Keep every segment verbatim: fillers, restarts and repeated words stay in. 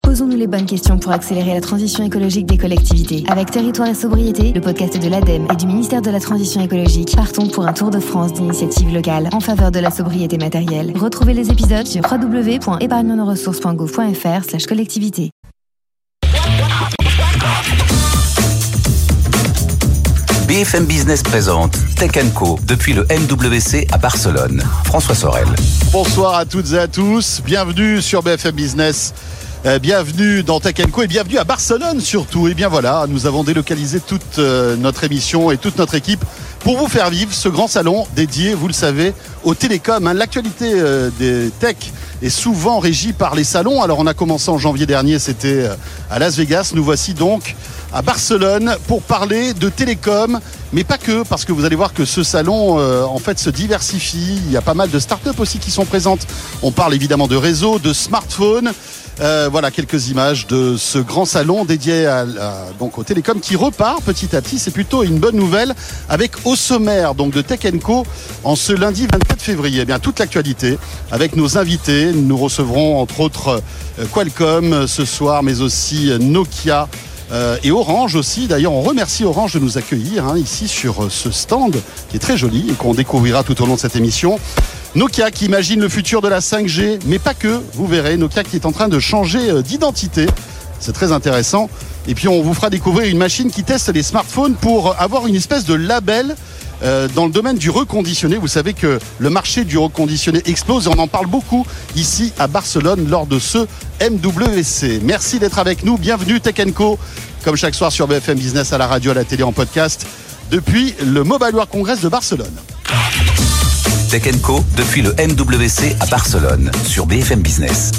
Posons-nous les bonnes questions pour accélérer la transition écologique des collectivités. Avec Territoire et Sobriété, le podcast de l'ADEME et du ministère de la Transition écologique, partons pour un tour de France d'initiatives locales en faveur de la sobriété matérielle. Retrouvez les épisodes sur w w w point épargne nos ressources point gouv point f r slash collectivité. B F M Business présente Tech and Co depuis le M W C à Barcelone. François Sorel. Bonsoir à toutes et à tous. Bienvenue sur B F M Business. Euh, bienvenue dans Tech and Co et bienvenue à Barcelone surtout. Et bien voilà, nous avons délocalisé toute euh, notre émission et toute notre équipe pour vous faire vivre ce grand salon dédié, vous le savez, aux télécoms. Hein. L'actualité euh, des tech est souvent régie par les salons. Alors on a commencé en janvier dernier, c'était euh, à Las Vegas. Nous voici donc à Barcelone pour parler de télécom, mais pas que, parce que vous allez voir que ce salon euh, en fait se diversifie. Il y a pas mal de startups aussi qui sont présentes. On parle évidemment de réseaux, de smartphones. Euh, voilà quelques images de ce grand salon dédié à, à, donc aux télécoms qui repart petit à petit. C'est plutôt une bonne nouvelle avec au sommaire donc de Tech and Co en ce lundi vingt-quatre février. Eh bien toute l'actualité avec nos invités. Nous recevrons entre autres euh, Qualcomm ce soir, mais aussi Nokia. Euh, et Orange aussi. D'ailleurs, on remercie Orange de nous accueillir hein, ici sur ce stand qui est très joli et qu'on découvrira tout au long de cette émission. Nokia qui imagine le futur de la cinq G, mais pas que, vous verrez. Nokia qui est en train de changer d'identité. C'est très intéressant. Et puis, on vous fera découvrir une machine qui teste les smartphones pour avoir une espèce de label Euh, dans le domaine du reconditionné. Vous savez que le marché du reconditionné explose et on en parle beaucoup ici à Barcelone lors de ce M W C. Merci d'être avec nous. Bienvenue Tech and Co, comme chaque soir sur B F M Business, à la radio, à la télé, en podcast, depuis le Mobile World Congress de Barcelone. Tech and Co depuis le M W C à Barcelone sur B F M Business.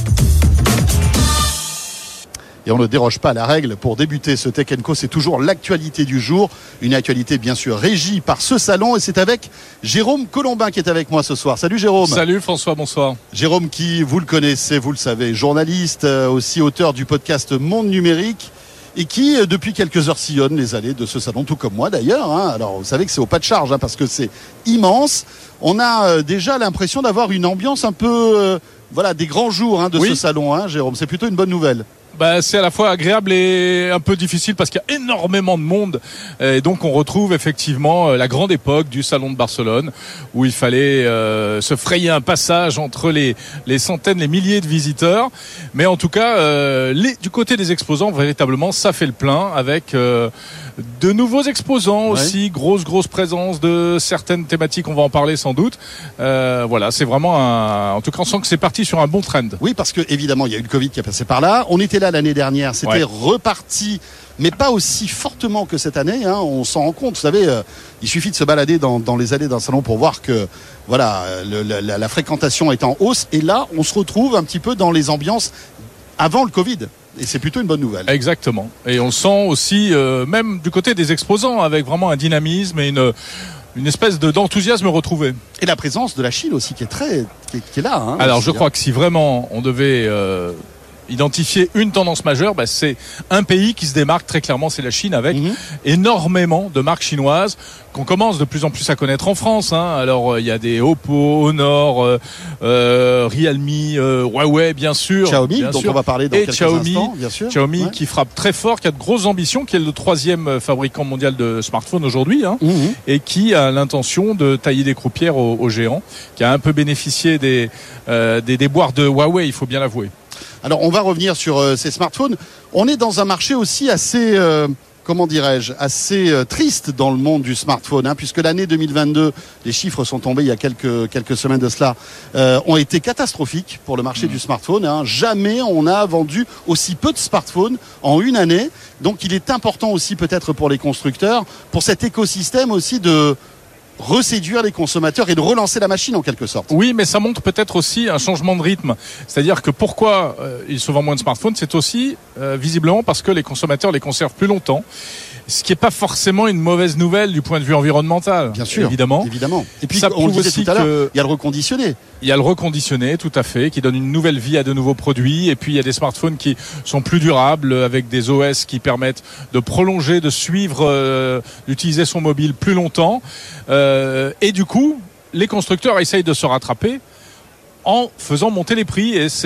Et on ne déroge pas à la règle. Pour débuter ce Tech and Co, c'est toujours l'actualité du jour. Une actualité bien sûr régie par ce salon. Et c'est avec Jérôme Colombin qui est avec moi ce soir. Salut Jérôme. Salut François, bonsoir. Jérôme qui, vous le connaissez, vous le savez, journaliste, euh, aussi auteur du podcast Monde Numérique. Et qui, euh, depuis quelques heures, sillonne les allées de ce salon, tout comme moi d'ailleurs. Hein. Alors vous savez que c'est au pas de charge, hein, parce que c'est immense. On a euh, déjà l'impression d'avoir une ambiance un peu... Euh, voilà, des grands jours hein, de oui. ce salon, hein, Jérôme. C'est plutôt une bonne nouvelle. Bah, c'est à la fois agréable et un peu difficile parce qu'il y a énormément de monde et donc on retrouve effectivement la grande époque du salon de Barcelone où il fallait euh, se frayer un passage entre les, les centaines, les milliers de visiteurs, mais en tout cas euh, les, du côté des exposants véritablement ça fait le plein avec euh, de nouveaux exposants ouais. aussi, grosse grosse présence de certaines thématiques, on va en parler sans doute. Euh, voilà, c'est vraiment un, en tout cas on sent que c'est parti sur un bon trend. Oui, parce que évidemment il y a eu le Covid qui est passé par là, on était là l'année dernière, c'était ouais. reparti, mais pas aussi fortement que cette année. Hein, on s'en rend compte. Vous savez, euh, il suffit de se balader dans, dans les allées d'un salon pour voir que voilà, le, la, la fréquentation est en hausse. Et là, on se retrouve un petit peu dans les ambiances avant le Covid. Et c'est plutôt une bonne nouvelle. Exactement. Et on sent aussi, euh, même du côté des exposants, avec vraiment un dynamisme et une une espèce de, d'enthousiasme retrouvé. Et la présence de la Chine aussi, qui est très, qui est, qui est là. Hein, Alors, aussi, je hein. crois que si vraiment on devait euh, identifier une tendance majeure, bah, c'est un pays qui se démarque très clairement, c'est la Chine, avec mmh. énormément de marques chinoises qu'on commence de plus en plus à connaître en France. Hein. Alors il y a des Oppo, Honor, euh, euh, Realme, euh, Huawei bien sûr, Xiaomi bien dont sûr. on va parler dans et quelques Xiaomi, instants, bien sûr. Xiaomi ouais. qui frappe très fort, qui a de grosses ambitions, qui est le troisième fabricant mondial de smartphones aujourd'hui, hein, mmh. et qui a l'intention de tailler des croupières aux, aux géants, qui a un peu bénéficié des euh, des déboires de Huawei, il faut bien l'avouer. Alors on va revenir sur euh, ces smartphones. On est dans un marché aussi assez, euh, comment dirais-je, assez euh, triste dans le monde du smartphone, hein, puisque l'année deux mille vingt-deux, les chiffres sont tombés il y a quelques quelques semaines de cela, euh, ont été catastrophiques pour le marché mmh. du smartphone. Hein. Jamais on a vendu aussi peu de smartphones en une année. Donc il est important aussi peut-être pour les constructeurs, pour cet écosystème aussi de reséduire les consommateurs et de relancer la machine en quelque sorte. Oui, mais ça montre peut-être aussi un changement de rythme. C'est-à-dire que pourquoi euh, il se vend moins de smartphones, c'est aussi euh, visiblement parce que les consommateurs les conservent plus longtemps. Ce qui n'est pas forcément une mauvaise nouvelle du point de vue environnemental. Bien sûr, évidemment. évidemment. Et puis, ça on le disait aussi tout à l'heure, que il y a le reconditionné. Il y a le reconditionné, tout à fait, qui donne une nouvelle vie à de nouveaux produits. Et puis, il y a des smartphones qui sont plus durables, avec des O S qui permettent de prolonger, de suivre, euh, d'utiliser son mobile plus longtemps. Euh, et du coup, les constructeurs essayent de se rattraper en faisant monter les prix. Et c'est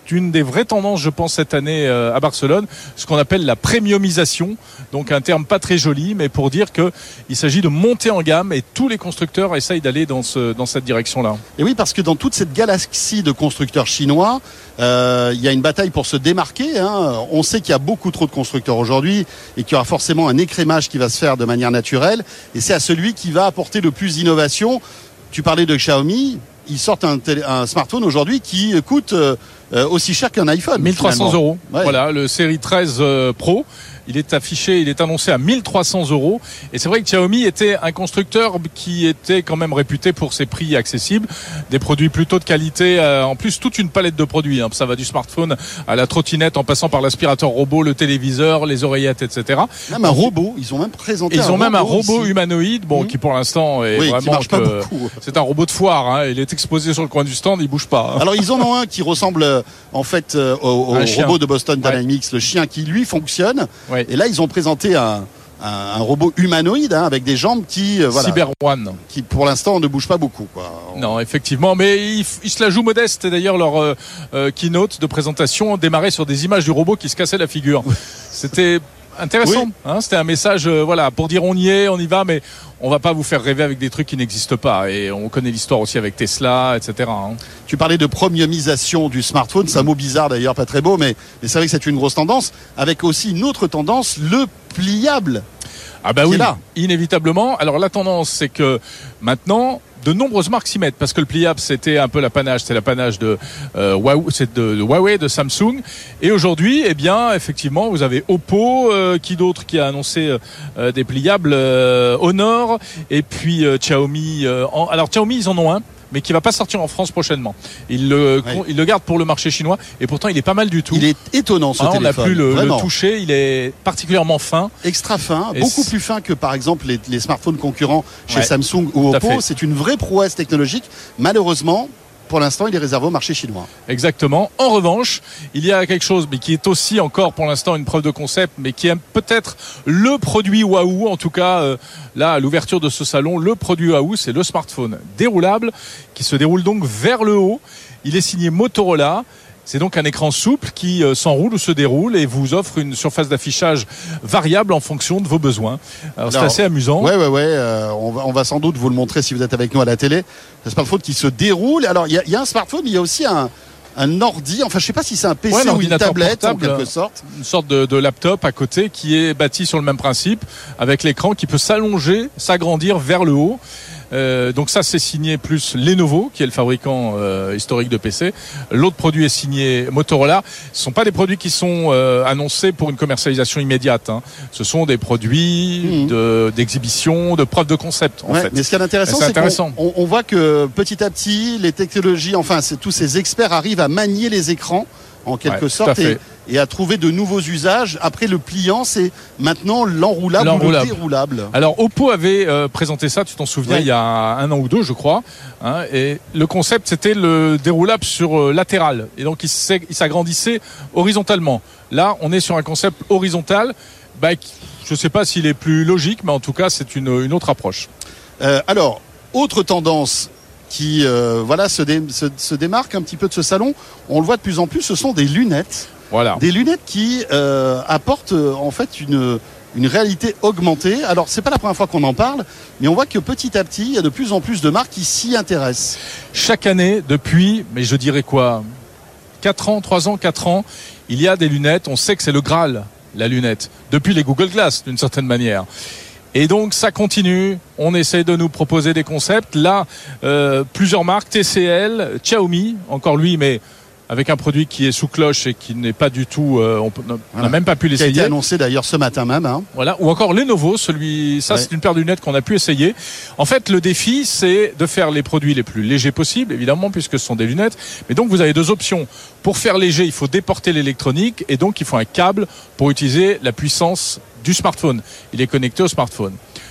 c'est une des vraies tendances, je pense, cette année euh, à Barcelone, ce qu'on appelle la premiumisation. Donc un terme pas très joli, mais pour dire que il s'agit de monter en gamme et tous les constructeurs essayent d'aller dans ce dans cette direction-là. Et oui, parce que dans toute cette galaxie de constructeurs chinois, euh, il y a une bataille pour se démarquer. Hein. On sait qu'il y a beaucoup trop de constructeurs aujourd'hui et qu'il y aura forcément un écrémage qui va se faire de manière naturelle. Et c'est à celui qui va apporter le plus d'innovation. Tu parlais de Xiaomi. Ils sortent un, télé, un smartphone aujourd'hui qui coûte euh, aussi cher qu'un iPhone. mille trois cents euros. Ouais. Voilà, le série treize euh, Pro. Il est affiché, il est annoncé à mille trois cents euros. Et c'est vrai que Xiaomi était un constructeur qui était quand même réputé pour ses prix accessibles. Des produits plutôt de qualité. Euh, en plus, toute une palette de produits. Hein. Ça va du smartphone à la trottinette en passant par l'aspirateur robot, le téléviseur, les oreillettes, et cetera. Même un robot. Ils ont même présenté Ils un ont robot même un robot ici. humanoïde, bon, mmh. qui pour l'instant est oui, vraiment... qui marche pas que... beaucoup. C'est un robot de foire. Hein. Il est exposé sur le coin du stand, il bouge pas. Hein. Alors, ils en ont un qui ressemble en fait au, au robot de Boston Dynamics, ouais. Le chien qui lui fonctionne. Ouais. Et là, ils ont présenté Un, un, un robot humanoïde hein, avec des jambes qui, euh, voilà, Cyber One, qui pour l'instant ne bouge pas beaucoup. Quoi. Non, effectivement, mais ils, ils se la jouent modeste. D'ailleurs, leur euh, euh, keynote de présentation démarrait sur des images du robot qui se cassait la figure. C'était intéressant. Oui. Hein, c'était un message, euh, voilà, pour dire on y est, on y va, mais on va pas vous faire rêver avec des trucs qui n'existent pas. Et on connaît l'histoire aussi avec Tesla, et cetera. Hein. Tu parlais de premiumisation du smartphone, c'est un mot bizarre d'ailleurs, pas très beau, mais, mais c'est vrai que c'est une grosse tendance, avec aussi une autre tendance, le pliable. Ah bah oui, là. Inévitablement. Alors la tendance, c'est que maintenant, de nombreuses marques s'y mettent, parce que le pliable, c'était un peu l'apanage, c'est l'apanage de, euh, Huawei, c'est de, de Huawei, de Samsung. Et aujourd'hui, eh bien, effectivement, vous avez Oppo, euh, qui d'autre qui a annoncé euh, des pliables, euh, Honor, et puis euh, Xiaomi. Euh, en, alors Xiaomi, ils en ont un, mais qui va pas sortir en France prochainement. Il le, oui. il le garde pour le marché chinois et pourtant il est pas mal du tout. Il est étonnant ce ah, téléphone. On n'a plus le, le toucher, il est particulièrement fin. Extra fin, et beaucoup plus fin que par exemple les, les smartphones concurrents chez ouais, Samsung ou Oppo. C'est une vraie prouesse technologique. Malheureusement, pour l'instant, il est réservé au marché chinois. Exactement. En revanche, il y a quelque chose, mais qui est aussi encore pour l'instant une preuve de concept, mais qui est peut-être le produit Wahoo. En tout cas, euh, là, à l'ouverture de ce salon, le produit Wahoo, c'est le smartphone déroulable qui se déroule donc vers le haut. Il est signé Motorola. C'est donc un écran souple qui euh, s'enroule ou se déroule et vous offre une surface d'affichage variable en fonction de vos besoins. Alors, Alors c'est assez amusant. Ouais, ouais, ouais. Euh, on, va, on va sans doute vous le montrer si vous êtes avec nous à la télé. Un smartphone qui se déroule. Alors il y, y a un smartphone, il y a aussi un, un ordi. Enfin, je sais pas si c'est un P C ouais, ou une tablette portable, en quelque sorte. Une sorte de, de laptop à côté qui est bâti sur le même principe, avec l'écran qui peut s'allonger, s'agrandir vers le haut. Euh, donc ça c'est signé plus Lenovo qui est le fabricant euh, historique de P C. L'autre produit est signé Motorola. Ce sont pas des produits qui sont euh, annoncés pour une commercialisation immédiate. Hein. Ce sont des produits mmh. de, d'exhibition, de preuve de concept. En ouais, fait. Mais ce qui est intéressant, c'est, c'est intéressant. qu'on on voit que petit à petit les technologies, enfin c'est, tous ces experts arrivent à manier les écrans en quelque ouais, sorte et, et à trouver de nouveaux usages. Après le pliant, c'est maintenant l'enroulable, l'enroulable. ou le déroulable. Alors Oppo avait euh, présenté ça, tu t'en souviens, oui. il y a un an ou deux je crois, hein, et le concept c'était le déroulable sur euh, latéral, et donc il, il s'agrandissait horizontalement. Là on est sur un concept horizontal, bah, je ne sais pas s'il est plus logique, mais en tout cas c'est une, une autre approche. Euh, alors, autre tendance qui euh, voilà se, dé, se, se démarque un petit peu de ce salon, on le voit de plus en plus, ce sont des lunettes. Voilà. Des lunettes qui euh, apportent euh, en fait une, une réalité augmentée. Alors c'est pas la première fois qu'on en parle, mais on voit que petit à petit, il y a de plus en plus de marques qui s'y intéressent. Chaque année, depuis, mais je dirais quoi, quatre ans, trois ans, quatre ans, il y a des lunettes, on sait que c'est le Graal, la lunette, depuis les Google Glass d'une certaine manière. Et donc ça continue, on essaie de nous proposer des concepts. Là, euh, plusieurs marques, T C L, Xiaomi, encore lui, mais avec un produit qui est sous cloche et qui n'est pas du tout, euh, on n'a voilà. même pas pu l'essayer. Qui a été annoncé d'ailleurs ce matin même. Hein. Voilà, ou encore Lenovo, celui, ça ouais. c'est une paire de lunettes qu'on a pu essayer. En fait, le défi, c'est de faire les produits les plus légers possibles, évidemment, puisque ce sont des lunettes. Mais donc, vous avez deux options. Pour faire léger, il faut déporter l'électronique et donc il faut un câble pour utiliser la puissance du smartphone. Il est connecté au smartphone.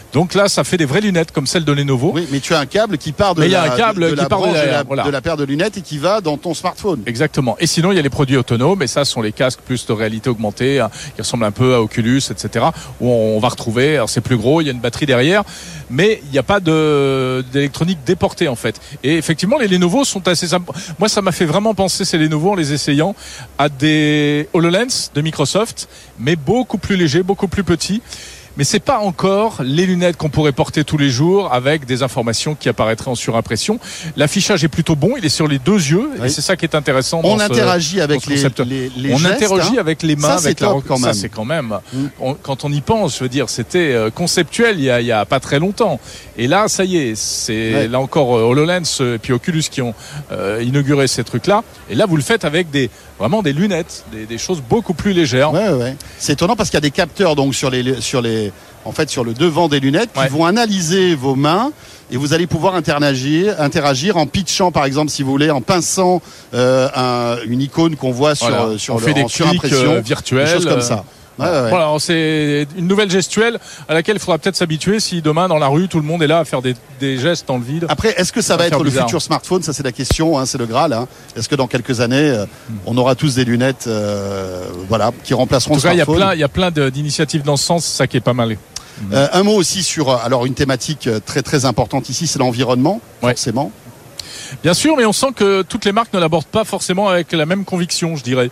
Donc là, ça fait des vraies lunettes comme celles de Lenovo. Oui, mais tu as un câble qui part de, mais la, y a un câble de, de qui la part branche de, la, de, la, voilà. de la paire de lunettes et qui va dans ton smartphone. Exactement. Et sinon, il y a les produits autonomes, et ça sont les casques plus de réalité augmentée, hein, qui ressemblent un peu à Oculus, et cetera. Où on va retrouver, alors c'est plus gros, il y a une batterie derrière, mais il n'y a pas de, d'électronique déportée en fait. Et effectivement, les Lenovo sont assez sympas. Moi, ça m'a fait vraiment penser, ces Lenovo, en les essayant, à des HoloLens de Microsoft, mais beaucoup plus légers, beaucoup plus petits. Mais c'est pas encore les lunettes qu'on pourrait porter tous les jours avec des informations qui apparaîtraient en surimpression. L'affichage est plutôt bon, il est sur les deux yeux, oui. Et c'est ça qui est intéressant. On dans interagit ce, avec dans les, concept. les, les on gestes, interagit hein. avec les mains, ça, avec c'est la top, quand même. Ça c'est quand même. Mm. On, quand on y pense, je veux dire, c'était conceptuel il y a, il y a pas très longtemps. Et là, ça y est, c'est ouais. Là encore HoloLens et puis Oculus qui ont euh, inauguré ces trucs-là. Et là, vous le faites avec des vraiment des lunettes, des, des choses beaucoup plus légères. Ouais, ouais. C'est étonnant parce qu'il y a des capteurs donc sur les sur les en fait sur le devant des lunettes qui ouais. vont analyser vos mains et vous allez pouvoir interagir interagir en pitchant par exemple si vous voulez, en pinçant euh, un, une icône qu'on voit sur voilà. sur on le fait des en surimpression euh, virtuels, des choses comme ça. Ouais, ouais. Voilà, c'est une nouvelle gestuelle à laquelle il faudra peut-être s'habituer si demain dans la rue tout le monde est là à faire des, des gestes dans le vide. Après, est-ce que ça, ça va, va être le futur smartphone? Ça c'est la question, hein, c'est le Graal. Hein. Est-ce que dans quelques années, euh, on aura tous des lunettes, euh, voilà, qui remplaceront le smartphone? En tout cas, il y a plein, il y a plein de, d'initiatives dans ce sens, c'est ça qui est pas mal. Euh, un mot aussi sur, alors une thématique très très importante ici, c'est l'environnement, ouais. forcément. Bien sûr, mais on sent que toutes les marques ne l'abordent pas forcément avec la même conviction, je dirais.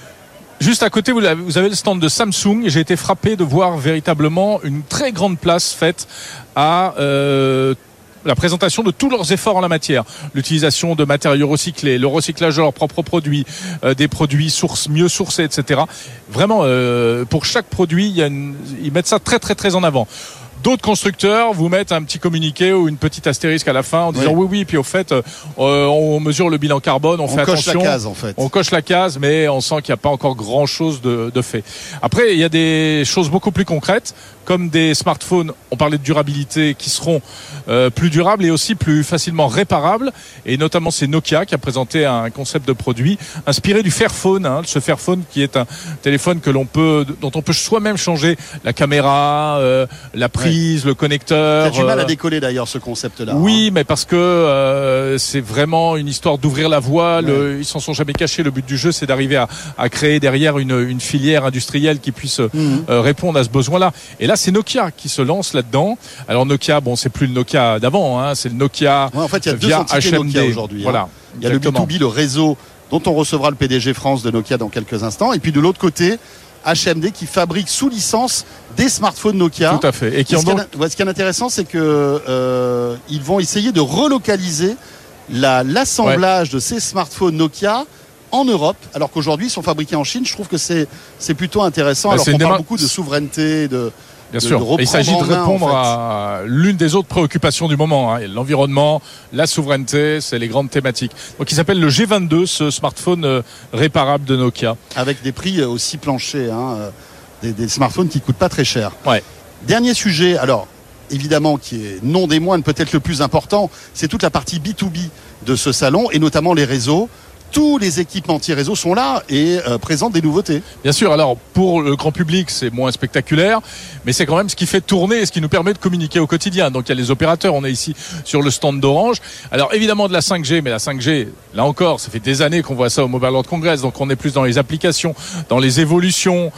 Juste à côté, vous avez le stand de Samsung et j'ai été frappé de voir véritablement une très grande place faite à euh, la présentation de tous leurs efforts en la matière. L'utilisation de matériaux recyclés, le recyclage de leurs propres produits, euh, des produits sources, mieux sourcés, et cetera. Vraiment, euh, pour chaque produit, il y a une, ils mettent ça très très très en avant. D'autres constructeurs vous mettent un petit communiqué ou une petite astérisque à la fin en disant oui, oui, oui puis au fait, euh, on mesure le bilan carbone, on, on fait coche attention. La case, en fait. On coche la case, mais on sent qu'il n'y a pas encore grand-chose de, de fait. Après, il y a des choses beaucoup plus concrètes, comme des smartphones, on parlait de durabilité, qui seront euh, plus durables et aussi plus facilement réparables. Et notamment, c'est Nokia qui a présenté un concept de produit inspiré du Fairphone, hein, ce Fairphone qui est un téléphone que l'on peut, dont on peut soi-même changer la caméra, euh, la prise, ouais. le connecteur. Ça a du mal à décoller d'ailleurs ce concept-là. Oui, hein. mais parce que euh, c'est vraiment une histoire d'ouvrir la voie. Ouais. Le, ils s'en sont jamais cachés. Le but du jeu, c'est d'arriver à, à créer derrière une, une filière industrielle qui puisse mmh. euh, répondre à ce besoin-là. Et là, c'est Nokia qui se lance là-dedans. Alors Nokia, bon, c'est plus le Nokia d'avant, hein, c'est le Nokia ouais, en fait, il y a deux via entités H M D Nokia aujourd'hui. Voilà, hein. Il y a exactement. Le B deux B, le réseau dont on recevra le P D G France de Nokia dans quelques instants. Et puis de l'autre côté, H M D qui fabrique sous licence des smartphones Nokia. Tout à fait. Et qui et en ce, donc... qui est, ce qui est intéressant, c'est que euh, ils vont essayer de relocaliser la, l'assemblage ouais. de ces smartphones Nokia en Europe, alors qu'aujourd'hui ils sont fabriqués en Chine. Je trouve que c'est, c'est plutôt intéressant. Bah, alors qu'on parle démarre... beaucoup de souveraineté, de Bien sûr, de, de il s'agit de répondre main, en fait. à l'une des autres préoccupations du moment, hein. L'environnement, la souveraineté, c'est les grandes thématiques. Donc il s'appelle le G vingt-deux, ce smartphone euh, réparable de Nokia. Avec des prix aussi planchers, hein, des, des smartphones qui ne coûtent pas très cher. Ouais. Dernier sujet, alors évidemment qui est non des moindres, peut-être le plus important, c'est toute la partie B deux B de ce salon et notamment les réseaux. Tous les équipementiers réseau sont là et euh, présentent des nouveautés. Bien sûr, alors pour le grand public c'est moins spectaculaire, mais c'est quand même ce qui fait tourner et ce qui nous permet de communiquer au quotidien. Donc il y a les opérateurs, on est ici sur le stand d'Orange. Alors évidemment de la cinq G, mais la cinq G, là encore, ça fait des années qu'on voit ça au Mobile World Congress, donc on est plus dans les applications, dans les évolutions,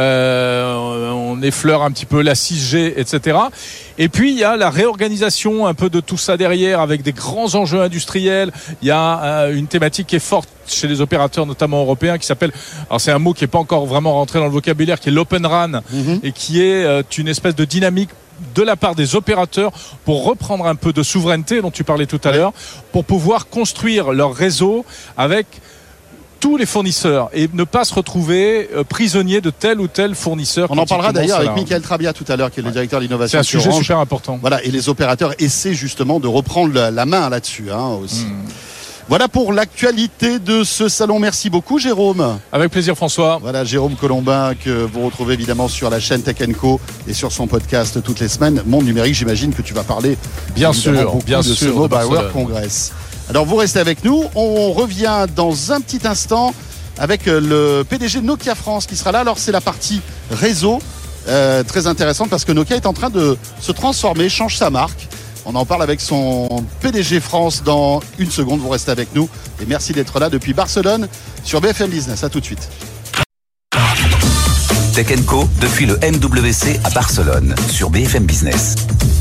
euh, on effleure un petit peu la six G, et cetera. Et puis il y a la réorganisation un peu de tout ça derrière avec des grands enjeux industriels. Il y a euh, une thématique qui est forte chez les opérateurs notamment européens qui s'appelle, alors c'est un mot qui n'est pas encore vraiment rentré dans le vocabulaire, qui est l'Open R A N mmh. et qui est euh, une espèce de dynamique de la part des opérateurs pour reprendre un peu de souveraineté dont tu parlais tout à ouais. l'heure, pour pouvoir construire leur réseau avec tous les fournisseurs et ne pas se retrouver euh, prisonnier de tel ou tel fournisseur. On en parlera d'ailleurs avec Michael Trabia tout à l'heure, qui est le directeur de l'innovation. C'est un sujet Orange. Super important. Voilà, et les opérateurs essaient justement de reprendre la, la main là-dessus hein, aussi. Mmh. Voilà pour l'actualité de ce salon. Merci beaucoup Jérôme. Avec plaisir François. Voilà Jérôme Colombin que vous retrouvez évidemment sur la chaîne Tech and Co et sur son podcast toutes les semaines. Monde numérique, j'imagine que tu vas parler bien sûr, bien de sûr, ce Mobile World Congress. Alors vous restez avec nous. On revient dans un petit instant avec le P D G de Nokia France qui sera là. Alors c'est la partie réseau. euh, très intéressante parce que Nokia est en train de se transformer, change sa marque. On en parle avec son P D G France dans une seconde. Vous restez avec nous et merci d'être là depuis Barcelone sur B F M Business. À tout de suite. Tech and Co depuis le M W C à Barcelone sur B F M Business.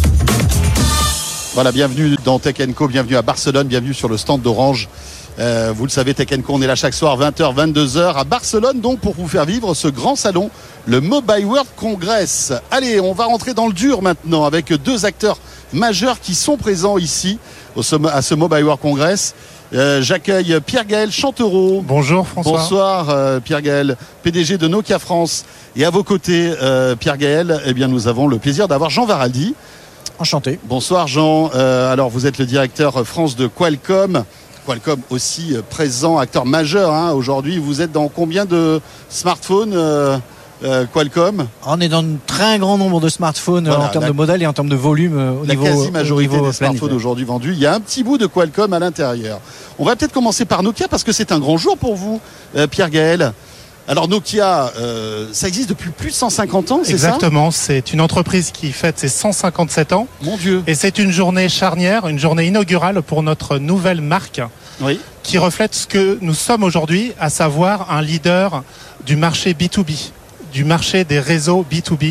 Voilà, bienvenue dans Tech and Co, bienvenue à Barcelone, bienvenue sur le stand d'Orange. Euh, vous le savez, Tech and Co, on est là chaque soir, vingt heures, vingt-deux heures à Barcelone, donc pour vous faire vivre ce grand salon, le Mobile World Congress. Allez, on va rentrer dans le dur maintenant avec deux acteurs majeurs qui sont présents ici au, à ce Mobile World Congress. Euh, j'accueille Pierre-Gaël Chantereau. Bonjour François. Bonsoir euh, Pierre-Gaël, P D G de Nokia France. Et à vos côtés, euh, Pierre-Gaël, eh bien, nous avons le plaisir d'avoir Jean Varaldi. Enchanté. Bonsoir Jean. Euh, alors vous êtes le directeur France de Qualcomm. Qualcomm aussi présent, acteur majeur hein, aujourd'hui. Vous êtes dans combien de smartphones euh, euh, Qualcomm? On est dans un très grand nombre de smartphones voilà, en termes la, de modèles et en termes de volume euh, au la niveau. La quasi-majorité des smartphones aujourd'hui vendus. Il y a un petit bout de Qualcomm à l'intérieur. On va peut-être commencer par Nokia parce que c'est un grand jour pour vous, euh, Pierre-Gaël. Alors Nokia, euh, ça existe depuis plus de cent cinquante ans, c'est Exactement, ça c'est une entreprise qui fête ses cent cinquante-sept ans. Mon Dieu. Et c'est une journée charnière, une journée inaugurale pour notre nouvelle marque oui. qui reflète ce que nous sommes aujourd'hui, à savoir un leader du marché B deux B, du marché des réseaux B deux B,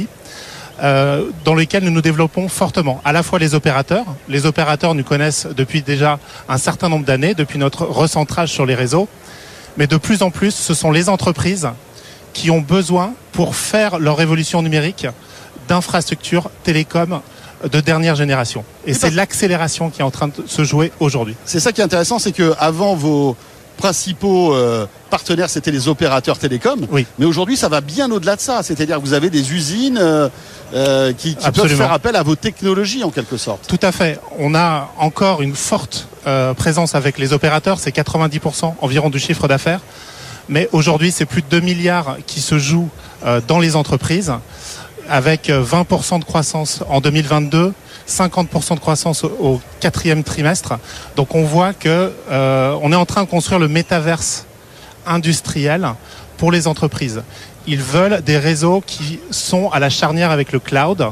euh, dans lequel nous nous développons fortement. À la fois les opérateurs, les opérateurs nous connaissent depuis déjà un certain nombre d'années, depuis notre recentrage sur les réseaux. Mais de plus en plus, ce sont les entreprises qui ont besoin, pour faire leur révolution numérique, d'infrastructures télécom de dernière génération. Et c'est l'accélération qui est en train de se jouer aujourd'hui. C'est ça qui est intéressant, c'est qu'avant, vos principaux euh, partenaires, c'était les opérateurs télécoms. Oui. Mais aujourd'hui, ça va bien au-delà de ça. C'est-à-dire que vous avez des usines euh, euh, qui, qui peuvent faire appel à vos technologies, en quelque sorte. Tout à fait. On a encore une forte euh, présence avec les opérateurs. C'est quatre-vingt-dix pour cent environ du chiffre d'affaires. Mais aujourd'hui, c'est plus de deux milliards qui se jouent euh, dans les entreprises, avec vingt pour cent de croissance en deux mille vingt-deux, cinquante pour cent de croissance au, au quatrième trimestre. Donc on voit que euh, on est en train de construire le métaverse industriel pour les entreprises. Ils veulent des réseaux qui sont à la charnière avec le cloud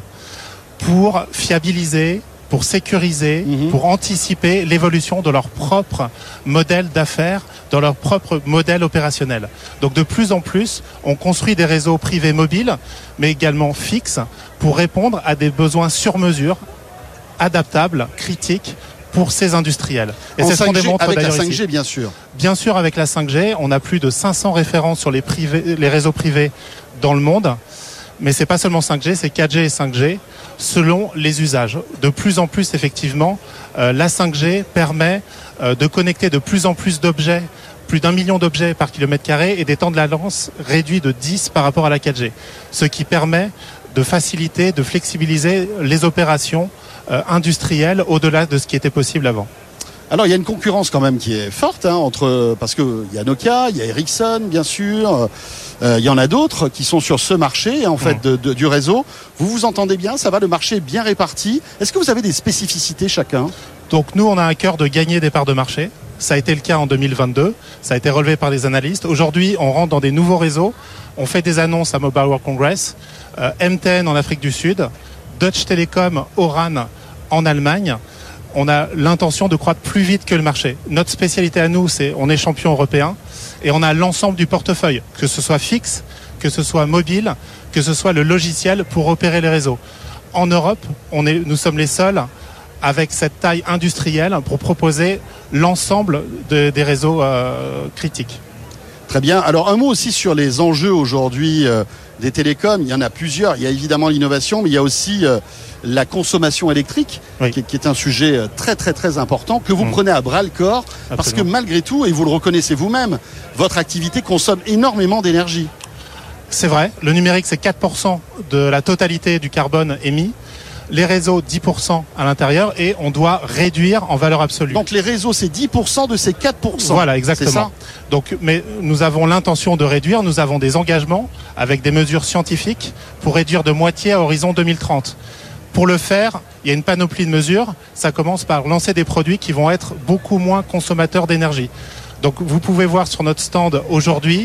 pour fiabiliser, pour sécuriser, mmh. pour anticiper l'évolution de leur propre modèle d'affaires, de leur propre modèle opérationnel. Donc de plus en plus, on construit des réseaux privés mobiles, mais également fixes, pour répondre à des besoins sur mesure, adaptables, critiques, pour ces industriels. Et c'est ce qu'on démontre avec la cinq G, bien sûr. Bien sûr, avec la cinq G, on a plus de cinq cents références sur les, privés, les réseaux privés dans le monde. Mais c'est pas seulement cinq G, c'est quatre G et cinq G selon les usages. De plus en plus, effectivement, euh, la cinq G permet euh, de connecter de plus en plus d'objets, plus d'un million d'objets par kilomètre carré et des temps de latence réduits de dix par rapport à la quatre G. Ce qui permet de faciliter, de flexibiliser les opérations euh, industrielles au-delà de ce qui était possible avant. Alors il y a une concurrence quand même qui est forte hein, entre parce que il y a Nokia, il y a Ericsson bien sûr, euh, il y en a d'autres qui sont sur ce marché en fait de, de, du réseau. Vous vous entendez bien, ça va, le marché est bien réparti. Est-ce que vous avez des spécificités chacun? Donc nous on a à cœur de gagner des parts de marché. Ça a été le cas en deux mille vingt-deux, ça a été relevé par les analystes. Aujourd'hui on rentre dans des nouveaux réseaux, on fait des annonces à Mobile World Congress, euh, M T N en Afrique du Sud, Deutsche Telekom, Oran en Allemagne. On a l'intention de croître plus vite que le marché. Notre spécialité à nous, c'est on est champion européen et on a l'ensemble du portefeuille, que ce soit fixe, que ce soit mobile, que ce soit le logiciel pour opérer les réseaux. En Europe, on est, nous sommes les seuls avec cette taille industrielle pour proposer l'ensemble de, des réseaux euh, critiques. Très bien. Alors un mot aussi sur les enjeux aujourd'hui euh, des télécoms. Il y en a plusieurs. Il y a évidemment l'innovation, mais il y a aussi euh, la consommation électrique, oui. qui, qui est un sujet très très très important que vous mmh. prenez à bras le corps, Absolument. Parce que malgré tout, et vous le reconnaissez vous-même, votre activité consomme énormément d'énergie. C'est vrai. Le numérique, c'est quatre pour cent de la totalité du carbone émis. Les réseaux, dix pour cent à l'intérieur, et on doit réduire en valeur absolue. Donc les réseaux, c'est dix pour cent de ces quatre pour cent. Voilà, exactement. C'est ça. Donc, mais nous avons l'intention de réduire, nous avons des engagements avec des mesures scientifiques pour réduire de moitié à horizon deux mille trente. Pour le faire, il y a une panoplie de mesures. Ça commence par lancer des produits qui vont être beaucoup moins consommateurs d'énergie. Donc vous pouvez voir sur notre stand aujourd'hui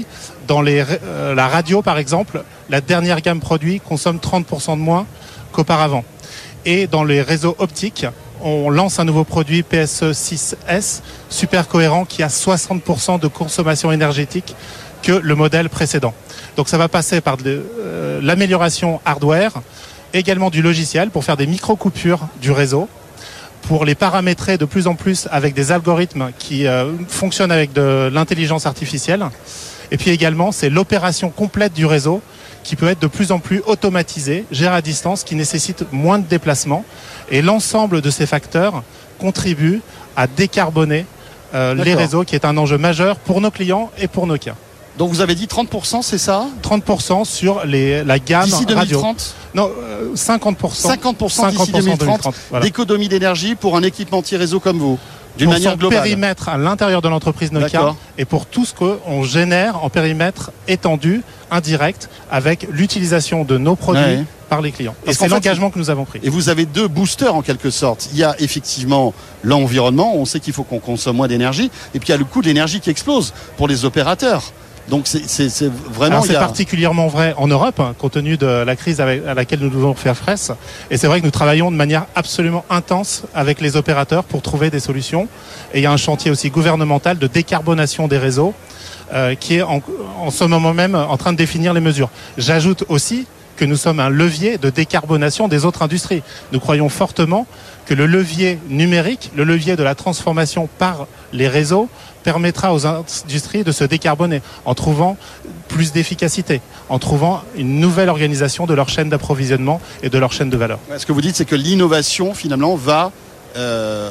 Dans les, euh, la radio, par exemple, la dernière gamme produit consomme trente pour cent de moins qu'auparavant. Et dans les réseaux optiques, on lance un nouveau produit P S E six S, super cohérent, qui a soixante pour cent de consommation énergétique que le modèle précédent. Donc ça va passer par de, euh, l'amélioration hardware, également du logiciel pour faire des micro-coupures du réseau, pour les paramétrer de plus en plus avec des algorithmes qui euh, fonctionnent avec de l'intelligence artificielle. Et puis également, c'est l'opération complète du réseau qui peut être de plus en plus automatisée, gérée à distance, qui nécessite moins de déplacements. Et l'ensemble de ces facteurs contribuent à décarboner euh, les réseaux, qui est un enjeu majeur pour nos clients et pour Nokia. Donc vous avez dit trente pour cent, c'est ça ? trente pour cent sur les, la gamme d'ici deux mille radio. trente ? Non, euh, cinquante pour cent. cinquante pour cent d'ici deux mille trente, voilà. D'économie d'énergie pour un équipementier réseau comme vous, d'une pour manière son globale. Périmètre à l'intérieur de l'entreprise Nokia. D'accord. Et pour tout ce qu'on génère en périmètre étendu, indirect, avec l'utilisation de nos produits ouais. par les clients. Parce et c'est l'engagement fait, que nous avons pris. Et vous avez deux boosters en quelque sorte. Il y a effectivement l'environnement, on sait qu'il faut qu'on consomme moins d'énergie, et puis il y a le coût de l'énergie qui explose pour les opérateurs. Donc c'est, c'est, c'est vraiment... Alors, c'est il y a... particulièrement vrai en Europe, hein, compte tenu de la crise avec, à laquelle nous devons faire face. Et c'est vrai que nous travaillons de manière absolument intense avec les opérateurs pour trouver des solutions. Et il y a un chantier aussi gouvernemental de décarbonation des réseaux euh, qui est en, en ce moment même en train de définir les mesures. J'ajoute aussi que nous sommes un levier de décarbonation des autres industries. Nous croyons fortement que le levier numérique, le levier de la transformation par les réseaux, permettra aux industries de se décarboner en trouvant plus d'efficacité, en trouvant une nouvelle organisation de leur chaîne d'approvisionnement et de leur chaîne de valeur. Ce que vous dites, c'est que l'innovation, finalement, va... Euh,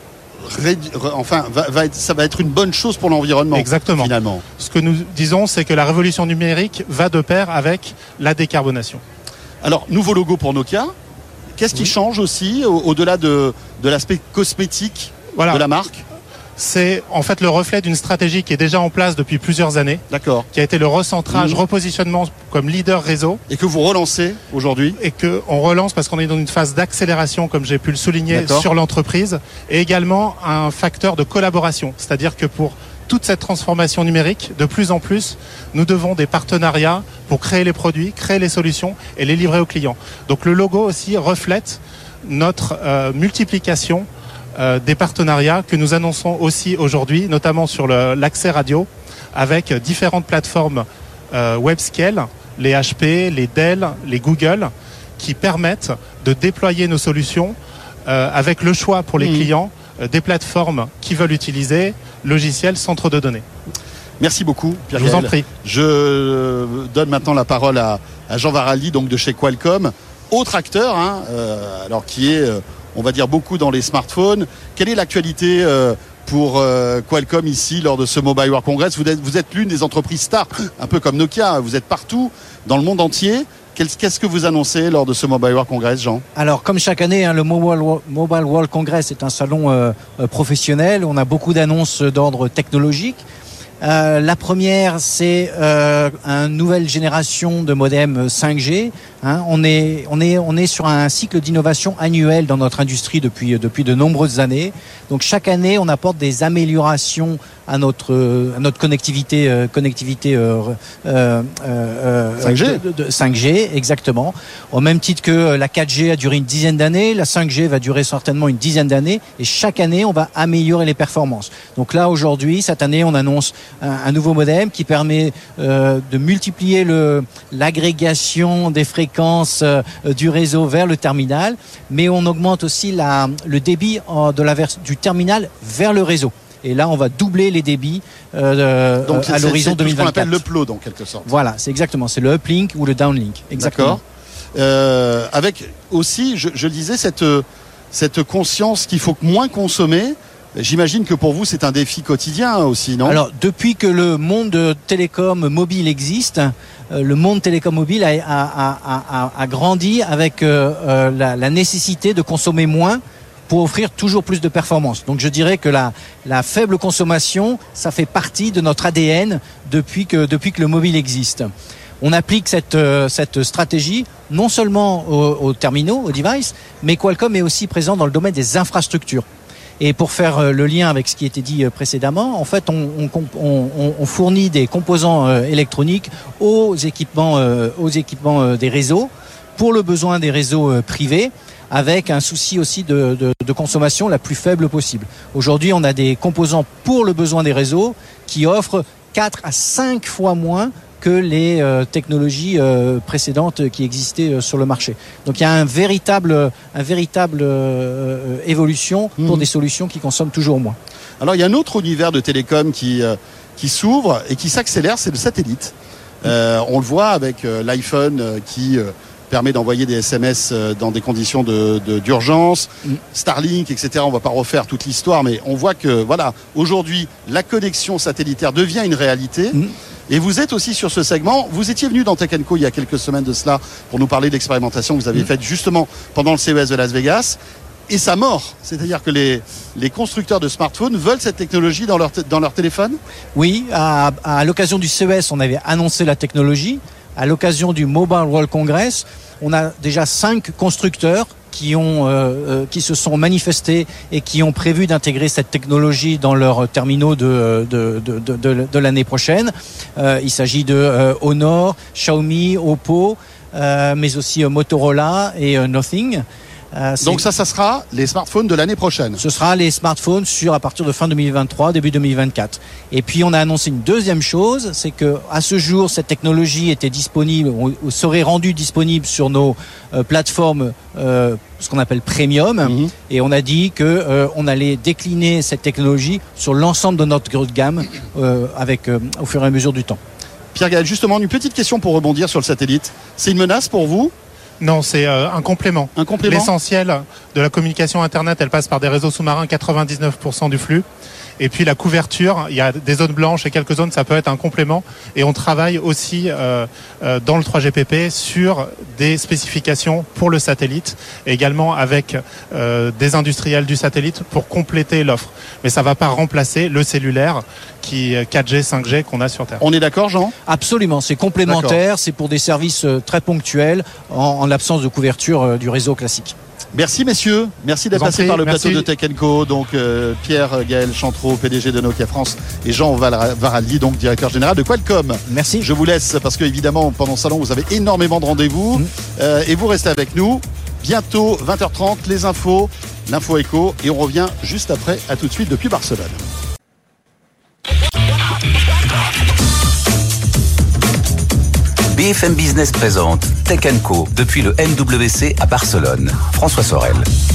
rédu... enfin, va, va être, ça va être une bonne chose pour l'environnement. Exactement. Finalement. Ce que nous disons, c'est que la révolution numérique va de pair avec la décarbonation. Alors, nouveau logo pour Nokia. Qu'est-ce qui oui. change aussi, au- au-delà de, de l'aspect cosmétique voilà. de la marque ? C'est en fait le reflet d'une stratégie qui est déjà en place depuis plusieurs années. D'accord. Qui a été le recentrage, mmh. repositionnement comme leader réseau. Et que vous relancez aujourd'hui ? Et qu'on relance parce qu'on est dans une phase d'accélération, comme j'ai pu le souligner, D'accord. sur l'entreprise. Et également un facteur de collaboration. C'est-à-dire que pour toute cette transformation numérique, de plus en plus, nous devons des partenariats pour créer les produits, créer les solutions et les livrer aux clients. Donc le logo aussi reflète notre euh, multiplication Euh, des partenariats que nous annonçons aussi aujourd'hui, notamment sur le, l'accès radio, avec différentes plateformes euh, web-scale, les H P, les Dell, les Google, qui permettent de déployer nos solutions euh, avec le choix pour les mmh. clients euh, des plateformes qui veulent utiliser, logiciels, centres de données. Merci beaucoup, Pierre. Je vous en prie. Je donne maintenant la parole à, à Jean Varaldi, donc de chez Qualcomm, autre acteur, hein, euh, alors qui est... Euh, on va dire beaucoup dans les smartphones. Quelle est l'actualité euh, pour euh, Qualcomm ici lors de ce Mobile World Congress ? Vous êtes, vous êtes l'une des entreprises stars, un peu comme Nokia, vous êtes partout dans le monde entier. Qu'est-ce que vous annoncez lors de ce Mobile World Congress, Jean ? Alors, comme chaque année, hein, le Mobile, Mobile World Congress est un salon euh, professionnel. On a beaucoup d'annonces d'ordre technologique. Euh, la première, c'est euh, une nouvelle génération de modem cinq G. Hein, on est, on est, on est sur un cycle d'innovation annuel dans notre industrie depuis depuis de nombreuses années. Donc chaque année, on apporte des améliorations à notre à notre connectivité euh, connectivité euh, euh, euh, cinq G de, de, de cinq G exactement. Au même titre que la quatre G a duré une dizaine d'années, la cinq G va durer certainement une dizaine d'années. Et chaque année, on va améliorer les performances. Donc là, aujourd'hui, cette année, on annonce un, un nouveau modem qui permet euh, de multiplier le l'agrégation des fréquences euh, du réseau vers le terminal, mais on augmente aussi la, le débit euh, de la vers, du terminal vers le réseau. Et là, on va doubler les débits euh, Donc, à l'horizon deux mille vingt-quatre. Donc, c'est ce qu'on appelle l'upload, en quelque sorte. Voilà, c'est exactement. C'est le uplink ou le downlink. Exactement. D'accord. Euh, avec aussi, je, je disais, cette, cette conscience qu'il faut moins consommer. J'imagine que pour vous, c'est un défi quotidien aussi, non ? Alors, depuis que le monde télécom mobile existe, euh, le monde télécom mobile a, a, a, a, a grandi avec euh, euh, la, la nécessité de consommer moins pour offrir toujours plus de performance. Donc je dirais que la, la faible consommation, ça fait partie de notre A D N depuis que, depuis que le mobile existe. On applique cette, euh, cette stratégie non seulement aux, aux terminaux, aux devices, mais Qualcomm est aussi présent dans le domaine des infrastructures. Et pour faire le lien avec ce qui était dit précédemment, en fait, on, on, on, on fournit des composants électroniques aux équipements, aux équipements des réseaux, pour le besoin des réseaux privés, avec un souci aussi de, de, de consommation la plus faible possible. Aujourd'hui, on a des composants pour le besoin des réseaux qui offrent quatre à cinq fois moins que les euh, technologies euh, précédentes qui existaient euh, sur le marché. Donc il y a un véritable, un véritable euh, évolution pour mmh. des solutions qui consomment toujours moins. Alors il y a un autre univers de télécom qui, euh, qui s'ouvre et qui s'accélère, c'est le satellite. Euh, on le voit avec euh, l'iPhone euh, qui euh, permet d'envoyer des S M S euh, dans des conditions de, de, d'urgence, mmh. Starlink, et cetera. On ne va pas refaire toute l'histoire, mais on voit que voilà, aujourd'hui, la connexion satellitaire devient une réalité. Mmh. Et vous êtes aussi sur ce segment. Vous étiez venu dans Tech and Co il y a quelques semaines de cela pour nous parler de l'expérimentation que vous avez mmh. faite justement pendant le C E S de Las Vegas. Et ça mord. C'est-à-dire que les, les constructeurs de smartphones veulent cette technologie dans leur, t- dans leur téléphone ? Oui, à, à l'occasion du C E S, on avait annoncé la technologie. À l'occasion du Mobile World Congress, on a déjà cinq constructeurs qui ont, euh, qui se sont manifestés et qui ont prévu d'intégrer cette technologie dans leurs terminaux de, de, de, de, de, de l'année prochaine. Euh, il s'agit de euh, Honor, Xiaomi, Oppo, euh, mais aussi euh, Motorola et euh, Nothing. Euh, Donc ça, ça sera les smartphones de l'année prochaine. Ce sera les smartphones sur à partir de fin deux mille vingt-trois, début deux mille vingt-quatre. Et puis on a annoncé une deuxième chose, c'est que à ce jour cette technologie était disponible, ou, ou serait rendue disponible sur nos euh, plateformes, euh, ce qu'on appelle premium. Mm-hmm. Et on a dit que euh, on allait décliner cette technologie sur l'ensemble de notre grille de gamme euh, avec euh, au fur et à mesure du temps. Pierre-Gaël, justement, une petite question pour rebondir sur le satellite. C'est une menace pour vous ? Non, c'est euh, un complément. Un complément. L'essentiel de la communication Internet, elle passe par des réseaux sous-marins, quatre-vingt-dix-neuf pour cent du flux. Et puis la couverture, il y a des zones blanches et quelques zones, ça peut être un complément. Et on travaille aussi euh, euh, dans le trois G P P sur des spécifications pour le satellite, et également avec euh, des industriels du satellite pour compléter l'offre. Mais ça ne va pas remplacer le cellulaire qui quatre G, cinq G qu'on a sur Terre. On est d'accord, Jean ? Absolument, c'est complémentaire, d'accord. C'est pour des services très ponctuels en, en l'absence de couverture euh, du réseau classique. Merci messieurs, merci d'être passé par le merci. plateau de Tech and Co. Donc euh, Pierre-Gaël Chantreau, P D G de Nokia France, et Jean Varaldi, donc directeur général de Qualcomm. Merci. Je vous laisse parce que évidemment pendant ce salon vous avez énormément de rendez-vous mmh. euh, et vous restez avec nous. Bientôt vingt heures trente, les infos, l'info éco, et on revient juste après. À tout de suite depuis Barcelone. B F M Business présente Tech and Co depuis le M W C à Barcelone. François Sorel.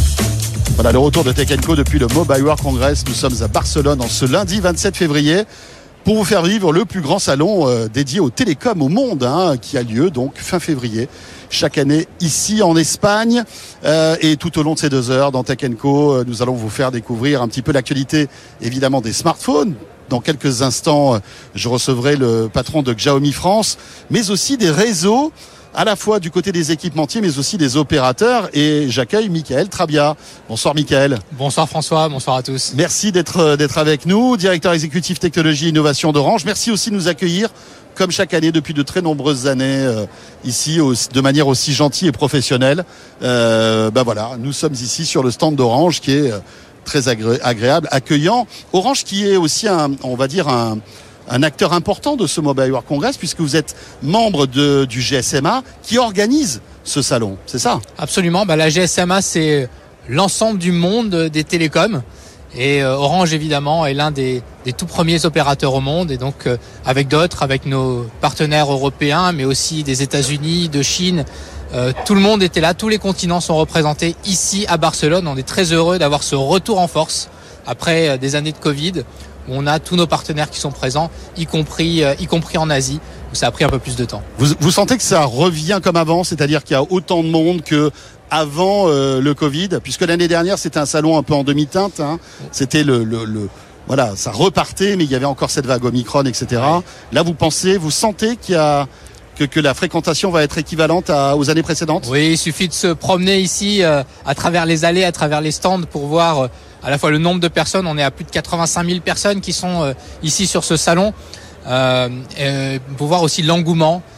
Voilà le retour de Tech and Co depuis le Mobile World Congress. Nous sommes à Barcelone en ce lundi vingt-sept février pour vous faire vivre le plus grand salon euh, dédié aux télécoms au monde, hein, qui a lieu donc fin février chaque année ici en Espagne. Euh, et tout au long de ces deux heures dans Tech and Co, euh, nous allons vous faire découvrir un petit peu l'actualité évidemment des smartphones. Dans quelques instants, je recevrai le patron de Xiaomi France, mais aussi des réseaux, à la fois du côté des équipementiers, mais aussi des opérateurs. Et j'accueille Michael Trabia. Bonsoir Michael. Bonsoir François, bonsoir à tous. Merci d'être, d'être avec nous, directeur exécutif technologie et innovation d'Orange. Merci aussi de nous accueillir, comme chaque année, depuis de très nombreuses années, euh, ici, aussi, de manière aussi gentille et professionnelle. Euh, ben voilà, nous sommes ici sur le stand d'Orange qui est... Euh, très agré- agréable, accueillant. Orange qui est aussi un, on va dire un, un acteur important de ce Mobile World Congress puisque vous êtes membre de, du G S M A qui organise ce salon, c'est ça ? Absolument, bah, la G S M A c'est l'ensemble du monde des télécoms et euh, Orange évidemment est l'un des, des tout premiers opérateurs au monde et donc euh, avec d'autres, avec nos partenaires européens mais aussi des États-Unis, de Chine. Euh, tout le monde était là, tous les continents sont représentés ici à Barcelone. On est très heureux d'avoir ce retour en force après euh, des années de Covid où on a tous nos partenaires qui sont présents, y compris, euh, y compris en Asie où ça a pris un peu plus de temps. Vous, vous sentez que ça revient comme avant, c'est-à-dire qu'il y a autant de monde que avant euh, le Covid, puisque l'année dernière c'était un salon un peu en demi-teinte, hein. C'était le, le, le voilà, ça repartait, mais il y avait encore cette vague Omicron, et cetera. Ouais. Là, vous pensez, vous sentez qu'il y a Que, que la fréquentation va être équivalente à, aux années précédentes ? Oui, il suffit de se promener ici euh, à travers les allées, à travers les stands pour voir euh, à la fois le nombre de personnes. On est à plus de quatre-vingt-cinq mille personnes qui sont euh, ici sur ce salon. Euh, et pour voir aussi l'engouement.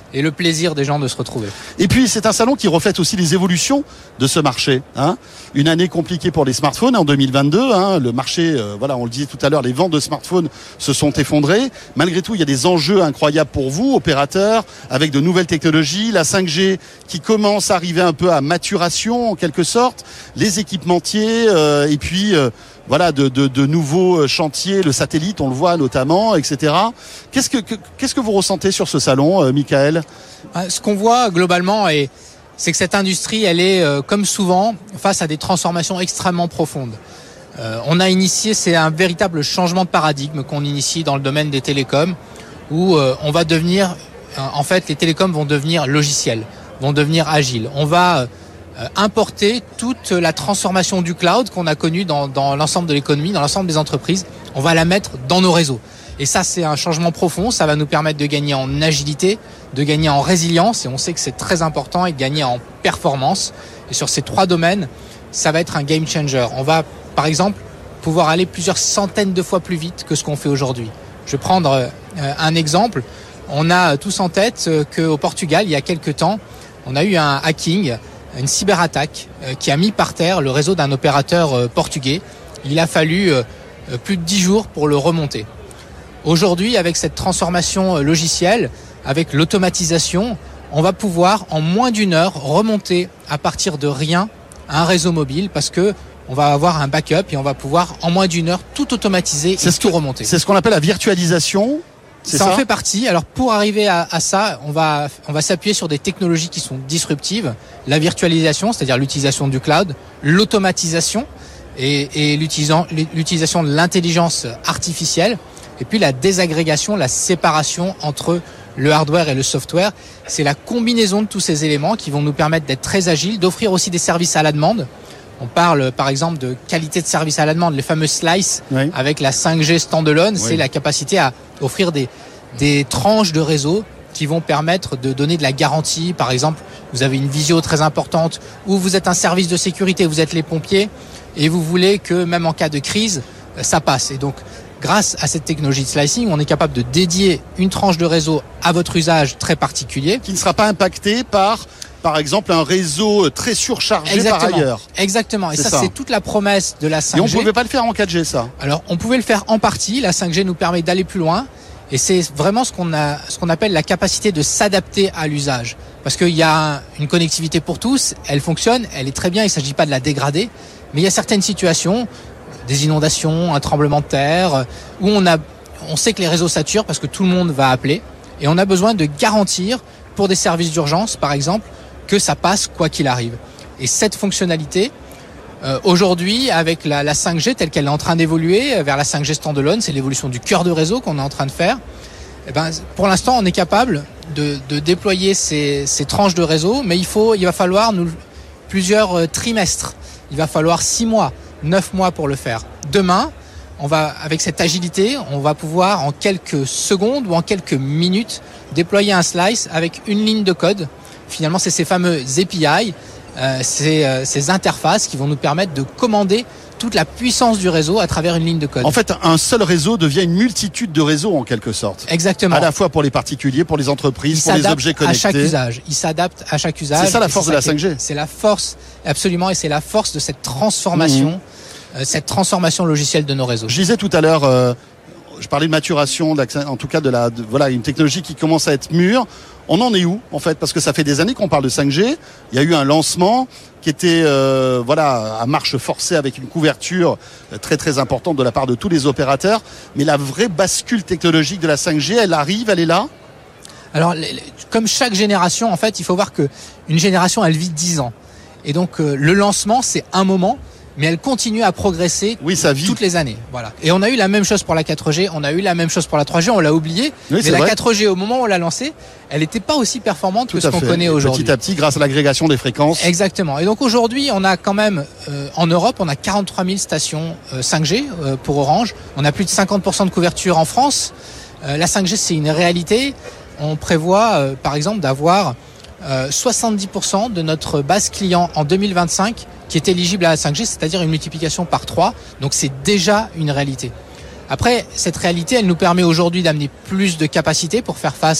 et le plaisir des gens de se retrouver. Et puis c'est un salon qui reflète aussi les évolutions de ce marché. Hein. Une année compliquée pour les smartphones en deux mille vingt-deux. Hein. Le marché, euh, voilà, on le disait tout à l'heure, les ventes de smartphones se sont effondrées. Malgré tout, il y a des enjeux incroyables pour vous, opérateurs, avec de nouvelles technologies, la cinq G qui commence à arriver un peu à maturation en quelque sorte, les équipementiers euh, et puis euh, voilà de, de, de nouveaux chantiers, le satellite, on le voit notamment, et cetera. Qu'est-ce que, que qu'est-ce que vous ressentez sur ce salon, euh, Michael ? Ce qu'on voit globalement, et c'est que cette industrie, elle est, euh, comme souvent, face à des transformations extrêmement profondes. Euh, on a initié, c'est un véritable changement de paradigme qu'on initie dans le domaine des télécoms, où euh, on va devenir, euh, en fait, les télécoms vont devenir logiciels, vont devenir agiles. On va euh, importer toute la transformation du cloud qu'on a connue dans, dans l'ensemble de l'économie, dans l'ensemble des entreprises. On va la mettre dans nos réseaux. Et ça, c'est un changement profond. Ça va nous permettre de gagner en agilité, de gagner en résilience. Et on sait que c'est très important, et de gagner en performance. Et sur ces trois domaines, ça va être un game changer. On va, par exemple, pouvoir aller plusieurs centaines de fois plus vite que ce qu'on fait aujourd'hui. Je vais prendre euh, un exemple. On a tous en tête euh, qu'au Portugal, il y a quelques temps, on a eu un hacking, une cyberattaque euh, qui a mis par terre le réseau d'un opérateur euh, portugais. Il a fallu euh, plus de dix jours pour le remonter. Aujourd'hui, avec cette transformation logicielle, avec l'automatisation, on va pouvoir en moins d'une heure remonter à partir de rien un réseau mobile, parce que on va avoir un backup et on va pouvoir en moins d'une heure tout automatiser et tout remonter. C'est ce qu'on appelle la virtualisation. C'est ça, ça en fait partie. Alors pour arriver à, à ça, on va on va s'appuyer sur des technologies qui sont disruptives. La virtualisation, c'est-à-dire l'utilisation du cloud, l'automatisation et, et l'utilisation de l'intelligence artificielle. Et puis la désagrégation, la séparation entre le hardware et le software. C'est la combinaison de tous ces éléments qui vont nous permettre d'être très agiles, d'offrir aussi des services à la demande. On parle par exemple de qualité de service à la demande, les fameux slices, oui. Avec la cinq G standalone, oui. C'est la capacité à offrir des, des tranches de réseau qui vont permettre de donner de la garantie. Par exemple, vous avez une visio très importante ou vous êtes un service de sécurité, vous êtes les pompiers et vous voulez que même en cas de crise, ça passe. Et donc, grâce à cette technologie de slicing, on est capable de dédier une tranche de réseau à votre usage très particulier. Qui ne sera pas impacté par, par exemple, un réseau très surchargé. Exactement. Par ailleurs. Exactement. Et ça, ça, c'est toute la promesse de la cinq G. Et on ne pouvait pas le faire en quatre G, ça. Alors, on pouvait le faire en partie. La cinq G nous permet d'aller plus loin. Et c'est vraiment ce qu'on a, ce qu'on appelle la capacité de s'adapter à l'usage. Parce qu'il y a une connectivité pour tous. Elle fonctionne. Elle est très bien. Il ne s'agit pas de la dégrader. Mais il y a certaines situations, des inondations, un tremblement de terre, où on a, on sait que les réseaux saturent parce que tout le monde va appeler, et on a besoin de garantir pour des services d'urgence, par exemple, que ça passe quoi qu'il arrive. Et cette fonctionnalité, euh, aujourd'hui, avec la, la cinq G telle qu'elle est en train d'évoluer vers la cinq G standalone, c'est l'évolution du cœur de réseau qu'on est en train de faire. Eh ben, pour l'instant, on est capable de, de déployer ces, ces tranches de réseau, mais il faut, il va falloir nous, plusieurs trimestres. Il va falloir six mois. neuf mois pour le faire. Demain, on va, avec cette agilité, on va pouvoir en quelques secondes ou en quelques minutes déployer un slice avec une ligne de code. Finalement, c'est ces fameux A P I, euh, ces, euh, ces interfaces qui vont nous permettre de commander toute la puissance du réseau à travers une ligne de code. En fait, un seul réseau devient une multitude de réseaux en quelque sorte. Exactement. À la fois pour les particuliers, pour les entreprises, Il pour les objets connectés. À chaque usage. Il s'adapte à chaque usage. C'est ça la force de la cinq G. C'est la force, absolument, et c'est la force de cette transformation, mmh. euh, cette transformation logicielle de nos réseaux. Je disais tout à l'heure, euh, je parlais de maturation, en tout cas de la, de, voilà, une technologie qui commence à être mûre. On en est où en fait? Parce que ça fait des années qu'on parle de cinq G. Il y a eu un lancement qui était euh, voilà à marche forcée avec une couverture très très importante de la part de tous les opérateurs. Mais la vraie bascule technologique de la cinq G, elle arrive, elle est là? Alors, comme chaque génération, en fait, il faut voir que une génération, elle vit dix ans. Et donc, euh, le lancement, c'est un moment, mais elle continue à progresser oui, ça vit. toutes les années. Voilà. Et on a eu la même chose pour la quatre G, on a eu la même chose pour la trois G, on l'a oublié. Oui, mais la vrai. quatre G, au moment où on l'a lancée, elle n'était pas aussi performante Tout que ce qu'on connaît aujourd'hui. Petit à petit, grâce à l'agrégation des fréquences. Exactement. Et donc aujourd'hui, on a quand même, euh, en Europe, on a quarante-trois mille stations euh, cinq G euh, pour Orange. On a plus de cinquante pour cent de couverture en France. Euh, la cinq G, c'est une réalité. On prévoit, euh, par exemple, d'avoir euh, soixante-dix pour cent de notre base client en deux mille vingt-cinq qui est éligible à la cinq G, c'est-à-dire une multiplication par trois. Donc c'est déjà une réalité. Après, cette réalité, elle nous permet aujourd'hui d'amener plus de capacité pour faire face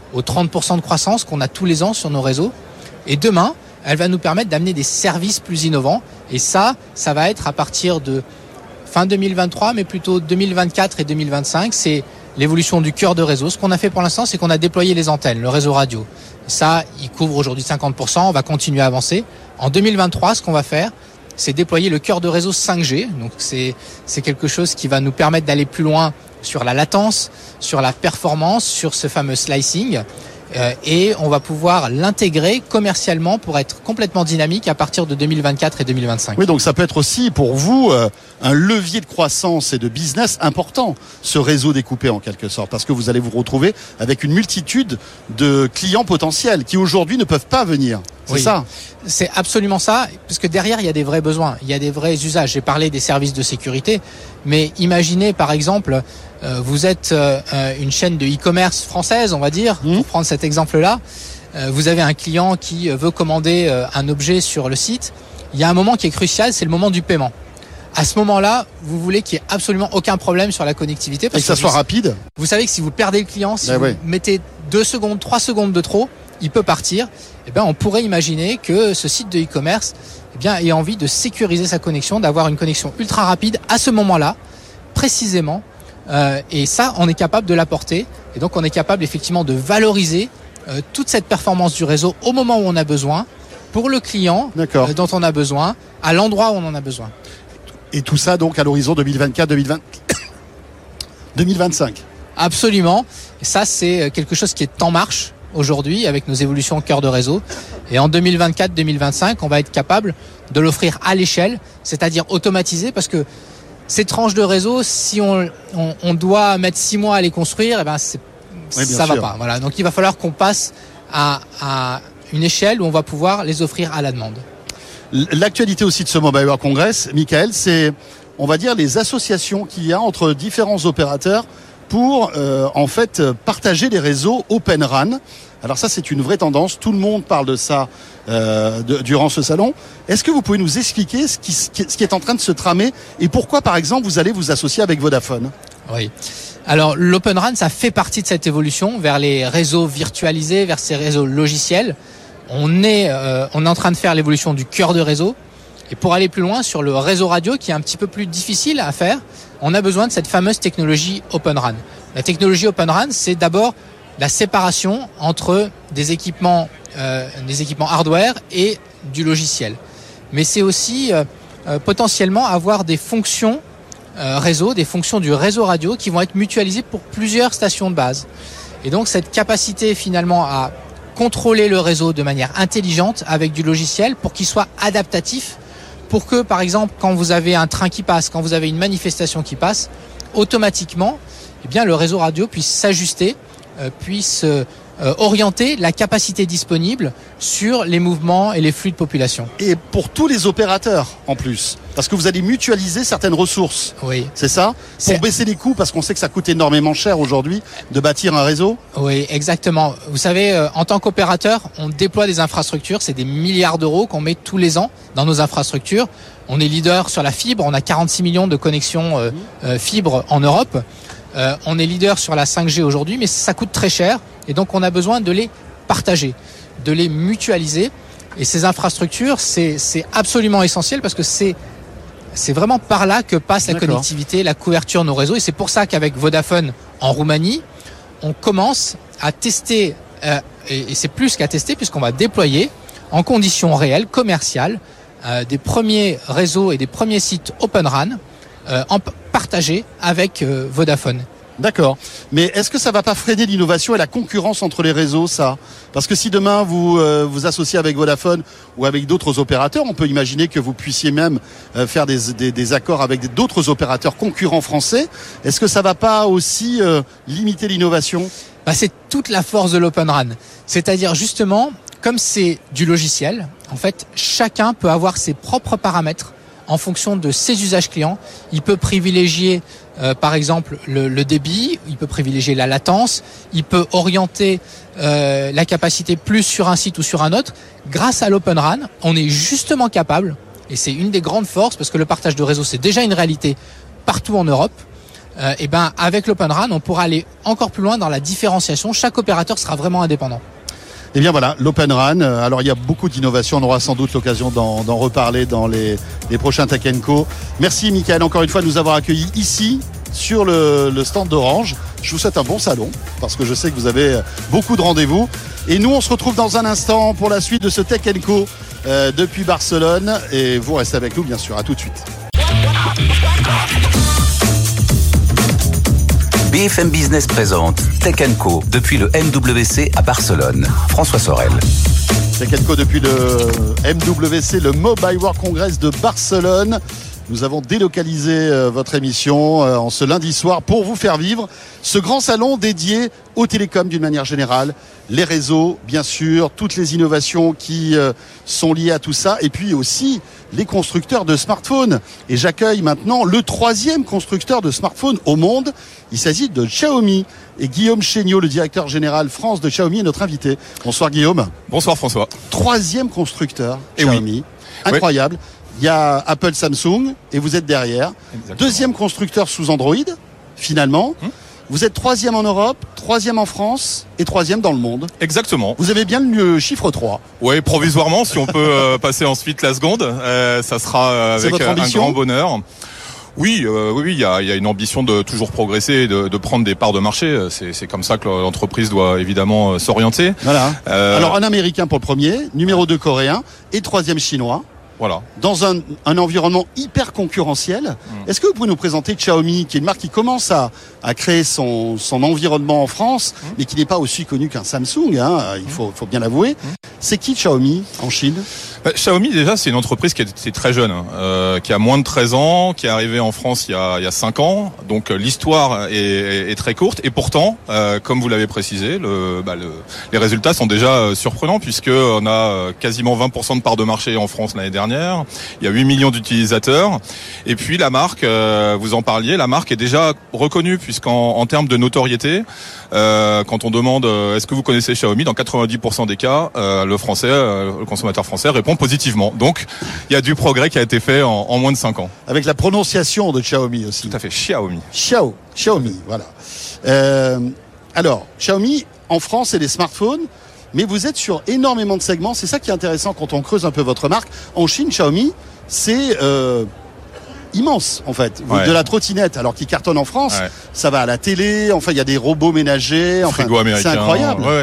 aux trente pour cent de croissance qu'on a tous les ans sur nos réseaux. Et demain, elle va nous permettre d'amener des services plus innovants. Et ça, ça va être à partir de fin deux mille vingt-trois, mais plutôt deux mille vingt-quatre et deux mille vingt-cinq. C'est l'évolution du cœur de réseau. Ce qu'on a fait pour l'instant, c'est qu'on a déployé les antennes, le réseau radio. Ça, il couvre aujourd'hui cinquante pour cent. On va continuer à avancer. En deux mille vingt-trois, ce qu'on va faire, c'est déployer le cœur de réseau cinq G. Donc c'est, c'est quelque chose qui va nous permettre d'aller plus loin sur la latence, sur la performance, sur ce fameux slicing. Euh, et on va pouvoir l'intégrer commercialement pour être complètement dynamique à partir de deux mille vingt-quatre et deux mille vingt-cinq. Oui, donc ça peut être aussi pour vous euh, un levier de croissance et de business important, ce réseau découpé en quelque sorte, parce que vous allez vous retrouver avec une multitude de clients potentiels qui aujourd'hui ne peuvent pas venir. C'est oui, ça? C'est absolument ça, parce que derrière, il y a des vrais besoins, il y a des vrais usages. J'ai parlé des services de sécurité, mais imaginez par exemple, euh, vous êtes euh, une chaîne de e-commerce française, on va dire, mmh. pour prendre cet exemple-là. Euh, vous avez un client qui veut commander euh, un objet sur le site. Il y a un moment qui est crucial, c'est le moment du paiement. À ce moment-là, vous voulez qu'il n'y ait absolument aucun problème sur la connectivité. Parce et que ça que soit vous, rapide. Vous savez que si vous perdez le client, si ben vous ouais. mettez deux secondes, trois secondes de trop, il peut partir. Eh bien, on pourrait imaginer que ce site de e-commerce, eh bien, ait envie de sécuriser sa connexion, d'avoir une connexion ultra rapide à ce moment-là, précisément. Euh, et ça, on est capable de l'apporter. Et donc, on est capable effectivement de valoriser euh, toute cette performance du réseau au moment où on a besoin, pour le client euh, dont on a besoin, à l'endroit où on en a besoin. Et tout ça donc à l'horizon deux mille vingt-quatre deux mille vingt... deux mille vingt-cinq. Absolument. Et ça, c'est quelque chose qui est en marche aujourd'hui avec nos évolutions au cœur de réseau. Et en deux mille vingt-quatre deux mille vingt-cinq, on va être capable de l'offrir à l'échelle, c'est-à-dire automatisé, parce que ces tranches de réseau, si on, on, on doit mettre six mois à les construire, eh ben c'est, oui, ça sûr. va pas. Voilà. Donc il va falloir qu'on passe à, à une échelle où on va pouvoir les offrir à la demande. L'actualité aussi de ce Mobile World Congress, Michael, c'est, on va dire, les associations qu'il y a entre différents opérateurs pour euh, en fait partager les réseaux Open RAN. Alors ça, c'est une vraie tendance. Tout le monde parle de ça euh, de, durant ce salon. Est-ce que vous pouvez nous expliquer ce qui, ce qui est en train de se tramer et pourquoi, par exemple, vous allez vous associer avec Vodafone? Oui. Alors l'Open RAN, ça fait partie de cette évolution vers les réseaux virtualisés, vers ces réseaux logiciels. On est, euh, on est en train de faire l'évolution du cœur de réseau. Et pour aller plus loin sur le réseau radio, qui est un petit peu plus difficile à faire, on a besoin de cette fameuse technologie Open RAN. La technologie Open RAN, c'est d'abord la séparation entre des équipements, euh, des équipements hardware et du logiciel. Mais c'est aussi euh, euh, potentiellement avoir des fonctions euh, réseau, des fonctions du réseau radio qui vont être mutualisées pour plusieurs stations de base. Et donc cette capacité finalement à contrôler le réseau de manière intelligente avec du logiciel pour qu'il soit adaptatif, pour que, par exemple, quand vous avez un train qui passe, quand vous avez une manifestation qui passe, automatiquement, eh bien, le réseau radio puisse s'ajuster, euh, puisse euh, orienter la capacité disponible sur les mouvements et les flux de population. Et pour tous les opérateurs, en plus, parce que vous allez mutualiser certaines ressources. Oui. C'est ça? Pour c'est... baisser les coûts, parce qu'on sait que ça coûte énormément cher aujourd'hui de bâtir un réseau. Oui, exactement. Vous savez, euh, en tant qu'opérateur, on déploie des infrastructures. C'est des milliards d'euros qu'on met tous les ans dans nos infrastructures. On est leader sur la fibre. On a quarante-six millions de connexions euh, euh, fibre en Europe. Euh, on est leader sur la cinq G aujourd'hui, mais ça coûte très cher. Et donc, on a besoin de les partager, de les mutualiser. Et ces infrastructures, c'est, c'est absolument essentiel parce que c'est C'est vraiment par là que passe la D'accord. connectivité, la couverture de nos réseaux. Et c'est pour ça qu'avec Vodafone en Roumanie, on commence à tester, euh, et, et c'est plus qu'à tester, puisqu'on va déployer en conditions réelles, commerciales, euh, des premiers réseaux et des premiers sites Open RAN euh, en p- partagés avec euh, Vodafone. D'accord. Mais est-ce que ça va pas freiner l'innovation et la concurrence entre les réseaux, ça? Parce que si demain vous euh, vous associez avec Vodafone ou avec d'autres opérateurs, on peut imaginer que vous puissiez même euh, faire des, des, des accords avec des, d'autres opérateurs concurrents français. Est-ce que ça va pas aussi euh, limiter l'innovation? Bah, c'est toute la force de l'Open RAN. C'est-à-dire justement, comme c'est du logiciel, en fait, chacun peut avoir ses propres paramètres en fonction de ses usages clients. Il peut privilégier euh, par exemple le, le débit, il peut privilégier la latence, il peut orienter euh, la capacité plus sur un site ou sur un autre. Grâce à l'Open RAN, on est justement capable, et c'est une des grandes forces, parce que le partage de réseau c'est déjà une réalité partout en Europe, euh, et ben avec l'Open RAN, on pourra aller encore plus loin dans la différenciation. Chaque opérateur sera vraiment indépendant. Et bien voilà, l'Open RAN. Alors il y a beaucoup d'innovations, on aura sans doute l'occasion d'en, d'en reparler dans les, les prochains Tech and Co. Merci Michael encore une fois de nous avoir accueillis ici sur le, le stand d'Orange. Je vous souhaite un bon salon parce que je sais que vous avez beaucoup de rendez-vous. Et nous on se retrouve dans un instant pour la suite de ce Tech and Co euh, depuis Barcelone. Et vous restez avec nous bien sûr, à tout de suite. B F M Business présente Tech and Co depuis le M W C à Barcelone. François Sorel. Tech and Co depuis le M W C, le Mobile World Congress de Barcelone. Nous avons délocalisé euh, votre émission euh, en ce lundi soir pour vous faire vivre ce grand salon dédié aux télécoms d'une manière générale, les réseaux bien sûr, toutes les innovations qui euh, sont liées à tout ça et puis aussi les constructeurs de smartphones. Et j'accueille maintenant le troisième constructeur de smartphones au monde. Il s'agit de Xiaomi. Et Guillaume Chéniaud, le directeur général France de Xiaomi, est notre invité. Bonsoir Guillaume. Bonsoir François. Troisième constructeur Et Xiaomi. Oui. Incroyable. Oui. Il y a Apple, Samsung et vous êtes derrière. Exactement. Deuxième constructeur sous Android, finalement. Hum. Vous êtes troisième en Europe, troisième en France et troisième dans le monde. Exactement. Vous avez bien le chiffre trois. Oui, provisoirement, si on peut euh, passer ensuite la seconde, euh, ça sera euh, avec euh, un grand bonheur. Oui, euh, oui, il y a, y a une ambition de toujours progresser, et de, de prendre des parts de marché. C'est, c'est comme ça que l'entreprise doit évidemment euh, s'orienter. Voilà. Euh... Alors un Américain pour le premier, numéro deux Coréen et troisième Chinois. Voilà. Dans un, un environnement hyper concurrentiel. Mmh. Est-ce que vous pouvez nous présenter Xiaomi, qui est une marque qui commence à, à créer son, son environnement en France, mmh. mais qui n'est pas aussi connu qu'un Samsung, hein, il faut, faut bien l'avouer. Mmh. C'est qui Xiaomi en Chine ? Bah, Xiaomi, déjà, c'est une entreprise qui est, qui est très jeune, euh, qui a moins de treize ans, qui est arrivée en France il y a, il y a cinq ans. Donc l'histoire est, est, est très courte. Et pourtant, euh, comme vous l'avez précisé, le, bah, le, les résultats sont déjà surprenants puisqu'on a quasiment vingt pour cent de parts de marché en France l'année dernière. Il y a huit millions d'utilisateurs. Et puis la marque, euh, vous en parliez, la marque est déjà reconnue puisqu'en en termes de notoriété, euh, quand on demande euh, est-ce que vous connaissez Xiaomi, dans quatre-vingt-dix pour cent des cas, euh, le français, euh, le consommateur français répond positivement. Donc il y a du progrès qui a été fait en, en moins de cinq ans. Avec la prononciation de Xiaomi aussi. Tout à fait, Xiaomi. Xiao, Xiaomi, voilà. Euh, alors, Xiaomi, en France, c'est les smartphones. Mais vous êtes sur énormément de segments. C'est ça qui est intéressant quand on creuse un peu votre marque. En Chine, Xiaomi, c'est euh, immense en fait. Ouais. De la trottinette, alors qui cartonne en France, ouais. Ça va à la télé. Enfin, il y a des robots ménagers. Enfin, frigo américain. C'est incroyable. Ouais, ouais.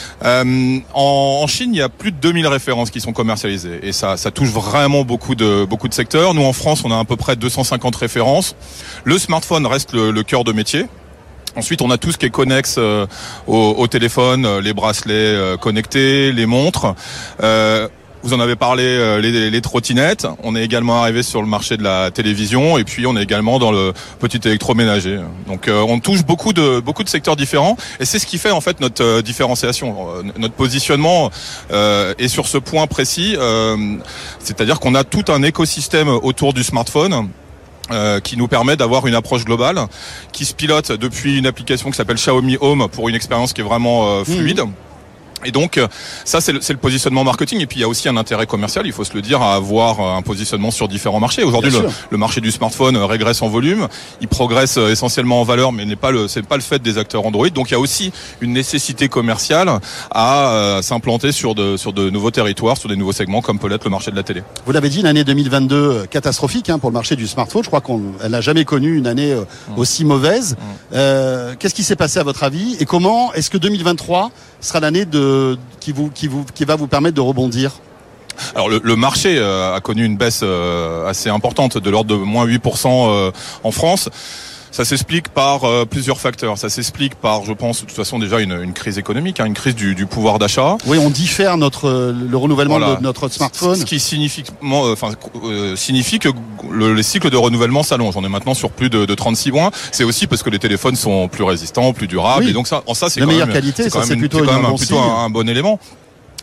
Euh, en, en Chine, il y a plus de deux mille références qui sont commercialisées et ça, ça touche vraiment beaucoup de beaucoup de secteurs. Nous, en France, on a à peu près deux cent cinquante références. Le smartphone reste le, le cœur de métier. Ensuite, on a tout ce qui est connexe euh, au, au téléphone, euh, les bracelets euh, connectés, les montres. Euh, vous en avez parlé, euh, les, les trottinettes. On est également arrivé sur le marché de la télévision et puis on est également dans le petit électroménager. Donc, euh, on touche beaucoup de beaucoup de secteurs différents et c'est ce qui fait en fait notre euh, différenciation, euh, notre positionnement euh, est sur ce point précis. Euh, c'est-à-dire qu'on a tout un écosystème autour du smartphone. Euh, qui nous permet d'avoir une approche globale qui se pilote depuis une application qui s'appelle Xiaomi Home pour une expérience qui est vraiment euh, fluide. Mmh. Et donc ça c'est le, c'est le positionnement marketing et puis il y a aussi un intérêt commercial, il faut se le dire, à avoir un positionnement sur différents marchés. Aujourd'hui le, le marché du smartphone régresse en volume, il progresse essentiellement en valeur mais n'est pas le c'est pas le fait des acteurs Android. Donc il y a aussi une nécessité commerciale à euh, s'implanter sur de sur de nouveaux territoires, sur des nouveaux segments comme peut l'être le marché de la télé. Vous l'avez dit, une année deux mille vingt-deux catastrophique hein, pour le marché du smartphone. Je crois qu'elle n'a jamais connu une année euh, mmh. aussi mauvaise. Mmh. Euh, qu'est-ce qui s'est passé à votre avis et comment est-ce que deux mille vingt-trois sera l'année de, qui, vous, qui, vous, qui va vous permettre de rebondir? Alors le, le marché euh, a connu une baisse euh, assez importante de l'ordre de moins huit pour cent euh, en France. Ça s'explique par euh, plusieurs facteurs. Ça s'explique par, je pense, de toute façon déjà une, une crise économique, hein, une crise du, du pouvoir d'achat. Oui, on diffère notre le renouvellement voilà. de notre smartphone. Ce qui signifie, euh, enfin, euh, signifie que le, les cycles de renouvellement s'allongent. On est maintenant sur plus de, de trente-six mois. C'est aussi parce que les téléphones sont plus résistants, plus durables. Oui. Et donc ça, en ça, c'est de quand meilleure même, qualité. c'est ça, quand c'est même, plutôt, c'est quand même un, un, bon plutôt un, un bon élément.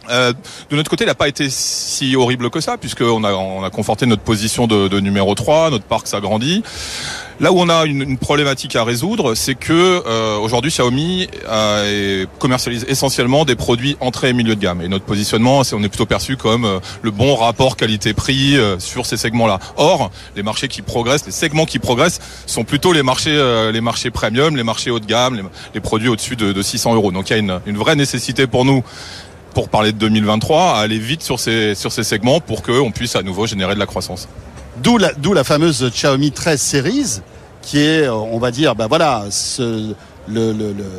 Euh, de notre côté, il n'a pas été si horrible que ça, puisqu'on a, on a conforté notre position de, de numéro trois, notre parc s'agrandit. Là où on a une, une problématique à résoudre, c'est que euh, aujourd'hui Xiaomi euh, commercialise essentiellement des produits entrée et milieu de gamme. Et notre positionnement, c'est on est plutôt perçu comme euh, le bon rapport qualité-prix euh, sur ces segments-là. Or, les marchés qui progressent, les segments qui progressent, sont plutôt les marchés, euh, les marchés premium, les marchés haut de gamme, les, les produits au-dessus de, de six cents euros. Donc il y a une, une vraie nécessité pour nous, pour parler de deux mille vingt-trois, à aller vite sur ces sur ces segments pour qu'on puisse à nouveau générer de la croissance. D'où la, d'où la fameuse Xiaomi treize Series, qui est, on va dire, ben voilà, ce, le, le, le,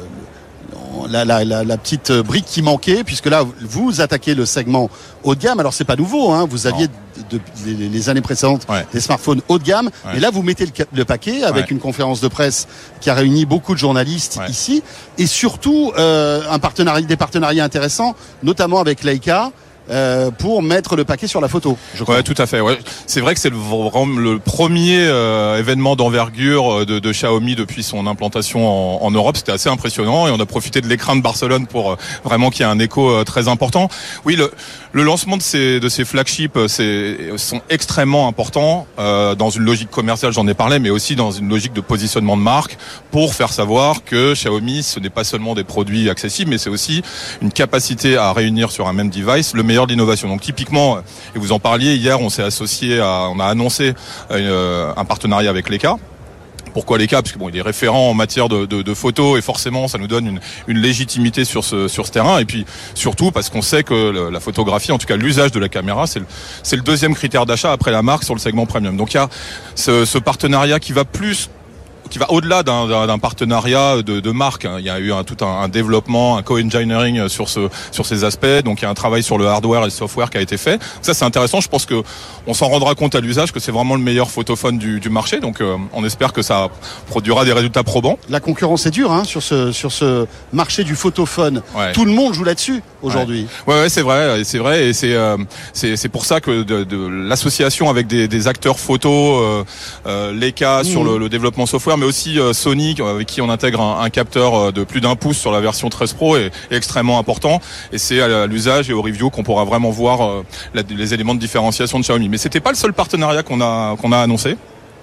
la, la, la, la petite brique qui manquait, puisque là, vous attaquez le segment haut de gamme. Alors, c'est pas nouveau, hein. Vous aviez de, de, les, les années précédentes ouais. des smartphones haut de gamme, ouais. et là, vous mettez le, le paquet avec ouais. une conférence de presse qui a réuni beaucoup de journalistes ouais. ici, et surtout euh, un partenariat, des partenariats intéressants, notamment avec Leica. Euh, pour mettre le paquet sur la photo, je crois. Ouais, tout à fait. Ouais. C'est vrai que c'est le, le premier euh, événement d'envergure de, de Xiaomi depuis son implantation en, en Europe. C'était assez impressionnant et on a profité de l'écran de Barcelone pour euh, vraiment qu'il y ait un écho euh, très important. Oui, le, le lancement de ces, de ces flagships c'est, sont extrêmement importants euh, dans une logique commerciale, j'en ai parlé, mais aussi dans une logique de positionnement de marque pour faire savoir que Xiaomi, ce n'est pas seulement des produits accessibles, mais c'est aussi une capacité à réunir sur un même device le meilleur de l'innovation. Donc typiquement, et vous en parliez hier, on s'est associé à, on a annoncé euh, un partenariat avec Leica. Pourquoi Leica ? Parce que bon, il est référent en matière de, de, de photos et forcément, ça nous donne une, une légitimité sur ce sur ce terrain. Et puis surtout parce qu'on sait que le, la photographie, en tout cas l'usage de la caméra, c'est le c'est le deuxième critère d'achat après la marque sur le segment premium. Donc il y a ce, ce partenariat qui va plus qui va au-delà d'un, d'un, d'un partenariat de, de marque. Il y a eu un, tout un, un développement, un co-engineering sur ce, sur ces aspects. Donc, il y a un travail sur le hardware et le software qui a été fait. Ça, c'est intéressant. Je pense que on s'en rendra compte à l'usage que c'est vraiment le meilleur photophone du, du marché. Donc, euh, on espère que ça produira des résultats probants. La concurrence est dure, hein, sur ce, sur ce marché du photophone. Ouais. Tout le monde joue là-dessus aujourd'hui. Ouais, ouais, ouais c'est vrai, c'est vrai. Et c'est, euh, c'est, c'est pour ça que de, de l'association avec des, des acteurs photo, euh, euh, Leica mmh. sur le, le développement software, mais aussi euh, Sony avec qui on intègre un, un capteur de plus d'un pouce sur la version treize Pro est, est extrêmement important et c'est à l'usage et au review qu'on pourra vraiment voir euh, la, les éléments de différenciation de Xiaomi. Mais c'était pas le seul partenariat qu'on a qu'on a annoncé.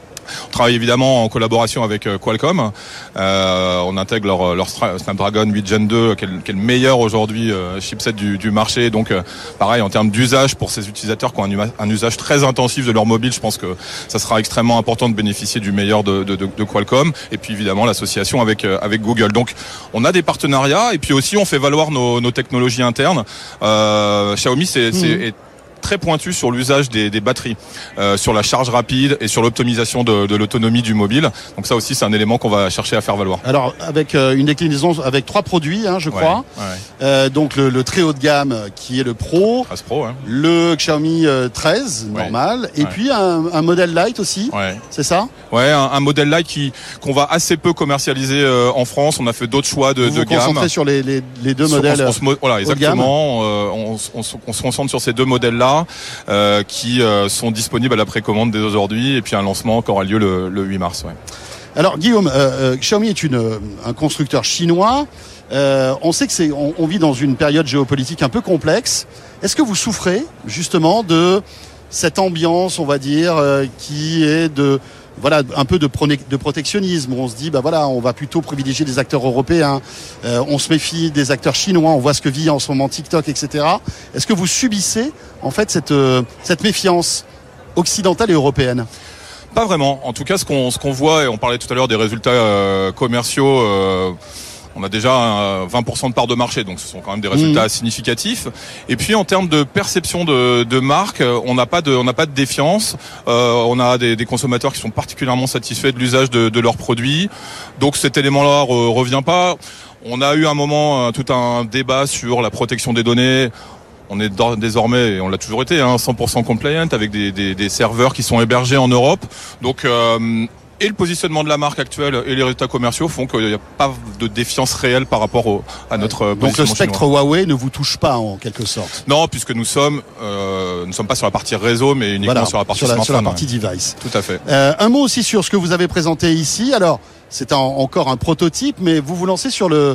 On travaille évidemment en collaboration avec Qualcomm. Euh, on intègre leur, leur Snapdragon huit Gen deux, qui est le, qui est le meilleur aujourd'hui euh, chipset du, du marché. Donc, euh, pareil, en termes d'usage pour ces utilisateurs qui ont un, un usage très intensif de leur mobile, je pense que ça sera extrêmement important de bénéficier du meilleur de, de, de, de Qualcomm. Et puis, évidemment, l'association avec euh, avec Google. Donc, on a des partenariats et puis aussi, on fait valoir nos, nos technologies internes. Euh, Xiaomi, c'est, mmh. c'est est très pointu sur l'usage des, des batteries, euh, sur la charge rapide et sur l'optimisation de, de l'autonomie du mobile. Donc ça aussi, c'est un élément qu'on va chercher à faire valoir. Alors avec euh, une déclinaison avec trois produits, hein, je crois. Ouais, ouais. Euh, donc le, le très haut de gamme qui est le Pro, treize Pro, hein. Le Xiaomi euh, treize ouais. normal, et ouais. puis un, un modèle Lite aussi. Ouais. C'est ça ? Ouais, un, un modèle Lite qui qu'on va assez peu commercialiser euh, en France. On a fait d'autres choix de, vous de vous gamme. Vous concentrez sur les, les, les deux sur, modèles. On se, on se, voilà, exactement. Euh, on, on, on se concentre sur ces deux modèles-là. Euh, qui euh, sont disponibles à la précommande dès aujourd'hui et puis un lancement qui aura lieu le, le huit mars. Ouais. Alors Guillaume, euh, Xiaomi est une, un constructeur chinois. Euh, on sait que c'est, on, on vit dans une période géopolitique un peu complexe. Est-ce que vous souffrez justement de cette ambiance, on va dire, euh, qui est de voilà un peu de, pro- de protectionnisme, où on se dit bah voilà, on va plutôt privilégier des acteurs européens, euh, on se méfie des acteurs chinois, on voit ce que vit en ce moment TikTok, et cetera. Est-ce que vous subissez en fait cette euh, cette méfiance occidentale et européenne ? Pas vraiment. En tout cas, ce qu'on ce qu'on voit, et on parlait tout à l'heure des résultats euh, commerciaux. Euh, On a déjà vingt pour cent de part de marché, donc ce sont quand même des résultats mmh. significatifs. Et puis en termes de perception de, de marque, on n'a pas de, on n'a pas de défiance. Euh, on a des, des consommateurs qui sont particulièrement satisfaits de l'usage de, de leurs produits. Donc cet élément-là re, revient pas. On a eu un moment tout un débat sur la protection des données. On est désormais, et on l'a toujours été, hein, cent pour cent compliant avec des, des, des serveurs qui sont hébergés en Europe. Donc euh, et le positionnement de la marque actuelle et les résultats commerciaux font qu'il n'y a pas de défiance réelle par rapport au, à notre Donc le spectre chinois. Huawei ne vous touche pas en quelque sorte ? Non, puisque nous sommes, euh, nous sommes pas sur la partie réseau, mais uniquement voilà, sur la partie sur la, smartphone. Sur la partie ouais. device. Tout à fait. Euh, un mot aussi sur ce que vous avez présenté ici. Alors, c'est un, encore un prototype, mais vous vous lancez sur le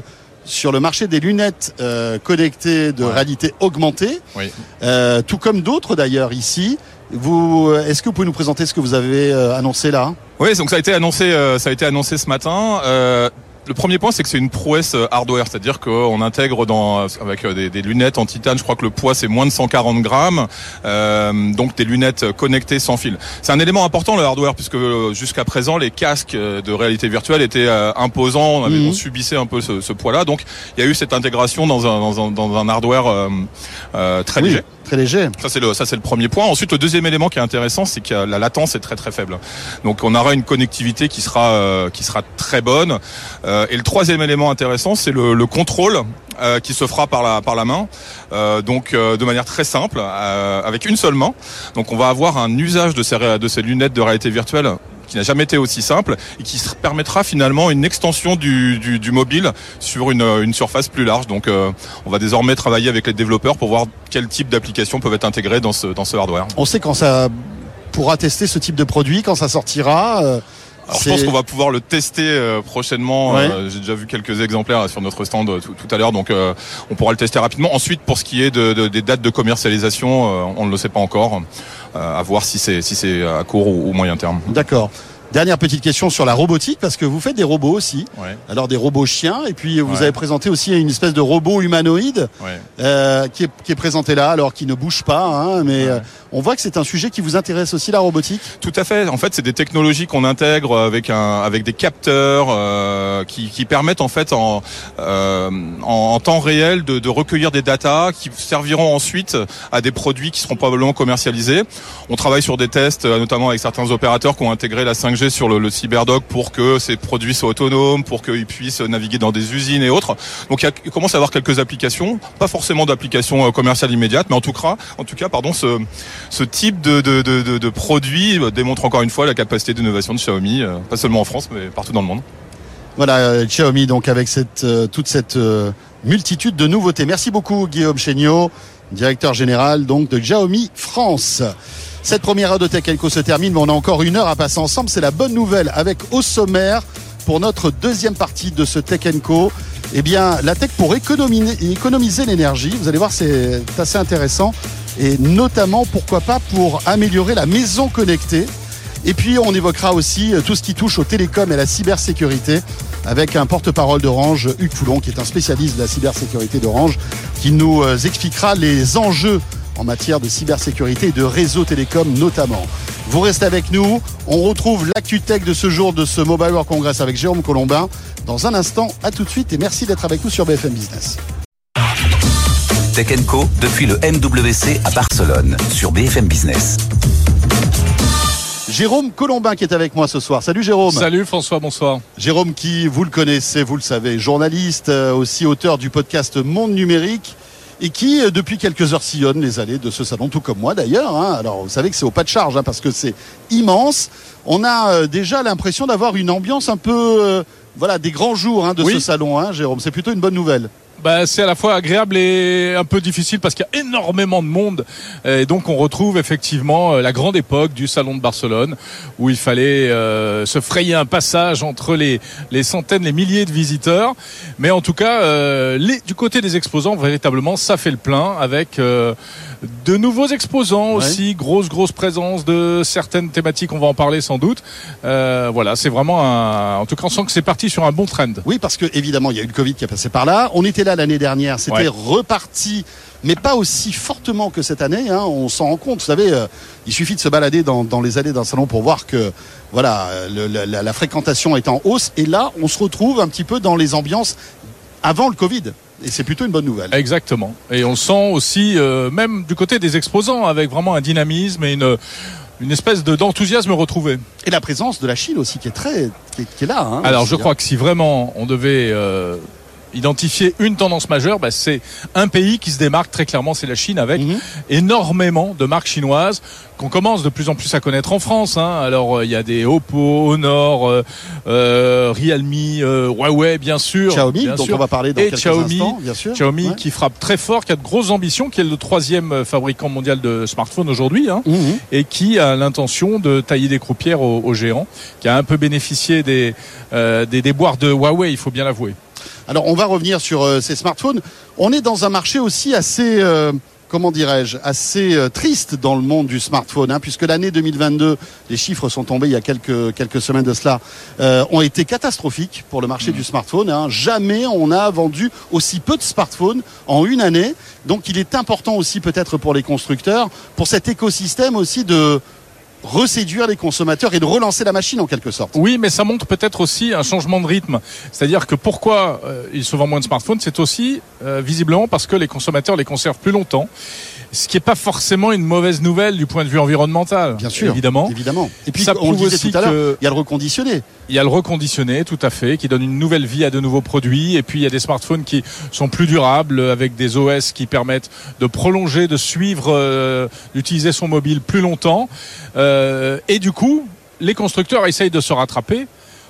sur le marché des lunettes euh, connectées de ouais. réalité augmentée, oui. euh, tout comme d'autres d'ailleurs ici. Vous, est-ce que vous pouvez nous présenter ce que vous avez euh, annoncé là ? Oui, donc ça a été annoncé, euh, ça a été annoncé ce matin. Euh, Le premier point, c'est que c'est une prouesse hardware, c'est-à-dire qu'on intègre dans avec des, des lunettes en titane. Je crois que le poids c'est moins de cent quarante grammes, euh, donc des lunettes connectées sans fil. C'est un élément important le hardware, puisque jusqu'à présent les casques de réalité virtuelle étaient euh, imposants, on, avait, mmh. on subissait un peu ce, ce poids-là. Donc il y a eu cette intégration dans un dans un, dans un hardware euh, euh, très oui. léger. Très léger. Ça c'est le ça c'est le premier point. Ensuite le deuxième élément qui est intéressant, c'est que la latence est très très faible. Donc on aura une connectivité qui sera euh, qui sera très bonne. Euh, et le troisième élément intéressant, c'est le, le contrôle euh, qui se fera par la par la main. Euh, donc euh, de manière très simple, euh, avec une seule main. Donc on va avoir un usage de ces de ces lunettes de réalité virtuelle qui n'a jamais été aussi simple et qui permettra finalement une extension du, du, du mobile sur une, une surface plus large. Donc euh, on va désormais travailler avec les développeurs pour voir quel type d'applications peuvent être intégrées dans ce, dans ce hardware. On sait quand ça pourra tester ce type de produit, quand ça sortira euh... Alors, je pense qu'on va pouvoir le tester euh, prochainement. Ouais. Euh, j'ai déjà vu quelques exemplaires sur notre stand euh, tout, tout à l'heure, donc euh, on pourra le tester rapidement. Ensuite, pour ce qui est de, de, des dates de commercialisation, euh, on ne le sait pas encore. Euh, à voir si c'est si c'est à court ou, ou moyen terme. D'accord. Dernière petite question sur la robotique, parce que vous faites des robots aussi. Ouais. Alors des robots chiens, et puis vous ouais. avez présenté aussi une espèce de robot humanoïde ouais. euh, qui, est, qui est présenté là, alors qui ne bouge pas, hein, mais ouais. euh, on voit que c'est un sujet qui vous intéresse aussi, la robotique. Tout à fait. En fait, c'est des technologies qu'on intègre avec un avec des capteurs euh, qui, qui permettent en fait en euh, en, en temps réel de, de recueillir des datas qui serviront ensuite à des produits qui seront probablement commercialisés. On travaille sur des tests, notamment avec certains opérateurs qui ont intégré la cinq G sur le, le CyberDog pour que ces produits soient autonomes, pour qu'ils puissent naviguer dans des usines et autres. Donc il, y a, il commence à y avoir quelques applications, pas forcément d'applications commerciales immédiates, mais en tout cas, en tout cas, pardon, ce, ce type de, de, de, de, de produit démontre encore une fois la capacité d'innovation de Xiaomi, pas seulement en France, mais partout dans le monde. Voilà, euh, Xiaomi donc avec cette euh, toute cette euh, multitude de nouveautés. Merci beaucoup Guillaume Chéniaud, directeur général donc de Xiaomi France. Cette première heure de Tech and Co se termine, mais on a encore une heure à passer ensemble. C'est la bonne nouvelle avec au sommaire pour notre deuxième partie de ce Tech and Co. Eh bien, la tech pour économiser, économiser l'énergie. Vous allez voir, c'est assez intéressant. Et notamment, pourquoi pas, pour améliorer la maison connectée. Et puis, on évoquera aussi tout ce qui touche aux télécoms et à la cybersécurité avec un porte-parole d'Orange, Hugues Foulon, qui est un spécialiste de la cybersécurité d'Orange, qui nous expliquera les enjeux en matière de cybersécurité et de réseau télécom notamment. Vous restez avec nous. On retrouve l'actu tech de ce jour de ce Mobile World Congress avec Jérôme Colombin dans un instant. À tout de suite et merci d'être avec nous sur B F M Business. Tech and Co depuis le M W C à Barcelone sur B F M Business. Jérôme Colombin qui est avec moi ce soir. Salut Jérôme. Salut François, bonsoir. Jérôme qui, vous le connaissez, vous le savez, journaliste, aussi auteur du podcast Monde Numérique, et qui, depuis quelques heures, sillonne les allées de ce salon, tout comme moi d'ailleurs. Hein. Alors, vous savez que c'est au pas de charge, hein, parce que c'est immense. On a euh, déjà l'impression d'avoir une ambiance un peu, euh, voilà, des grands jours hein, de oui. ce salon, hein, Jérôme. C'est plutôt une bonne nouvelle. Bah, c'est à la fois agréable et un peu difficile parce qu'il y a énormément de monde et donc on retrouve effectivement la grande époque du salon de Barcelone où il fallait euh, se frayer un passage entre les les centaines, les milliers de visiteurs. Mais en tout cas, euh, les, du côté des exposants, véritablement, ça fait le plein avec euh, de nouveaux exposants ouais. aussi, grosse grosse présence de certaines thématiques. On va en parler sans doute. Euh, voilà, c'est vraiment un. En tout cas, on sent que c'est parti sur un bon trend. Oui, parce que évidemment, il y a eu le Covid qui est passé par là. On était là l'année dernière, c'était ouais. reparti, mais pas aussi fortement que cette année. Hein, on s'en rend compte. Vous savez, euh, il suffit de se balader dans, dans les allées d'un salon pour voir que voilà, le, la, la fréquentation est en hausse. Et là, on se retrouve un petit peu dans les ambiances avant le Covid. Et c'est plutôt une bonne nouvelle. Exactement. Et on sent aussi, euh, même du côté des exposants, avec vraiment un dynamisme et une, une espèce de, d'enthousiasme retrouvé. Et la présence de la Chine aussi, qui est très, qui est, qui est là. Hein, Alors, aussi, je hein. crois que si vraiment on devait euh, identifier une tendance majeure, bah, c'est un pays qui se démarque très clairement, c'est la Chine, avec mmh. énormément de marques chinoises qu'on commence de plus en plus à connaître en France. Hein. Alors il y a des Oppo, Honor, euh, euh, Realme, euh, Huawei bien sûr, Xiaomi bien dont sûr. on va parler dans et quelques Xiaomi, instants, bien sûr. Xiaomi ouais. qui frappe très fort, qui a de grosses ambitions, qui est le troisième fabricant mondial de smartphones aujourd'hui, hein, mmh. et qui a l'intention de tailler des croupières aux, aux géants, qui a un peu bénéficié des, euh, des déboires de Huawei, il faut bien l'avouer. Alors on va revenir sur euh, ces smartphones. On est dans un marché aussi assez, euh, comment dirais-je, assez euh, triste dans le monde du smartphone, hein, puisque l'année deux mille vingt-deux, les chiffres sont tombés il y a quelques quelques semaines de cela, euh, ont été catastrophiques pour le marché mmh. du smartphone. Hein. Jamais on a vendu aussi peu de smartphones en une année. Donc il est important aussi peut-être pour les constructeurs, pour cet écosystème aussi de reséduire les consommateurs et de relancer la machine en quelque sorte. Oui, mais ça montre peut-être aussi un changement de rythme. C'est-à-dire que pourquoi euh, il se vend moins de smartphones, c'est aussi euh, visiblement parce que les consommateurs les conservent plus longtemps. Ce qui n'est pas forcément une mauvaise nouvelle du point de vue environnemental. Bien sûr, évidemment. évidemment. Et puis, ça on le disait aussi tout à l'heure, que il y a le reconditionné. Il y a le reconditionné, tout à fait, qui donne une nouvelle vie à de nouveaux produits. Et puis, il y a des smartphones qui sont plus durables, avec des O S qui permettent de prolonger, de suivre, euh, d'utiliser son mobile plus longtemps. Euh, et du coup, les constructeurs essayent de se rattraper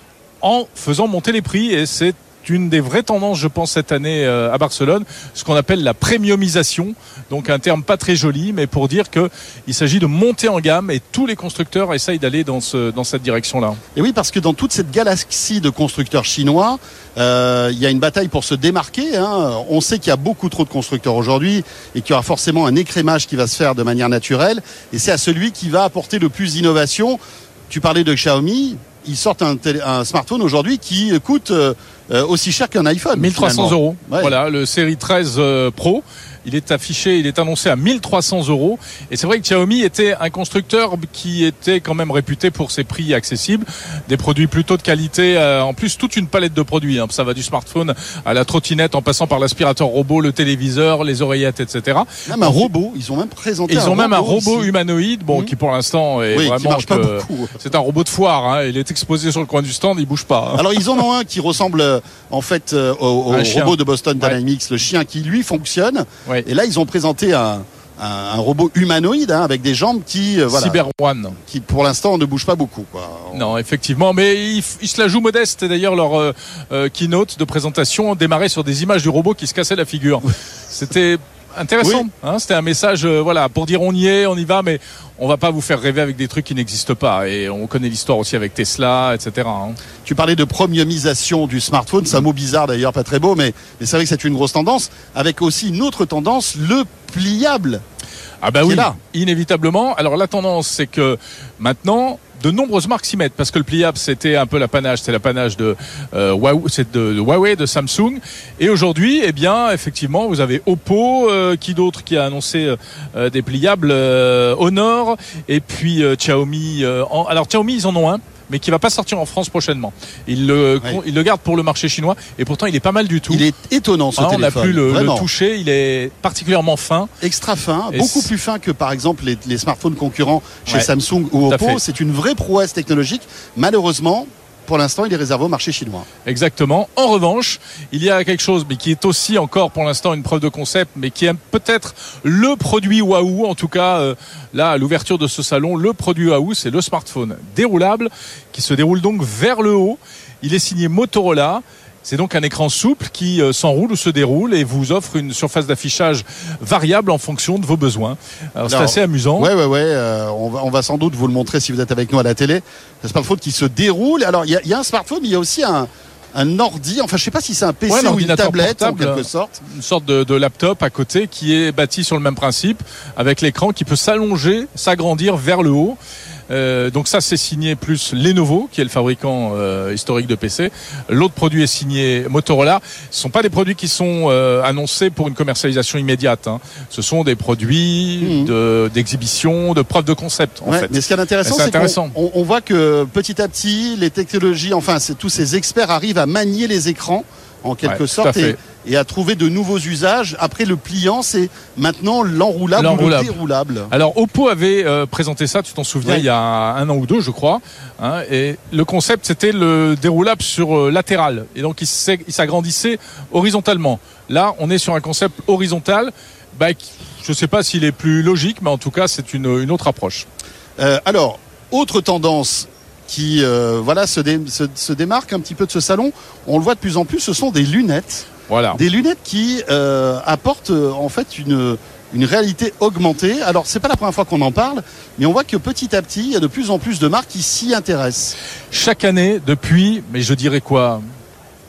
en faisant monter les prix. Et c'est une des vraies tendances, je pense, cette année euh, à Barcelone, ce qu'on appelle la premiumisation, donc un terme pas très joli, mais pour dire que il s'agit de monter en gamme et tous les constructeurs essayent d'aller dans ce dans cette direction-là. Et oui, parce que dans toute cette galaxie de constructeurs chinois, euh, il y a une bataille pour se démarquer. Hein. On sait qu'il y a beaucoup trop de constructeurs aujourd'hui et qu'il y aura forcément un écrémage qui va se faire de manière naturelle. Et c'est à celui qui va apporter le plus d'innovation. Tu parlais de Xiaomi. Ils sortent un, télé, un smartphone aujourd'hui qui coûte euh, aussi cher qu'un iPhone. mille trois cents euros. Ouais. Voilà, le série treize euh, Pro. Il est affiché, il est annoncé à mille trois cents euros. Et c'est vrai que Xiaomi était un constructeur qui était quand même réputé pour ses prix accessibles. Des produits plutôt de qualité. Euh, en plus, toute une palette de produits. Hein. Ça va du smartphone à la trottinette en passant par l'aspirateur robot, le téléviseur, les oreillettes, et cetera. Même un robot. Ils ont même présenté Ils un ont robot même un robot ici. humanoïde, bon, mmh. qui pour l'instant est oui, vraiment qui marche pas que... beaucoup. C'est un robot de foire. Hein. Il est exposé sur le coin du stand, il bouge pas. Hein. Alors ils en ont un qui ressemble en fait euh, au, au robot de Boston Dynamics, ouais. le chien qui lui fonctionne. Ouais. Et là ils ont présenté Un, un, un robot humanoïde hein, avec des jambes qui euh, voilà, Cyber One, qui pour l'instant ne bouge pas beaucoup quoi. Non, effectivement, mais ils, ils se la jouent modeste. D'ailleurs, leur euh, euh, keynote de présentation démarrait sur des images du robot qui se cassait la figure. C'était intéressant. Oui. Hein, c'était un message, euh, voilà, pour dire on y est, on y va, mais on va pas vous faire rêver avec des trucs qui n'existent pas. Et on connaît l'histoire aussi avec Tesla, et cetera. Hein. Tu parlais de premiumisation du smartphone, c'est un mot bizarre d'ailleurs, pas très beau, mais, mais c'est vrai que c'est une grosse tendance, avec aussi une autre tendance, le pliable. Ah bah oui, là. Inévitablement. Alors la tendance, c'est que maintenant, de nombreuses marques s'y mettent parce que le pliable, c'était un peu l'apanage, c'est l'apanage de euh, Huawei, c'est de, de Huawei, de Samsung. Et aujourd'hui, eh bien, effectivement, vous avez Oppo, euh, qui d'autre qui a annoncé euh, des pliables, euh, Honor, et puis euh, Xiaomi. Euh, en, alors Xiaomi, ils en ont un, mais qui va pas sortir en France prochainement. Il le, oui. il le garde pour le marché chinois et pourtant il est pas mal du tout. Il est étonnant ce ah, téléphone. On a pu le, le toucher, il est particulièrement fin. Extra fin, et beaucoup plus fin que par exemple les, les smartphones concurrents chez ouais, Samsung ou Oppo. C'est une vraie prouesse technologique. Malheureusement, pour l'instant, il est réservé au marché chinois. Exactement. En revanche, il y a quelque chose, mais qui est aussi encore pour l'instant une preuve de concept, mais qui est peut-être le produit Wahoo. En tout cas, euh, là, à l'ouverture de ce salon, le produit Wahoo, c'est le smartphone déroulable qui se déroule donc vers le haut. Il est signé Motorola. C'est donc un écran souple qui euh, s'enroule ou se déroule et vous offre une surface d'affichage variable en fonction de vos besoins. Alors, Alors c'est assez amusant. Ouais, ouais, ouais. Euh, on, va, on va sans doute vous le montrer si vous êtes avec nous à la télé. Un smartphone qui se déroule. Alors il y, y a un smartphone, mais il y a aussi un, un ordi. Enfin, je sais pas si c'est un P C ouais, ou une tablette portable, en quelque sorte. Une sorte de, de laptop à côté qui est bâti sur le même principe, avec l'écran qui peut s'allonger, s'agrandir vers le haut. Euh, donc ça c'est signé plus Lenovo qui est le fabricant euh, historique de P C. L'autre produit est signé Motorola. Ce ne sont pas des produits qui sont euh, annoncés pour une commercialisation immédiate. Hein. Ce sont des produits mmh. de, d'exhibition, de preuve de concept en ouais, fait. Mais ce qui est intéressant, c'est, c'est qu'on on, on voit que petit à petit les technologies, enfin c'est, tous ces experts arrivent à manier les écrans en quelque ouais, sorte et, et à trouver de nouveaux usages. Après le pliant, c'est maintenant l'enroulable, l'enroulable. ou le déroulable. Alors Oppo avait euh, présenté ça, tu t'en souviens, oui. il y a un an ou deux je crois, hein, et le concept c'était le déroulable sur euh, latéral et donc il, il s'agrandissait horizontalement. Là on est sur un concept horizontal, bah, je ne sais pas s'il est plus logique, mais en tout cas c'est une, une autre approche. Euh, alors, autre tendance qui euh, voilà se, dé, se, se démarque un petit peu de ce salon, on le voit de plus en plus, ce sont des lunettes. Voilà. Des lunettes qui euh, apportent euh, en fait une, une réalité augmentée. Alors c'est pas la première fois qu'on en parle, mais on voit que petit à petit, il y a de plus en plus de marques qui s'y intéressent. Chaque année, depuis, mais je dirais quoi,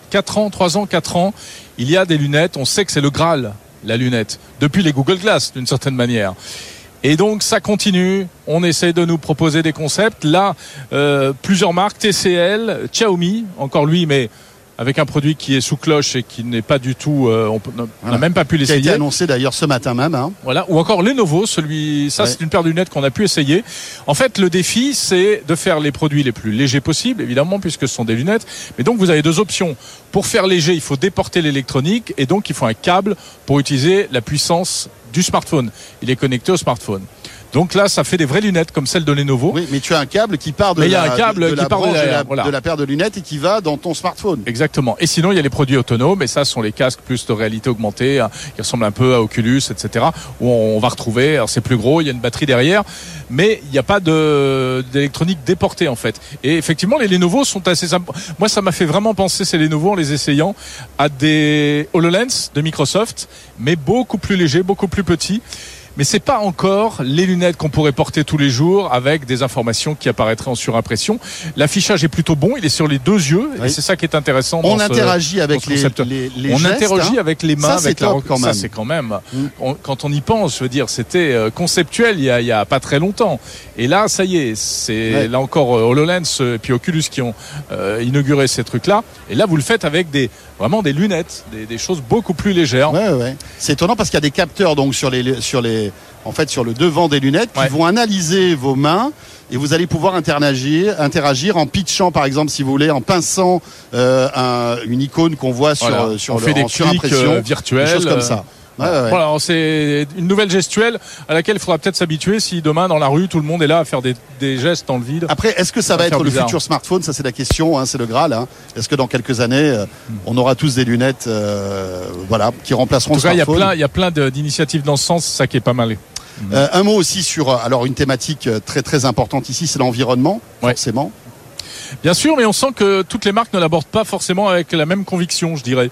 quatre ans, trois ans, quatre ans, il y a des lunettes. On sait que c'est le Graal, la lunette, depuis les Google Glass, d'une certaine manière. Et donc ça continue, on essaie de nous proposer des concepts. Là, euh, plusieurs marques, T C L, Xiaomi, encore lui, mais avec un produit qui est sous cloche et qui n'est pas du tout, euh, on n'a voilà. même pas pu l'essayer. Qui a été annoncé d'ailleurs ce matin même. Hein. Voilà. Ou encore Lenovo, celui, ça ouais. c'est une paire de lunettes qu'on a pu essayer. En fait, le défi, c'est de faire les produits les plus légers possibles, évidemment, puisque ce sont des lunettes. Mais donc, vous avez deux options. Pour faire léger, il faut déporter l'électronique et donc il faut un câble pour utiliser la puissance du smartphone. Il est connecté au smartphone. Donc là, ça fait des vraies lunettes comme celle de Lenovo. Oui, mais tu as un câble qui part de, mais la, il y a un câble de, de qui la part branche de la, de, la, voilà. de la paire de lunettes et qui va dans ton smartphone. Exactement. Et sinon, il y a les produits autonomes, et ça ce sont les casques plus de réalité augmentée, hein, qui ressemblent un peu à Oculus, et cetera. Où on va retrouver, alors c'est plus gros, il y a une batterie derrière, mais il n'y a pas de, d'électronique déportée en fait. Et effectivement, les Lenovo sont assez sympas. Moi, ça m'a fait vraiment penser, ces Lenovo, en les essayant, à des HoloLens de Microsoft, mais beaucoup plus légers, beaucoup plus petits. Mais c'est pas encore les lunettes qu'on pourrait porter tous les jours avec des informations qui apparaîtraient en surimpression. L'affichage est plutôt bon, il est sur les deux yeux, oui. et c'est ça qui est intéressant. On dans interagit ce, avec dans les, ce les, les on gestes, interagit hein. avec les mains, ça, avec c'est la top, quand ça même. c'est quand même. Mm. On, quand on y pense, je veux dire, c'était conceptuel il y a, il y a pas très longtemps. Et là, ça y est, c'est ouais. là encore HoloLens et puis Oculus qui ont euh, inauguré ces trucs-là. Et là, vous le faites avec des vraiment des lunettes, des, des choses beaucoup plus légères. Ouais, ouais. C'est étonnant parce qu'il y a des capteurs donc sur les sur les en fait sur le devant des lunettes qui ouais. vont analyser vos mains et vous allez pouvoir interagir, interagir en pitchant par exemple si vous voulez, en pinçant euh, un, une icône qu'on voit sur voilà. sur on le fait des en surimpression, euh, virtuels, des choses comme ça. Ouais, ouais. Voilà, c'est une nouvelle gestuelle à laquelle il faudra peut-être s'habituer si demain dans la rue tout le monde est là à faire des, des gestes dans le vide. Après, est-ce que ça, ça va être bizarre. Le futur smartphone? Ça c'est la question, hein, c'est le Graal. Hein. Est-ce que dans quelques années, euh, on aura tous des lunettes, euh, voilà, qui remplaceront le smartphone? En tout cas, il y a plein, il y a plein d'initiatives dans ce sens, c'est ça qui est pas mal. Euh, un mot aussi sur, alors une thématique très très importante ici, c'est l'environnement, ouais. forcément. Bien sûr, mais on sent que toutes les marques ne l'abordent pas forcément avec la même conviction, je dirais.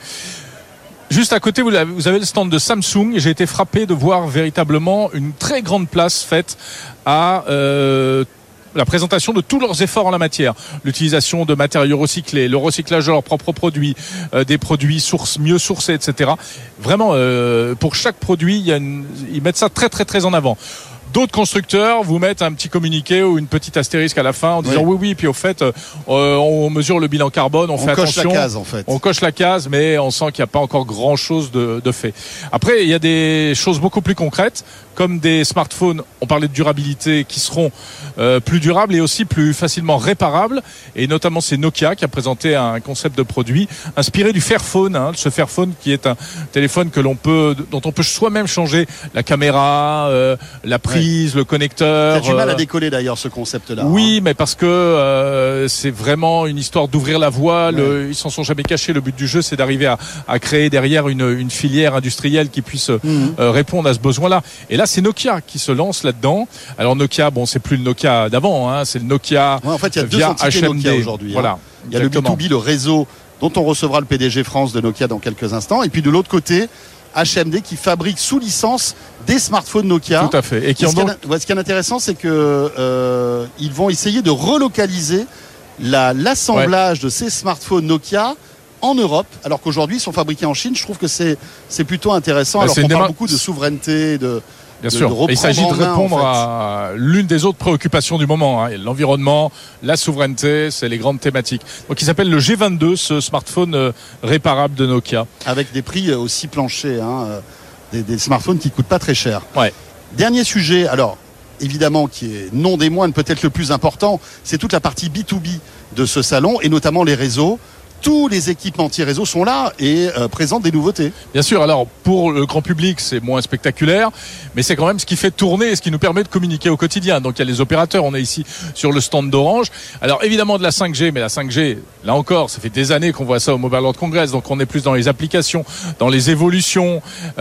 Juste à côté, vous avez le stand de Samsung et j'ai été frappé de voir véritablement une très grande place faite à euh, la présentation de tous leurs efforts en la matière. L'utilisation de matériaux recyclés, le recyclage de leurs propres produits, euh, des produits sources, mieux sourcés, et cetera. Vraiment, euh, pour chaque produit, il y a une, ils mettent ça très très très en avant. D'autres constructeurs vous mettent un petit communiqué ou une petite astérisque à la fin en disant oui, oui, oui puis au fait, euh, on mesure le bilan carbone, on, on fait attention. On coche la case en fait. On coche la case, mais on sent qu'il n'y a pas encore grand chose de, de fait. Après, il y a des choses beaucoup plus concrètes, comme des smartphones, on parlait de durabilité, qui seront euh, plus durables et aussi plus facilement réparables. Et notamment, c'est Nokia qui a présenté un concept de produit inspiré du Fairphone, hein, ce Fairphone qui est un téléphone que l'on peut, dont on peut soi-même changer la caméra, euh, la prise, ouais. le connecteur. Tu as du mal à décoller d'ailleurs ce concept-là. Oui, hein. mais parce que euh, c'est vraiment une histoire d'ouvrir la voie. Ouais. Le, ils s'en sont jamais cachés. Le but du jeu, c'est d'arriver à, à créer derrière une, une filière industrielle qui puisse mmh. euh, répondre à ce besoin-là. Et là, c'est Nokia qui se lance là-dedans. Alors Nokia, bon, c'est plus le Nokia d'avant, hein, c'est le Nokia ouais, en fait, il y a deux via entités H M D Nokia aujourd'hui. Voilà, hein. Il y a exactement. Le B deux B, le réseau dont on recevra le P D G France de Nokia dans quelques instants. Et puis de l'autre côté, H M D qui fabrique sous licence des smartphones Nokia. Tout à fait. Et qui et en ce, donc... qui est, ce qui est intéressant, c'est que euh, ils vont essayer de relocaliser la, l'assemblage ouais. de ces smartphones Nokia en Europe, alors qu'aujourd'hui ils sont fabriqués en Chine. Je trouve que c'est, c'est plutôt intéressant. Bah, alors qu'on déma... parle beaucoup de souveraineté, de Bien de, sûr. de Et il s'agit de répondre main, en fait. à l'une des autres préoccupations du moment, hein. L'environnement, la souveraineté, c'est les grandes thématiques. Donc il s'appelle le G vingt-deux, ce smartphone euh, réparable de Nokia. Avec des prix aussi planchers, hein, des, des smartphones qui coûtent pas très cher. Ouais. Dernier sujet, alors évidemment qui est non des moindres, peut-être le plus important, c'est toute la partie B deux B de ce salon et notamment les réseaux. Tous les équipementiers réseau sont là et euh, présentent des nouveautés. Bien sûr, alors pour le grand public c'est moins spectaculaire, mais c'est quand même ce qui fait tourner et ce qui nous permet de communiquer au quotidien. Donc il y a les opérateurs, on est ici sur le stand d'Orange. Alors évidemment de la cinq G, mais la cinq G, là encore, ça fait des années qu'on voit ça au Mobile World Congress, donc on est plus dans les applications, dans les évolutions,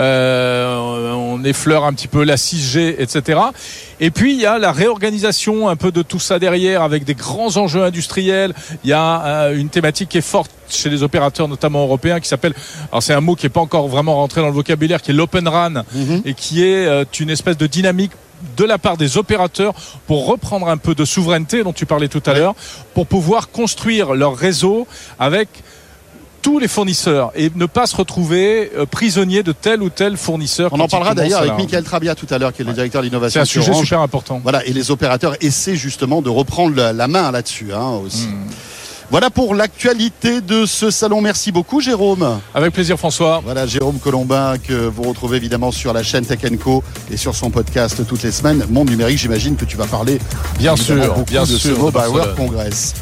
euh, on effleure un petit peu la six G, et cetera. Et puis il y a la réorganisation un peu de tout ça derrière avec des grands enjeux industriels. Il y a euh, une thématique qui est forte chez les opérateurs notamment européens qui s'appelle, alors c'est un mot qui n'est pas encore vraiment rentré dans le vocabulaire, qui est l'open R A N mmh. et qui est euh, une espèce de dynamique de la part des opérateurs pour reprendre un peu de souveraineté dont tu parlais tout à l'heure, pour pouvoir construire leur réseau avec tous les fournisseurs et ne pas se retrouver euh, prisonnier de tel ou tel fournisseur. On en parlera d'ailleurs avec là. Michael Trabia tout à l'heure, qui est le ouais. directeur de l'innovation. C'est un sujet Orange. super important. Voilà, et les opérateurs essaient justement de reprendre la, la main là-dessus hein, aussi. Mmh. Voilà pour l'actualité de ce salon. Merci beaucoup, Jérôme. Avec plaisir, François. Voilà, Jérôme Colombin, que vous retrouvez évidemment sur la chaîne Tech and Co et sur son podcast toutes les semaines. Monde numérique, j'imagine que tu vas parler bien sûr, bien de sûr, ce Mobile World Congress.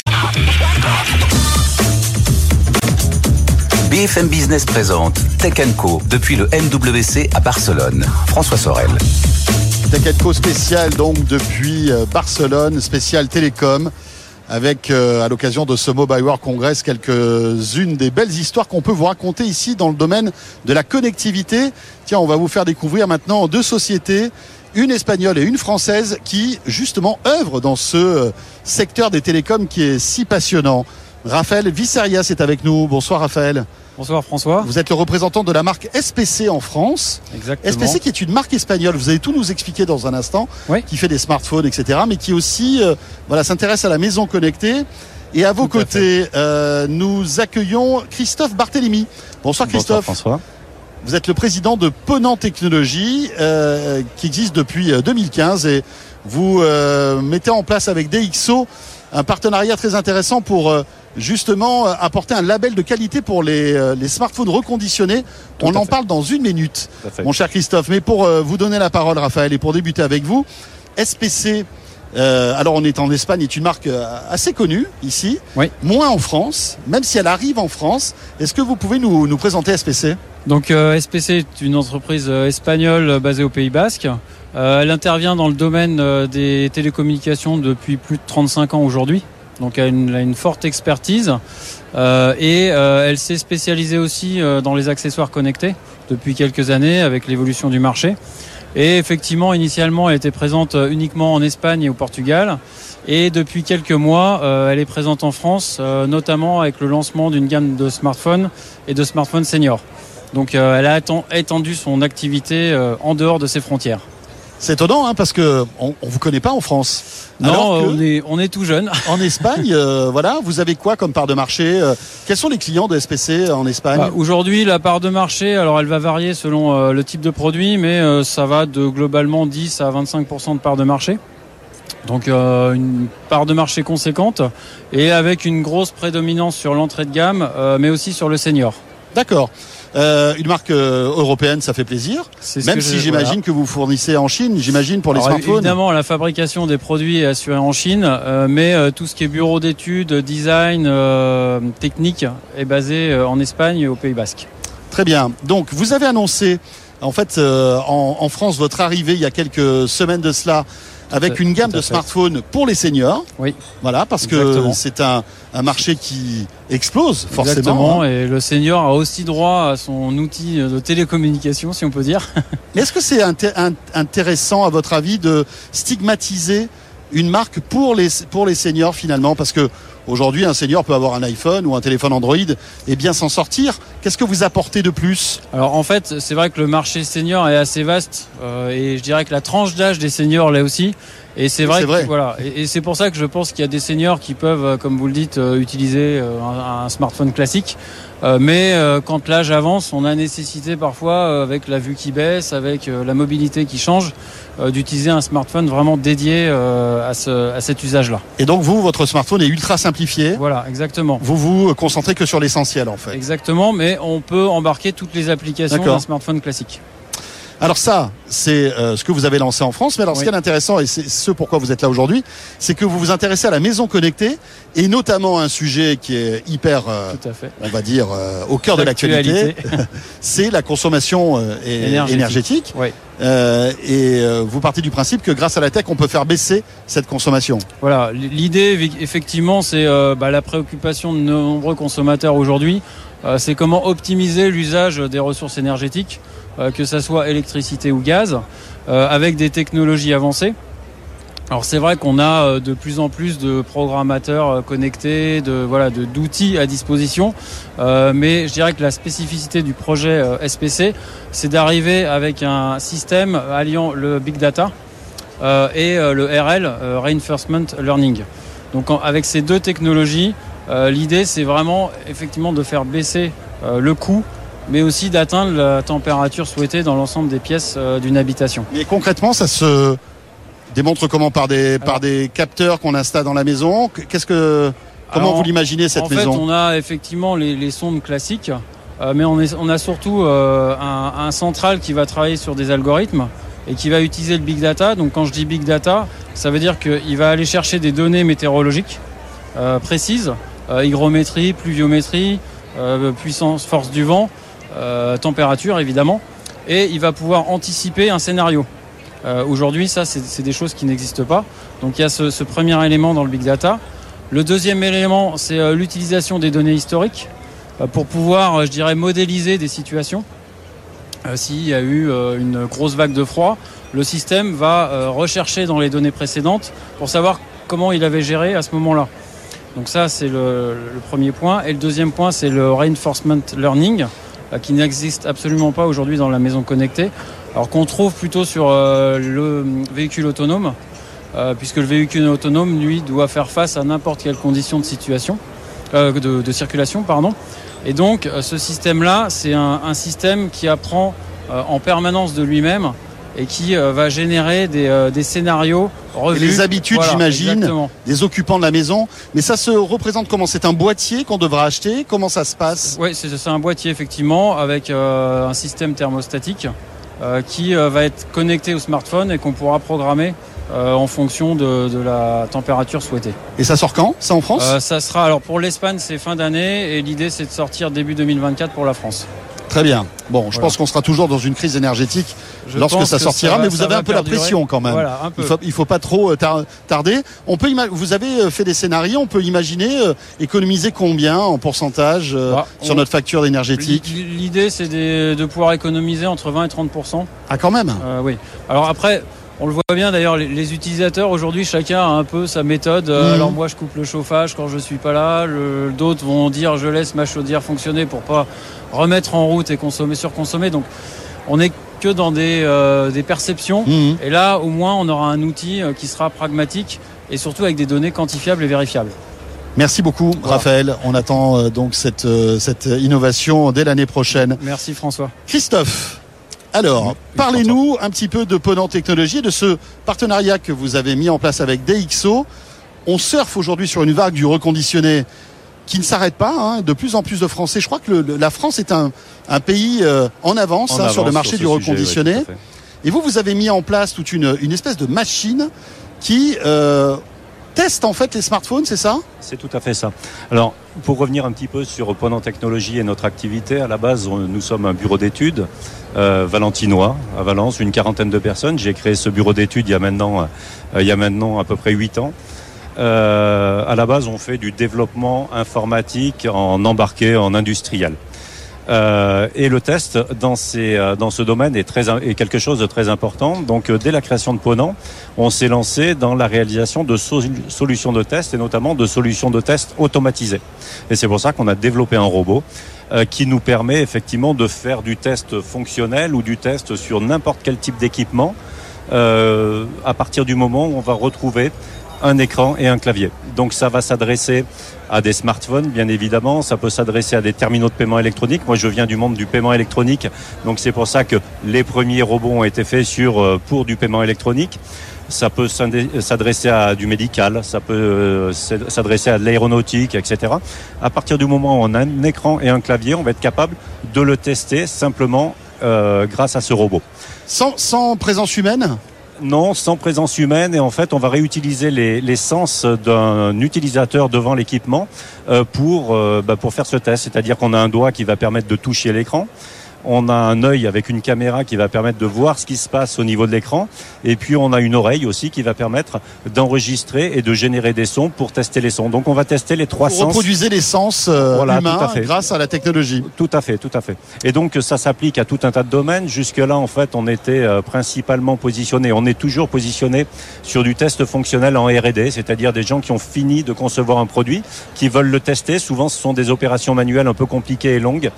B F M Business présente Tech and Co depuis le M W C à Barcelone. François Sorel. Tech and Co spécial donc depuis Barcelone, spécial télécom. Avec, euh, à l'occasion de ce Mobile World Congress, quelques-unes des belles histoires qu'on peut vous raconter ici dans le domaine de la connectivité. Tiens, on va vous faire découvrir maintenant deux sociétés, une espagnole et une française, qui justement œuvrent dans ce secteur des télécoms qui est si passionnant. Raphaël Visserias est avec nous. Bonsoir Raphaël. Bonsoir François. Vous êtes le représentant de la marque S P C en France. Exactement. S P C qui est une marque espagnole, vous allez tout nous expliquer dans un instant, oui. Qui fait des smartphones, et cetera, mais qui aussi euh, voilà, s'intéresse à la maison connectée. Et à vos tout côtés, à euh, nous accueillons Christophe Barthélémy. Bonsoir Christophe. Bonsoir François. Vous êtes le président de Ponant Technologies, euh, qui existe depuis deux mille quinze, et vous euh, mettez en place avec D X O un partenariat très intéressant pour euh, justement apporter un label de qualité pour les, euh, les smartphones reconditionnés. Tout On en fait. parle dans une minute, mon cher Christophe. Mais pour euh, vous donner la parole, Raphaël, et pour débuter avec vous, S P C, euh, alors on est en Espagne, est une marque assez connue ici, oui. Moins en France, même si elle arrive en France. Est-ce que vous pouvez nous, nous présenter S P C ? Donc euh, S P C est une entreprise espagnole basée au Pays Basque. Euh, elle intervient dans le domaine euh, des télécommunications depuis plus de trente-cinq ans aujourd'hui. Donc elle a une, elle a une forte expertise euh, et euh, elle s'est spécialisée aussi euh, dans les accessoires connectés depuis quelques années avec l'évolution du marché. Et effectivement, initialement, elle était présente uniquement en Espagne et au Portugal. Et depuis quelques mois, euh, elle est présente en France, euh, notamment avec le lancement d'une gamme de smartphones et de smartphones seniors. Donc euh, elle a étendu son activité euh, en dehors de ses frontières. C'est étonnant hein, parce que on, on vous connaît pas en France. Non, Alors on est on est tout jeune. En Espagne, euh, voilà, vous avez quoi comme part de marché ? euh, Quels sont les clients de S P C en Espagne ? bah, Aujourd'hui, la part de marché, alors elle va varier selon euh, le type de produit, mais euh, ça va de globalement dix à vingt-cinq pour cent de part de marché. Donc euh, une part de marché conséquente et avec une grosse prédominance sur l'entrée de gamme, euh, mais aussi sur le senior. D'accord. Euh, une marque euh, européenne, ça fait plaisir. C'est Même si je, j'imagine voilà. que vous fournissez en Chine, j'imagine pour les Alors, smartphones. Évidemment, la fabrication des produits est assurée en Chine, euh, mais euh, tout ce qui est bureau d'études, design, euh, technique est basé euh, en Espagne et au Pays Basque. Très bien. Donc, vous avez annoncé, en fait, euh, en, en France, votre arrivée il y a quelques semaines de cela, avec une gamme de smartphones pour les seniors. Oui. Voilà, parce Exactement. que c'est un, un marché qui explose forcément. Exactement. Hein. Et le senior a aussi droit à son outil de télécommunication, si on peut dire. Mais est-ce que c'est inté- intéressant, à votre avis, de stigmatiser une marque pour les pour les seniors finalement, parce que aujourd'hui un senior peut avoir un iPhone ou un téléphone Android et bien s'en sortir. Qu'est-ce que vous apportez de plus ? Alors en fait, c'est vrai que le marché senior est assez vaste euh, et je dirais que la tranche d'âge des seniors l'est aussi. Et c'est vrai, c'est vrai. Que, voilà. Et, et c'est pour ça que je pense qu'il y a des seniors qui peuvent, comme vous le dites, euh, utiliser euh, un, un smartphone classique. Euh, mais euh, quand l'âge avance, on a nécessité parfois, euh, avec la vue qui baisse, avec euh, la mobilité qui change, euh, d'utiliser un smartphone vraiment dédié euh, à, ce, à cet usage-là. Et donc vous, votre smartphone est ultra simplifié. Voilà, exactement. Vous vous concentrez que sur l'essentiel en fait. Exactement, mais on peut embarquer toutes les applications D'accord. d'un smartphone classique. Alors ça, c'est euh, ce que vous avez lancé en France. Mais alors, oui. Ce qui est intéressant, et c'est ce pourquoi vous êtes là aujourd'hui, c'est que vous vous intéressez à la maison connectée, et notamment un sujet qui est hyper, euh, Tout à fait. on va dire, euh, au cœur de l'actualité, c'est la consommation euh, énergétique. énergétique. Oui. Euh, et euh, vous partez du principe que grâce à la tech, on peut faire baisser cette consommation. Voilà, l'idée, effectivement, c'est euh, bah, la préoccupation de nombreux consommateurs aujourd'hui. Euh, c'est comment optimiser l'usage des ressources énergétiques, euh, que ça soit électricité ou gaz, euh, avec des technologies avancées. Alors c'est vrai qu'on a euh, de plus en plus de programmateurs euh, connectés, de voilà, de, d'outils à disposition, euh, mais je dirais que la spécificité du projet euh, S P C, c'est d'arriver avec un système alliant le big data euh, et euh, le R L, euh, Reinforcement Learning. Donc en, avec ces deux technologies, Euh, l'idée, c'est vraiment effectivement de faire baisser euh, le coût, mais aussi d'atteindre la température souhaitée dans l'ensemble des pièces euh, d'une habitation. Et concrètement, ça se démontre comment? Par des, Alors, par des capteurs qu'on installe dans la maison? Qu'est-ce que, comment Alors, vous l'imaginez cette en maison? En fait, on a effectivement les, les sondes classiques, euh, mais on, est, on a surtout euh, un, un central qui va travailler sur des algorithmes et qui va utiliser le big data. Donc quand je dis big data, ça veut dire qu'il va aller chercher des données météorologiques euh, précises, euh, hygrométrie, pluviométrie, euh, puissance, force du vent, euh, température évidemment, et il va pouvoir anticiper un scénario. Euh, aujourd'hui, ça, c'est, c'est des choses qui n'existent pas. Donc il y a ce, ce premier élément dans le big data. Le deuxième élément, c'est euh, l'utilisation des données historiques euh, pour pouvoir, euh, je dirais, modéliser des situations. Euh, s'il y a eu euh, une grosse vague de froid, le système va euh, rechercher dans les données précédentes pour savoir comment il avait géré à ce moment-là. Donc ça, c'est le, le premier point. Et le deuxième point, c'est le reinforcement learning, euh, qui n'existe absolument pas aujourd'hui dans la maison connectée. Alors qu'on trouve plutôt sur euh, le véhicule autonome, euh, puisque le véhicule autonome, lui, doit faire face à n'importe quelle condition de situation, euh, de, de circulation, pardon. Et donc, euh, ce système-là, c'est un, un système qui apprend euh, en permanence de lui-même et qui euh, va générer des, euh, des scénarios revus. Et les habitudes, voilà, j'imagine, exactement. Des occupants de la maison. Mais ça se représente comment? C'est un boîtier qu'on devra acheter? Comment ça se passe? Oui, c'est, c'est un boîtier, effectivement, avec euh, un système thermostatique euh, qui euh, va être connecté au smartphone et qu'on pourra programmer euh, en fonction de, de la température souhaitée. Et ça sort quand? Ça en France? euh, Ça sera, alors pour l'Espagne, c'est fin d'année et l'idée, c'est de sortir début deux mille vingt-quatre pour la France. Très bien. Bon, je voilà. pense qu'on sera toujours dans une crise énergétique je lorsque ça sortira, ça va, mais vous avez un peu perdurer. la pression quand même. Voilà, un peu. Il faut, il faut pas trop tar- tarder. On peut ima- vous avez fait des scénarios, on peut imaginer euh, économiser combien en pourcentage euh, bah, sur on... notre facture énergétique? L'idée, c'est de, de pouvoir économiser entre vingt et trente pour cent. Ah, quand même. Euh, oui. Alors après, on le voit bien d'ailleurs, les, les utilisateurs aujourd'hui, chacun a un peu sa méthode. Euh, mmh. Alors moi, je coupe le chauffage quand je suis pas là. Le, d'autres vont dire, je laisse ma chaudière fonctionner pour pas remettre en route et consommer, surconsommer. Donc, on n'est que dans des, euh, des perceptions. Mmh. Et là, au moins, on aura un outil euh, qui sera pragmatique et surtout avec des données quantifiables et vérifiables. Merci beaucoup, voilà. Raphaël. On attend euh, donc cette, euh, cette innovation dès l'année prochaine. Merci François. Christophe. Alors, oui, parlez-nous un petit peu de Ponant Technologies et de ce partenariat que vous avez mis en place avec D X O. On surfe aujourd'hui sur une vague du reconditionné qui ne s'arrête pas. Hein. De plus en plus de Français. Je crois que le, le, la France est un, un pays euh, en avance, en hein, avance sur le marché sur du reconditionné. Sujet, oui, et vous, vous avez mis en place toute une, une espèce de machine qui euh, teste en fait les smartphones, c'est ça? C'est tout à fait ça. Alors, pour revenir un petit peu sur Ponant Technologies et notre activité, à la base, on, nous sommes un bureau d'études euh, valentinois à Valence, une quarantaine de personnes. J'ai créé ce bureau d'études il y a maintenant, euh, il y a maintenant à peu près huit ans. Euh, à la base, on fait du développement informatique en embarqué, en industriel. Euh, et le test dans, ces, dans ce domaine est, très, est quelque chose de très important. Donc, dès la création de Ponant, on s'est lancé dans la réalisation de so- solutions de test et notamment de solutions de test automatisées. Et c'est pour ça qu'on a développé un robot euh, qui nous permet effectivement de faire du test fonctionnel ou du test sur n'importe quel type d'équipement euh, à partir du moment où on va retrouver un écran et un clavier. Donc ça va s'adresser à des smartphones, bien évidemment. Ça peut s'adresser à des terminaux de paiement électronique. Moi, je viens du monde du paiement électronique. Donc c'est pour ça que les premiers robots ont été faits sur, pour du paiement électronique. Ça peut s'adresser à du médical, ça peut s'adresser à de l'aéronautique, et cetera. À partir du moment où on a un écran et un clavier, on va être capable de le tester simplement euh, grâce à ce robot. Sans, sans présence humaine ? Non, sans présence humaine, et en fait on va réutiliser les, les sens d'un utilisateur devant l'équipement euh, pour, euh, bah, pour faire ce test, c'est-à-dire qu'on a un doigt qui va permettre de toucher l'écran, on a un œil avec une caméra qui va permettre de voir ce qui se passe au niveau de l'écran, et puis on a une oreille aussi qui va permettre d'enregistrer et de générer des sons pour tester les sons. Donc on va tester les trois Vous sens. Reproduisez les sens euh, voilà, humains tout à fait. Grâce à la technologie. Tout à fait, tout à fait. Et donc ça s'applique à tout un tas de domaines. Jusque-là, en fait, on était euh, principalement positionné, on est toujours positionné sur du test fonctionnel en R et D, c'est-à-dire des gens qui ont fini de concevoir un produit, qui veulent le tester. Souvent, ce sont des opérations manuelles un peu compliquées et longues.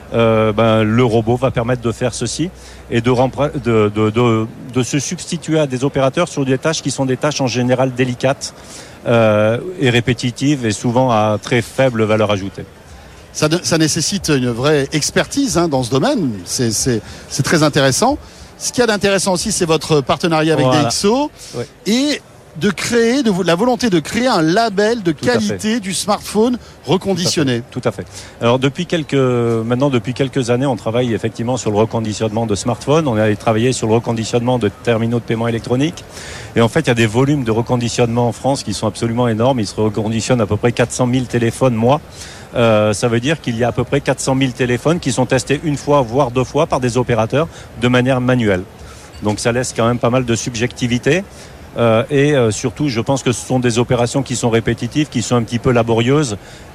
euh, ben, le robot va permettre de faire ceci et de, rempra- de, de, de, de se substituer à des opérateurs sur des tâches qui sont des tâches en général délicates euh, et répétitives et souvent à très faible valeur ajoutée. Ça, ça nécessite une vraie expertise hein, dans ce domaine. C'est, c'est, c'est très intéressant. Ce qu'il y a d'intéressant aussi, c'est votre partenariat avec voilà. D X O ouais. et de créer, de la volonté de créer un label de tout qualité du smartphone reconditionné. Tout à fait. Tout à fait. Alors depuis quelques, maintenant depuis quelques années, on travaille effectivement sur le reconditionnement de smartphones. On a travaillé sur le reconditionnement de terminaux de paiement électronique. Et en fait, il y a des volumes de reconditionnement en France qui sont absolument énormes. Ils se reconditionnent à peu près quatre cent mille téléphones mois. Euh, ça veut dire qu'il y a à peu près quatre cent mille téléphones qui sont testés une fois, voire deux fois par des opérateurs de manière manuelle. Donc ça laisse quand même pas mal de subjectivité. Euh, et euh, surtout, je pense que ce sont des opérations qui sont répétitives, qui sont un petit peu laborieuses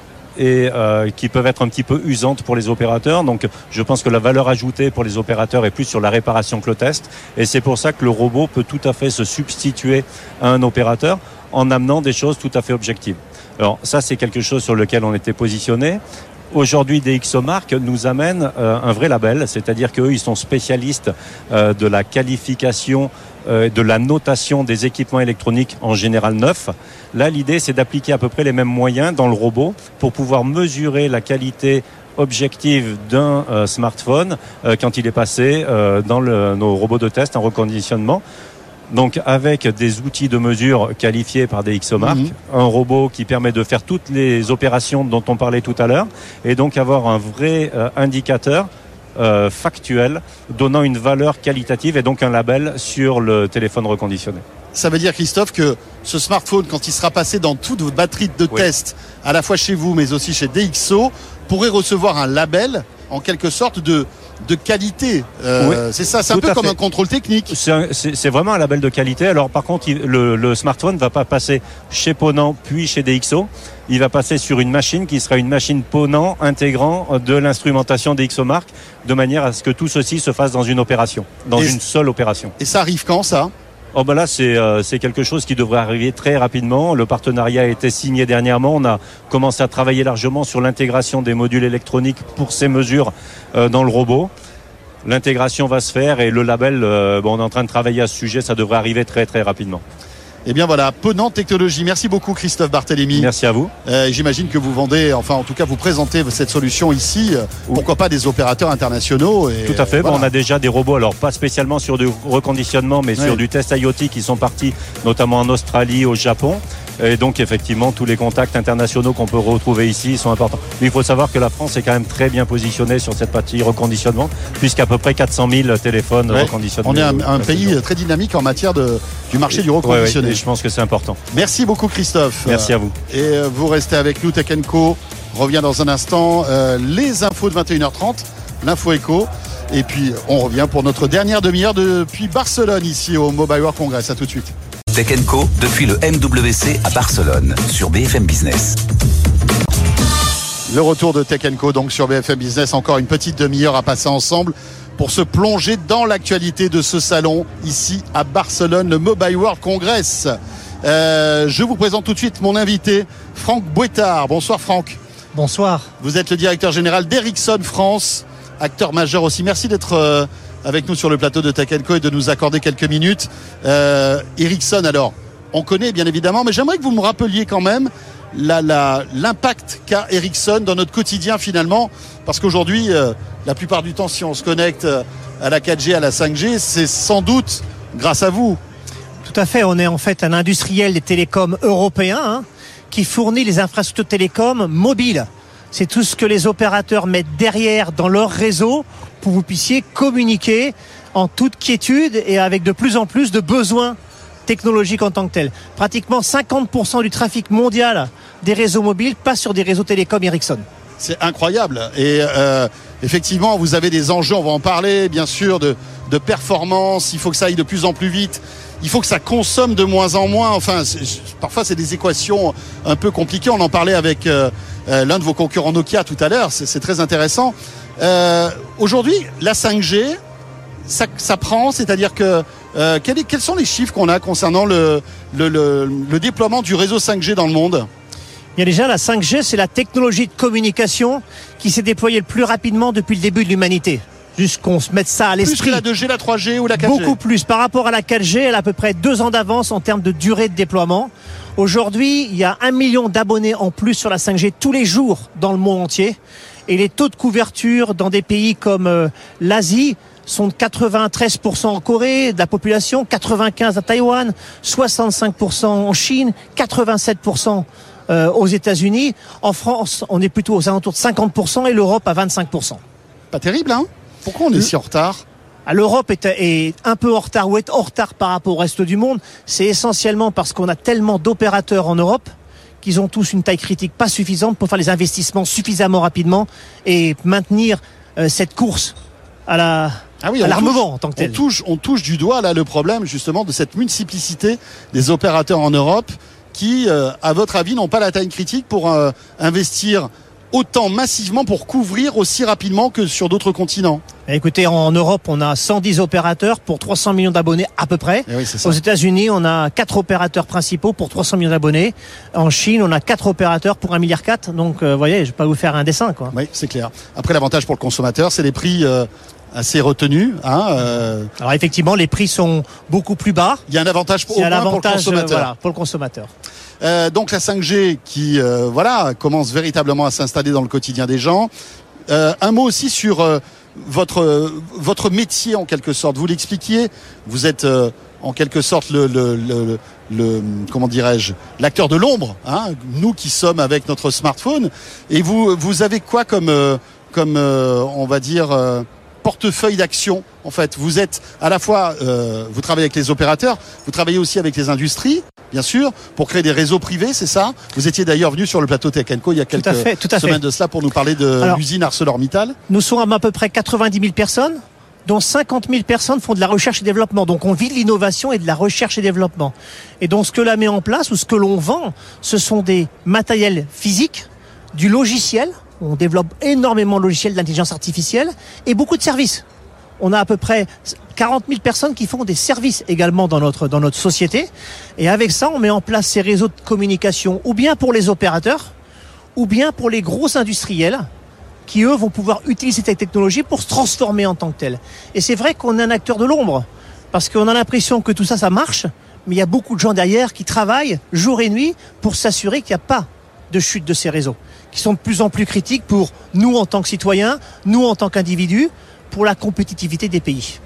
et euh, qui peuvent être un petit peu usantes pour les opérateurs. Donc je pense que la valeur ajoutée pour les opérateurs est plus sur la réparation que le test. Et c'est pour ça que le robot peut tout à fait se substituer à un opérateur en amenant des choses tout à fait objectives. Alors ça, c'est quelque chose sur lequel on était positionné. Aujourd'hui, D X O Mark nous amène euh, un vrai label, c'est-à-dire qu'eux, ils sont spécialistes euh, de la qualification, euh, de la notation des équipements électroniques en général neufs. Là, l'idée, c'est d'appliquer à peu près les mêmes moyens dans le robot pour pouvoir mesurer la qualité objective d'un euh, smartphone euh, quand il est passé euh, dans le, nos robots de test en reconditionnement. Donc avec des outils de mesure qualifiés par D X O Mark, mmh. un robot qui permet de faire toutes les opérations dont on parlait tout à l'heure, et donc avoir un vrai euh, indicateur euh, factuel donnant une valeur qualitative et donc un label sur le téléphone reconditionné. Ça veut dire, Christophe, que ce smartphone, quand il sera passé dans toute votre batterie de oui. tests, à la fois chez vous mais aussi chez D X O, pourrait recevoir un label en quelque sorte de de qualité. Euh, oui, c'est ça, c'est un peu comme fait. un contrôle technique. C'est, un, c'est, c'est vraiment un label de qualité. Alors par contre, il, le, le smartphone ne va pas passer chez Ponant puis chez D X O. Il va passer sur une machine qui sera une machine Ponant intégrant de l'instrumentation D X O Mark de manière à ce que tout ceci se fasse dans une opération, dans et une seule opération. Et ça arrive quand ça ? Oh ben là, c'est, euh, c'est quelque chose qui devrait arriver très rapidement. Le partenariat a été signé dernièrement. On a commencé à travailler largement sur l'intégration des modules électroniques pour ces mesures euh, dans le robot. L'intégration va se faire et le label, euh, bon, on est en train de travailler à ce sujet. Ça devrait arriver très très rapidement. Eh bien voilà, Ponant Technologies. Merci beaucoup Christophe Barthélémy. Merci à vous. Euh, j'imagine que vous vendez, enfin en tout cas vous présentez cette solution ici, euh, pourquoi pas des opérateurs internationaux. Et, tout à fait, euh, voilà. Bon, on a déjà des robots, alors pas spécialement sur du reconditionnement, mais oui. sur du test IoT qui sont partis notamment en Australie, au Japon. Et donc effectivement tous les contacts internationaux qu'on peut retrouver ici sont importants. Mais il faut savoir que la France est quand même très bien positionnée sur cette partie reconditionnement, puisqu'à peu près quatre cent mille téléphones ouais. reconditionnés. On est un, un pays très dynamique en matière de, du marché et, du reconditionné. Ouais, ouais, et je pense que c'est important. Merci beaucoup Christophe. Merci à vous. Et vous restez avec nous, Tech and Co. Revient dans un instant euh, les infos de vingt et une heures trente, l'info éco. Et puis on revient pour notre dernière demi-heure depuis Barcelone ici au Mobile World Congress. À tout de suite. Tech and Co depuis le M W C à Barcelone sur B F M Business. Le retour de Tech and Co donc sur B F M Business, encore une petite demi-heure à passer ensemble pour se plonger dans l'actualité de ce salon ici à Barcelone, le Mobile World Congress. Euh, je vous présente tout de suite mon invité, Franck Bouettard. Bonsoir Franck. Bonsoir. Vous êtes le directeur général d'Ericsson France, acteur majeur aussi. Merci d'être euh, avec nous sur le plateau de Tech and Co et de nous accorder quelques minutes. Euh, Ericsson, alors, on connaît bien évidemment, mais j'aimerais que vous me rappeliez quand même la, la, l'impact qu'a Ericsson dans notre quotidien finalement, parce qu'aujourd'hui, euh, la plupart du temps, si on se connecte à la quatre G, à la cinq G, c'est sans doute grâce à vous. Tout à fait, on est en fait un industriel des télécoms européens hein, qui fournit les infrastructures télécoms mobiles. C'est tout ce que les opérateurs mettent derrière dans leur réseau pour que vous puissiez communiquer en toute quiétude et avec de plus en plus de besoins technologiques en tant que tels. Pratiquement cinquante pour cent du trafic mondial des réseaux mobiles passe sur des réseaux télécoms Ericsson. C'est incroyable. Et euh, effectivement, vous avez des enjeux, on va en parler, bien sûr, de, de performance. Il faut que ça aille de plus en plus vite. Il faut que ça consomme de moins en moins. Enfin, c'est, parfois, c'est des équations un peu compliquées. On en parlait avec euh, euh, l'un de vos concurrents Nokia tout à l'heure. C'est, c'est très intéressant. Euh, aujourd'hui, la cinq G, ça, ça prend, c'est-à-dire que euh, quels, quels sont les chiffres qu'on a concernant le, le, le, le déploiement du réseau cinq G dans le monde ? Il y a déjà la cinq G, c'est la technologie de communication qui s'est déployée le plus rapidement depuis le début de l'humanité. Juste qu'on se mette ça à l'esprit. Plus que la deux G, la trois G ou la quatre G. Beaucoup plus. Par rapport à la quatre G, elle a à peu près deux ans d'avance en termes de durée de déploiement. Aujourd'hui, il y a un million d'abonnés en plus sur la cinq G tous les jours dans le monde entier. Et les taux de couverture dans des pays comme euh, l'Asie sont de quatre-vingt-treize pour cent en Corée de la population, quatre-vingt-quinze pour cent à Taïwan, soixante-cinq pour cent en Chine, quatre-vingt-sept pour cent euh, aux États-Unis. En France, on est plutôt aux alentours de cinquante pour cent et l'Europe à vingt-cinq pour cent. Pas terrible, hein? Pourquoi on est si en retard? L'Europe est, est un peu en retard ou est en retard par rapport au reste du monde. C'est essentiellement parce qu'on a tellement d'opérateurs en Europe qu'ils ont tous une taille critique pas suffisante pour faire les investissements suffisamment rapidement et maintenir euh, cette course à la ah oui, à l'armement en tant que tel. On touche, on touche du doigt là le problème justement de cette multiplicité des opérateurs en Europe qui, euh, à votre avis, n'ont pas la taille critique pour euh, investir autant massivement pour couvrir aussi rapidement que sur d'autres continents. Écoutez, en Europe, on a cent dix opérateurs pour trois cents millions d'abonnés à peu près. Oui, c'est ça. Aux États-Unis, on a quatre opérateurs principaux pour trois cents millions d'abonnés. En Chine, on a quatre opérateurs pour un virgule quatre milliard. Donc, euh, vous voyez, je vais pas vous faire un dessin, quoi. Oui, c'est clair. Après, l'avantage pour le consommateur, c'est les prix euh, assez retenus. Hein, euh... Alors, effectivement, les prix sont beaucoup plus bas. Il y a un avantage pour, Il y a au moins pour le l'avantage, consommateur. euh, voilà, pour le consommateur. Euh, donc la cinq G qui euh, voilà commence véritablement à s'installer dans le quotidien des gens. Euh, un mot aussi sur euh, votre euh, votre métier en quelque sorte. Vous l'expliquiez. Vous êtes euh, en quelque sorte le le, le, le comment dirais-je l'acteur de l'ombre. Hein, nous qui sommes avec notre smartphone. Et vous vous avez quoi comme euh, comme euh, on va dire euh, portefeuille d'action en fait. Vous êtes à la fois euh, vous travaillez avec les opérateurs, vous travaillez aussi avec les industries. Bien sûr, pour créer des réseaux privés, c'est ça. Vous étiez d'ailleurs venu sur le plateau Tech and Co il y a quelques tout à fait, tout à semaines fait. de cela pour nous parler de Alors, l'usine ArcelorMittal. Nous sommes à peu près quatre-vingt-dix mille personnes, dont cinquante mille personnes font de la recherche et développement. Donc on vit de l'innovation et de la recherche et développement. Et donc ce que l'on met en place ou ce que l'on vend, ce sont des matériels physiques, du logiciel. On développe énormément de logiciels d'intelligence artificielle et beaucoup de services. On a à peu près quarante mille personnes qui font des services également dans notre, dans notre société. Et avec ça, on met en place ces réseaux de communication, ou bien pour les opérateurs, ou bien pour les gros industriels, qui eux vont pouvoir utiliser cette technologie pour se transformer en tant que tel. Et c'est vrai qu'on est un acteur de l'ombre, parce qu'on a l'impression que tout ça, ça marche, mais il y a beaucoup de gens derrière qui travaillent jour et nuit pour s'assurer qu'il n'y a pas de chute de ces réseaux, qui sont de plus en plus critiques pour nous en tant que citoyens, nous en tant qu'individus, pour la compétitivité des pays.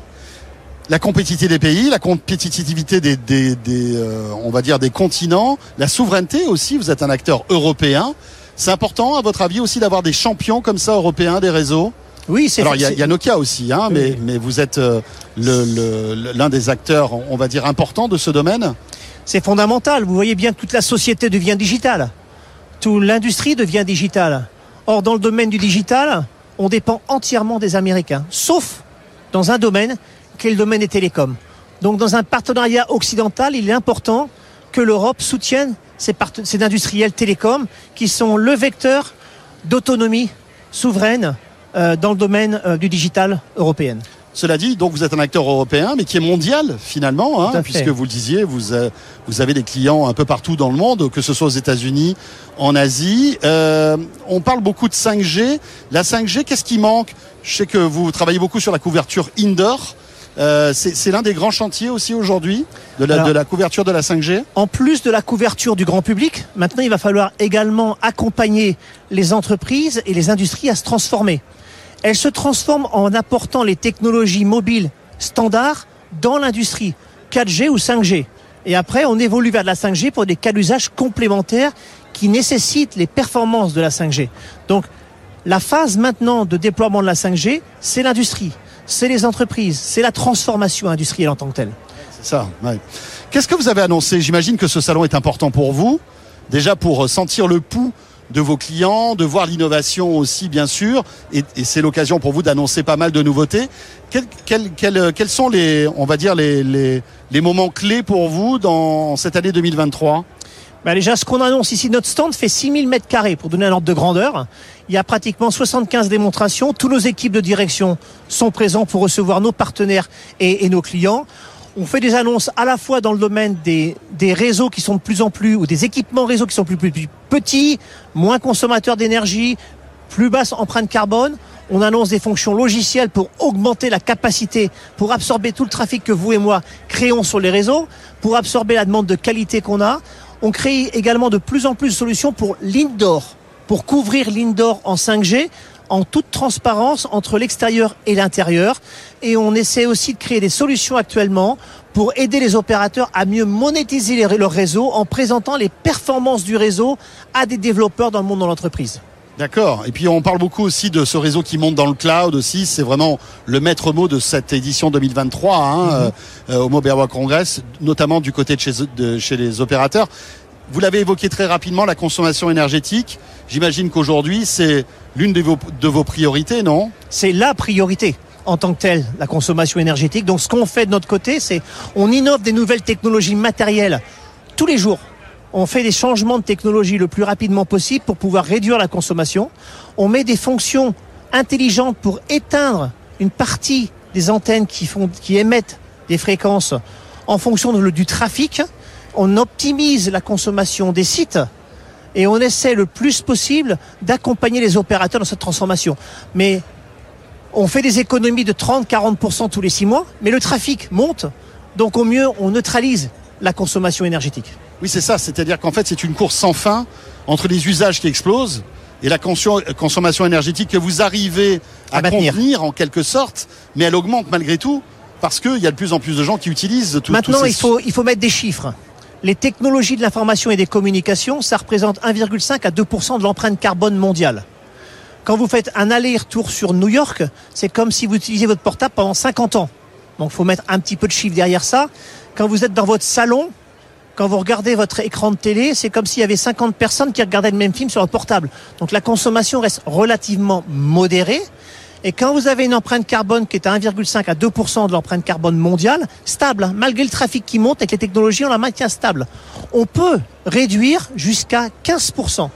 La compétitivité des pays, la compétitivité des, des, des euh, on va dire des continents, la souveraineté aussi. Vous êtes un acteur européen. C'est important, à votre avis, aussi d'avoir des champions comme ça européens des réseaux. Oui, c'est. Alors il y a, il y a Nokia aussi, hein, oui. mais mais vous êtes euh, le, le, l'un des acteurs, on va dire importants de ce domaine. C'est fondamental. Vous voyez bien que toute la société devient digitale, toute l'industrie devient digitale. Or, dans le domaine du digital, on dépend entièrement des Américains, sauf dans un domaine qui est le domaine des télécoms. Donc dans un partenariat occidental, il est important que l'Europe soutienne ces, part- ces industriels télécoms qui sont le vecteur d'autonomie souveraine euh, dans le domaine euh, du digital européen. Cela dit, donc vous êtes un acteur européen, mais qui est mondial finalement, hein, puisque vous le disiez, vous, euh, vous avez des clients un peu partout dans le monde, que ce soit aux États-Unis, en Asie. Euh, on parle beaucoup de cinq G. La cinq G, qu'est-ce qui manque? Je sais que vous travaillez beaucoup sur la couverture indoor. Euh, c'est, c'est l'un des grands chantiers aussi aujourd'hui de la, Alors, de la couverture de la cinq G. En plus de la couverture du grand public, maintenant il va falloir également accompagner les entreprises et les industries à se transformer. Elles se transforment en apportant les technologies mobiles standards dans l'industrie, quatre G ou cinq G. Et après, on évolue vers de la cinq G pour des cas d'usage complémentaires qui nécessitent les performances de la cinq G. Donc, la phase maintenant de déploiement de la cinq G, c'est l'industrie, c'est les entreprises, c'est la transformation industrielle en tant que telle. C'est ça, ouais. Qu'est-ce que vous avez annoncé? J'imagine que ce salon est important pour vous, déjà pour sentir le pouls de vos clients, de voir l'innovation aussi bien sûr, et, et c'est l'occasion pour vous d'annoncer pas mal de nouveautés. Quels, quels, quels, quels sont les, on va dire les, les, les moments clés pour vous dans cette année deux mille vingt-trois? Bah déjà, ce qu'on annonce ici, notre stand fait six mille mètres carrés pour donner un ordre de grandeur. Il y a pratiquement soixante-quinze démonstrations. Toutes nos équipes de direction sont présentes pour recevoir nos partenaires et, et nos clients. On fait des annonces à la fois dans le domaine des, des réseaux qui sont de plus en plus, ou des équipements réseaux qui sont plus, plus, plus petits, moins consommateurs d'énergie, plus basse empreinte carbone. On annonce des fonctions logicielles pour augmenter la capacité, pour absorber tout le trafic que vous et moi créons sur les réseaux, pour absorber la demande de qualité qu'on a. On crée également de plus en plus de solutions pour l'indoor, pour couvrir l'indoor en cinq G, en toute transparence entre l'extérieur et l'intérieur. Et on essaie aussi de créer des solutions actuellement pour aider les opérateurs à mieux monétiser les, leur réseau en présentant les performances du réseau à des développeurs dans le monde de l'entreprise. D'accord. Et puis on parle beaucoup aussi de ce réseau qui monte dans le cloud aussi. C'est vraiment le maître mot de cette édition deux mille vingt-trois hein, mm-hmm. euh, au Mobile World Congress, notamment du côté de chez, de, chez les opérateurs. Vous l'avez évoqué très rapidement, la consommation énergétique. J'imagine qu'aujourd'hui, c'est l'une de vos, de vos priorités, non ? C'est la priorité en tant que telle, la consommation énergétique. Donc ce qu'on fait de notre côté, c'est on innove des nouvelles technologies matérielles tous les jours. On fait des changements de technologie le plus rapidement possible pour pouvoir réduire la consommation. On met des fonctions intelligentes pour éteindre une partie des antennes qui, font, qui émettent des fréquences en fonction de, du trafic. On optimise la consommation des sites et on essaie le plus possible d'accompagner les opérateurs dans cette transformation. Mais on fait des économies de trente à quarante pour cent tous les six mois, mais le trafic monte, donc au mieux on neutralise la consommation énergétique. Oui, c'est ça, c'est-à-dire qu'en fait c'est une course sans fin entre les usages qui explosent et la consommation énergétique que vous arrivez à, à contenir en quelque sorte, mais elle augmente malgré tout parce qu'il y a de plus en plus de gens qui utilisent tout. Maintenant, tous ces... il faut, il faut mettre des chiffres. Les technologies de l'information et des communications, ça représente un virgule cinq à deux pour cent de l'empreinte carbone mondiale. Quand vous faites un aller-retour sur New York, c'est comme si vous utilisiez votre portable pendant cinquante ans. Donc il faut mettre un petit peu de chiffre derrière ça. Quand vous êtes dans votre salon, quand vous regardez votre écran de télé, c'est comme s'il y avait cinquante personnes qui regardaient le même film sur leur portable. Donc la consommation reste relativement modérée. Et quand vous avez une empreinte carbone qui est à un virgule cinq à deux pour cent de l'empreinte carbone mondiale, stable, malgré le trafic qui monte, avec les technologies, on la maintient stable. On peut réduire jusqu'à quinze pour cent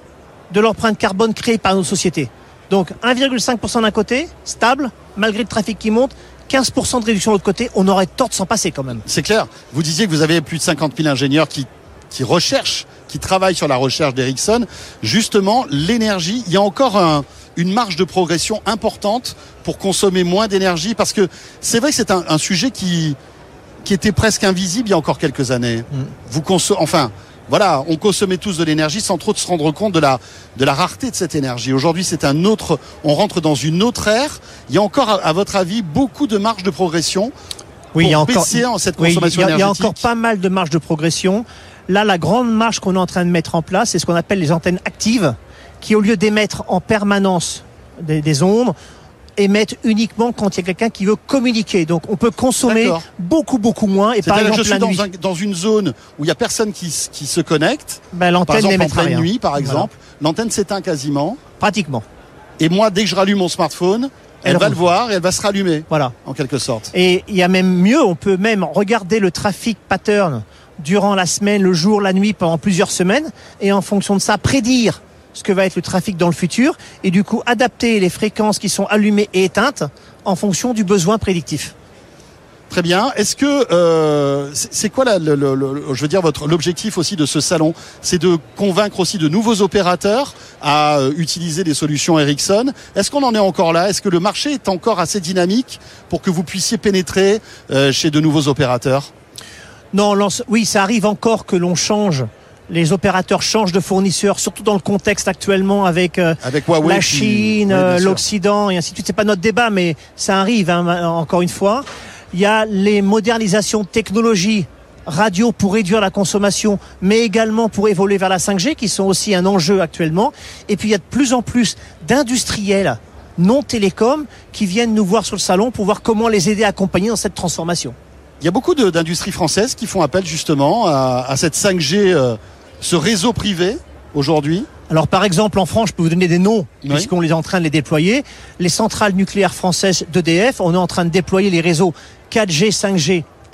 de l'empreinte carbone créée par nos sociétés. Donc un virgule cinq pour cent d'un côté, stable, malgré le trafic qui monte, quinze pour cent de réduction de l'autre côté, on aurait tort de s'en passer quand même. C'est clair. Vous disiez que vous avez plus de cinquante mille ingénieurs qui, qui recherchent, qui travaillent sur la recherche d'Ericsson. Justement, l'énergie, il y a encore un... une marge de progression importante pour consommer moins d'énergie, parce que c'est vrai que c'est un, un sujet qui, qui était presque invisible il y a encore quelques années. Mm. Vous consommez, enfin, voilà, on consommait tous de l'énergie sans trop se rendre compte de la, de la rareté de cette énergie. Aujourd'hui, c'est un autre, on rentre dans une autre ère. Il y a encore, à, à votre avis, beaucoup de marge de progression oui, pour il y a encore, baisser en cette oui, consommation il y a, énergétique. Il y a encore pas mal de marge de progression. Là, la grande marge qu'on est en train de mettre en place, c'est ce qu'on appelle les antennes actives, qui au lieu d'émettre en permanence des, des ondes, émettent uniquement quand il y a quelqu'un qui veut communiquer. Donc on peut consommer D'accord. beaucoup beaucoup moins. Et par exemple, je suis la dans, nuit, un, dans une zone où il y a personne qui, qui se connecte. Ben, l'antenne par exemple en pleine rien. nuit, par exemple, voilà. L'antenne s'éteint quasiment. Pratiquement. Et moi, dès que je rallume mon smartphone, elle, elle va roule. le voir et elle va se rallumer. Voilà. En quelque sorte. Et il y a même mieux, on peut même regarder le trafic pattern durant la semaine, le jour, la nuit, pendant plusieurs semaines, et en fonction de ça, prédire ce que va être le trafic dans le futur, et du coup adapter les fréquences qui sont allumées et éteintes en fonction du besoin prédictif. Très bien. Est-ce que euh, c'est quoi la, le, le, le, je veux dire votre l'objectif aussi de ce salon, c'est de convaincre aussi de nouveaux opérateurs à euh, utiliser des solutions Ericsson. Est-ce qu'on en est encore là? Est-ce que le marché est encore assez dynamique pour que vous puissiez pénétrer euh, chez de nouveaux opérateurs? Non, oui, ça arrive encore que l'on change. Les opérateurs changent de fournisseur, surtout dans le contexte actuellement avec, euh, avec Huawei, la Chine, qui... oui, l'Occident et ainsi de suite. C'est pas notre débat, mais ça arrive, hein, encore une fois. Il y a les modernisations de technologies radio pour réduire la consommation, mais également pour évoluer vers la cinq G, qui sont aussi un enjeu actuellement. Et puis il y a de plus en plus d'industriels non télécoms qui viennent nous voir sur le salon pour voir comment les aider à accompagner dans cette transformation. Il y a beaucoup de, d'industries françaises qui font appel justement à, à cette cinq G, euh, ce réseau privé aujourd'hui. Alors par exemple en France, je peux vous donner des noms, oui. puisqu'on est en train de les déployer. Les centrales nucléaires françaises d'E D F, on est en train de déployer les réseaux quatre G, cinq G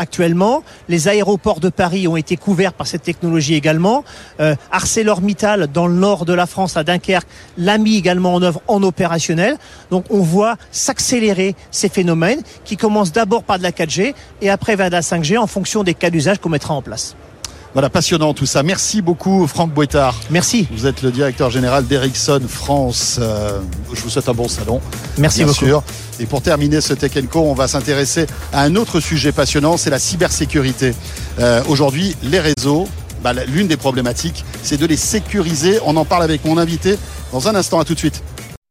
actuellement. Les aéroports de Paris ont été couverts par cette technologie également. Euh, ArcelorMittal, dans le nord de la France, à Dunkerque, l'a mis également en œuvre en opérationnel. Donc on voit s'accélérer ces phénomènes qui commencent d'abord par de la quatre G et après vers de la cinq G en fonction des cas d'usage qu'on mettra en place. Voilà, passionnant tout ça. Merci beaucoup Franck Boitard. Merci. Vous êtes le directeur général d'Ericsson France. Euh, je vous souhaite un bon salon. Merci bien beaucoup. sûr. Et pour terminer ce Tech and Co, on va s'intéresser à un autre sujet passionnant, c'est la cybersécurité. Euh, aujourd'hui, les réseaux, bah, l'une des problématiques, c'est de les sécuriser. On en parle avec mon invité dans un instant. À tout de suite.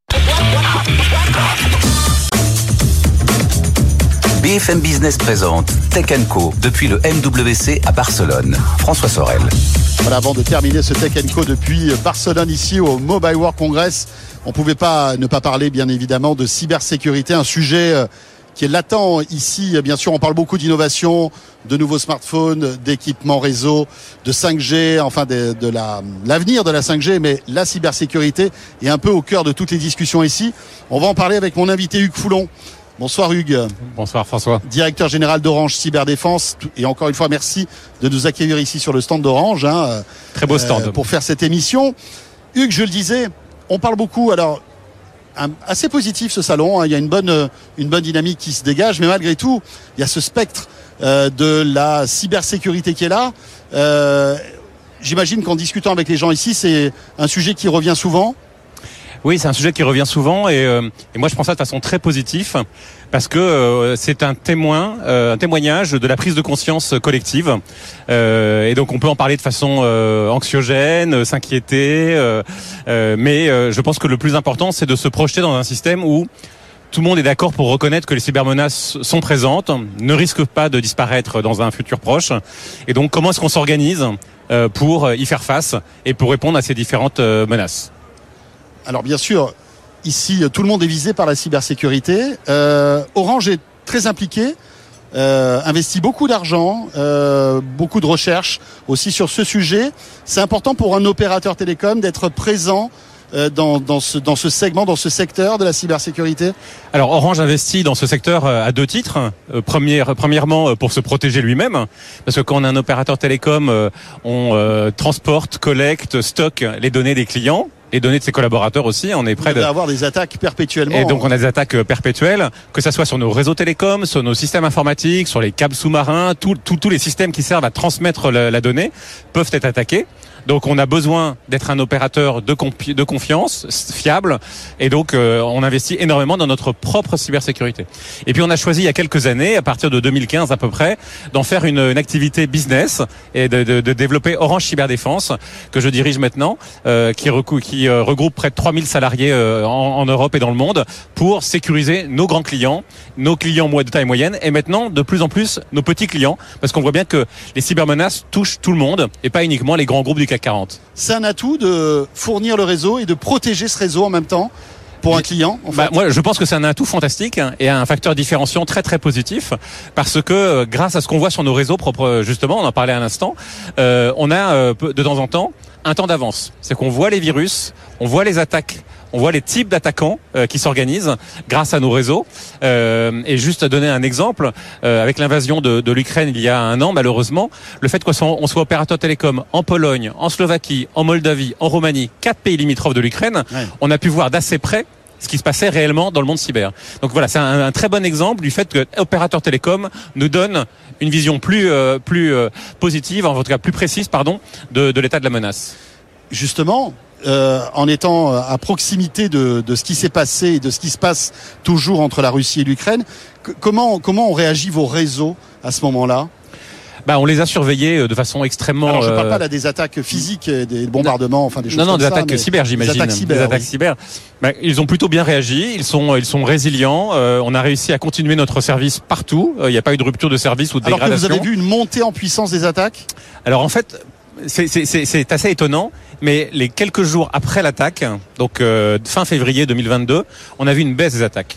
B F M Business présente Tech and Co depuis le M W C à Barcelone. François Sorel. Voilà, avant de terminer ce Tech and Co depuis Barcelone, ici au Mobile World Congress, on ne pouvait pas ne pas parler bien évidemment de cybersécurité, un sujet qui est latent ici. Bien sûr, on parle beaucoup d'innovation, de nouveaux smartphones, d'équipements réseau, de cinq G, enfin de, de la, l'avenir de la cinq G, mais la cybersécurité est un peu au cœur de toutes les discussions ici. On va en parler avec mon invité Hugues Foulon. Bonsoir Hugues. Bonsoir François. Directeur général d'Orange Cyberdéfense. Et encore une fois, merci de nous accueillir ici sur le stand d'Orange. Hein, Très beau stand. Euh, pour faire cette émission. Hugues, je le disais, on parle beaucoup. Alors, un, assez positif ce salon. Hein, il y a une bonne, une bonne dynamique qui se dégage. Mais malgré tout, il y a ce spectre euh, de la cybersécurité qui est là. Euh, j'imagine qu'en discutant avec les gens ici, c'est un sujet qui revient souvent. Oui, c'est un sujet qui revient souvent et, euh, et moi je prends ça de façon très positive parce que euh, c'est un témoin, euh, un témoignage de la prise de conscience collective euh, et donc on peut en parler de façon euh, anxiogène, s'inquiéter, euh, euh, mais euh, je pense que le plus important c'est de se projeter dans un système où tout le monde est d'accord pour reconnaître que les cybermenaces sont présentes, ne risquent pas de disparaître dans un futur proche et donc comment est-ce qu'on s'organise euh, pour y faire face et pour répondre à ces différentes euh, menaces. Alors bien sûr, ici, tout le monde est visé par la cybersécurité. Euh, Orange est très impliqué, euh, investit beaucoup d'argent, euh, beaucoup de recherches aussi sur ce sujet. C'est important pour un opérateur télécom d'être présent euh, dans, dans, ce, dans ce segment, dans ce secteur de la cybersécurité. Alors Orange investit dans ce secteur à deux titres. Euh, premier, premièrement, pour se protéger lui-même, parce que quand on est un opérateur télécom, euh, on euh, transporte, collecte, stocke les données des clients. Les données de ses collaborateurs aussi, on est près de d'avoir des attaques perpétuellement. Et donc on a des attaques perpétuelles, que ça soit sur nos réseaux télécoms, sur nos systèmes informatiques, sur les câbles sous-marins, tous tous les systèmes qui servent à transmettre la, la donnée peuvent être attaqués. Donc on a besoin d'être un opérateur de, compi- de confiance, fiable, et donc euh, on investit énormément dans notre propre cybersécurité. Et puis on a choisi il y a quelques années, à partir de deux mille quinze à peu près, d'en faire une, une activité business et de, de, de développer Orange Cyberdéfense, que je dirige maintenant, euh, qui, recou- qui euh, regroupe près de trois mille salariés euh, en, en Europe et dans le monde, pour sécuriser nos grands clients, nos clients de taille moyenne, et maintenant de plus en plus nos petits clients, parce qu'on voit bien que les cybermenaces touchent tout le monde, et pas uniquement les grands groupes du C A C quarante. C'est un atout de fournir le réseau et de protéger ce réseau en même temps pour un client en bah, fait. Moi, je pense que c'est un atout fantastique et un facteur différenciant très très positif parce que grâce à ce qu'on voit sur nos réseaux propres, justement, on en parlait à l'instant, euh, on a euh, de temps en temps un temps d'avance. C'est qu'on voit les virus, on voit les attaques, on voit les types d'attaquants euh, qui s'organisent grâce à nos réseaux. Euh, et juste à donner un exemple, euh, avec l'invasion de, de l'Ukraine il y a un an, malheureusement, le fait qu'on soit, on soit opérateur télécom en Pologne, en Slovaquie, en Moldavie, en Roumanie, quatre pays limitrophes de l'Ukraine, ouais. On a pu voir d'assez près ce qui se passait réellement dans le monde cyber. Donc voilà, c'est un, un très bon exemple du fait que l'opérateur télécom nous donne une vision plus euh, plus euh, positive, en tout cas plus précise, pardon, de, de l'état de la menace. Justement, euh, en étant à proximité de, de ce qui s'est passé et de ce qui se passe toujours entre la Russie et l'Ukraine, c- comment comment ont réagi vos réseaux à ce moment-là ? Bah, on les a surveillés de façon extrêmement. Alors, je ne parle euh... pas là des attaques physiques, des bombardements, enfin des choses non, non, comme des ça. attaques mais cyber, j'imagine. Des attaques cyber. Des attaques oui. cyber. Bah, ils ont plutôt bien réagi. Ils sont, ils sont résilients. Euh, on a réussi à continuer notre service partout. Il euh, n'y a pas eu de rupture de service ou de Alors dégradation. Alors que vous avez vu une montée en puissance des attaques ? Alors en fait, c'est, c'est, c'est, c'est assez étonnant. Mais les quelques jours après l'attaque, donc euh, fin février deux mille vingt-deux, on a vu une baisse des attaques.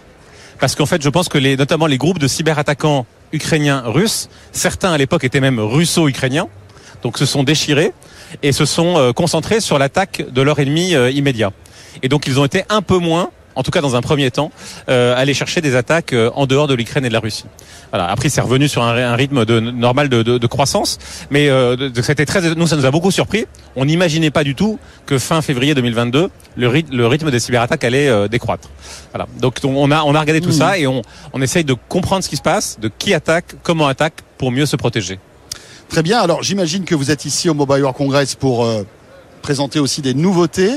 Parce qu'en fait, je pense que les, notamment les groupes de cyberattaquants ukrainiens, russes, certains à l'époque étaient même russo-ukrainiens, donc se sont déchirés et se sont euh, concentrés sur l'attaque de leur ennemi euh, immédiat. Et donc ils ont été un peu moins en tout cas dans un premier temps, euh, aller chercher des attaques euh, en dehors de l'Ukraine et de la Russie. Voilà. Après, c'est revenu sur un, un rythme de, normal de, de, de croissance, mais euh, de, c'était très, nous, ça nous a beaucoup surpris. On n'imaginait pas du tout que fin février deux mille vingt-deux, le, ryth, le rythme des cyberattaques allait euh, décroître. Voilà. Donc, on a, on a regardé tout mmh. ça et on, on essaye de comprendre ce qui se passe, de qui attaque, comment attaque, pour mieux se protéger. Très bien. Alors, j'imagine que vous êtes ici au Mobile World Congress pour euh, présenter aussi des nouveautés.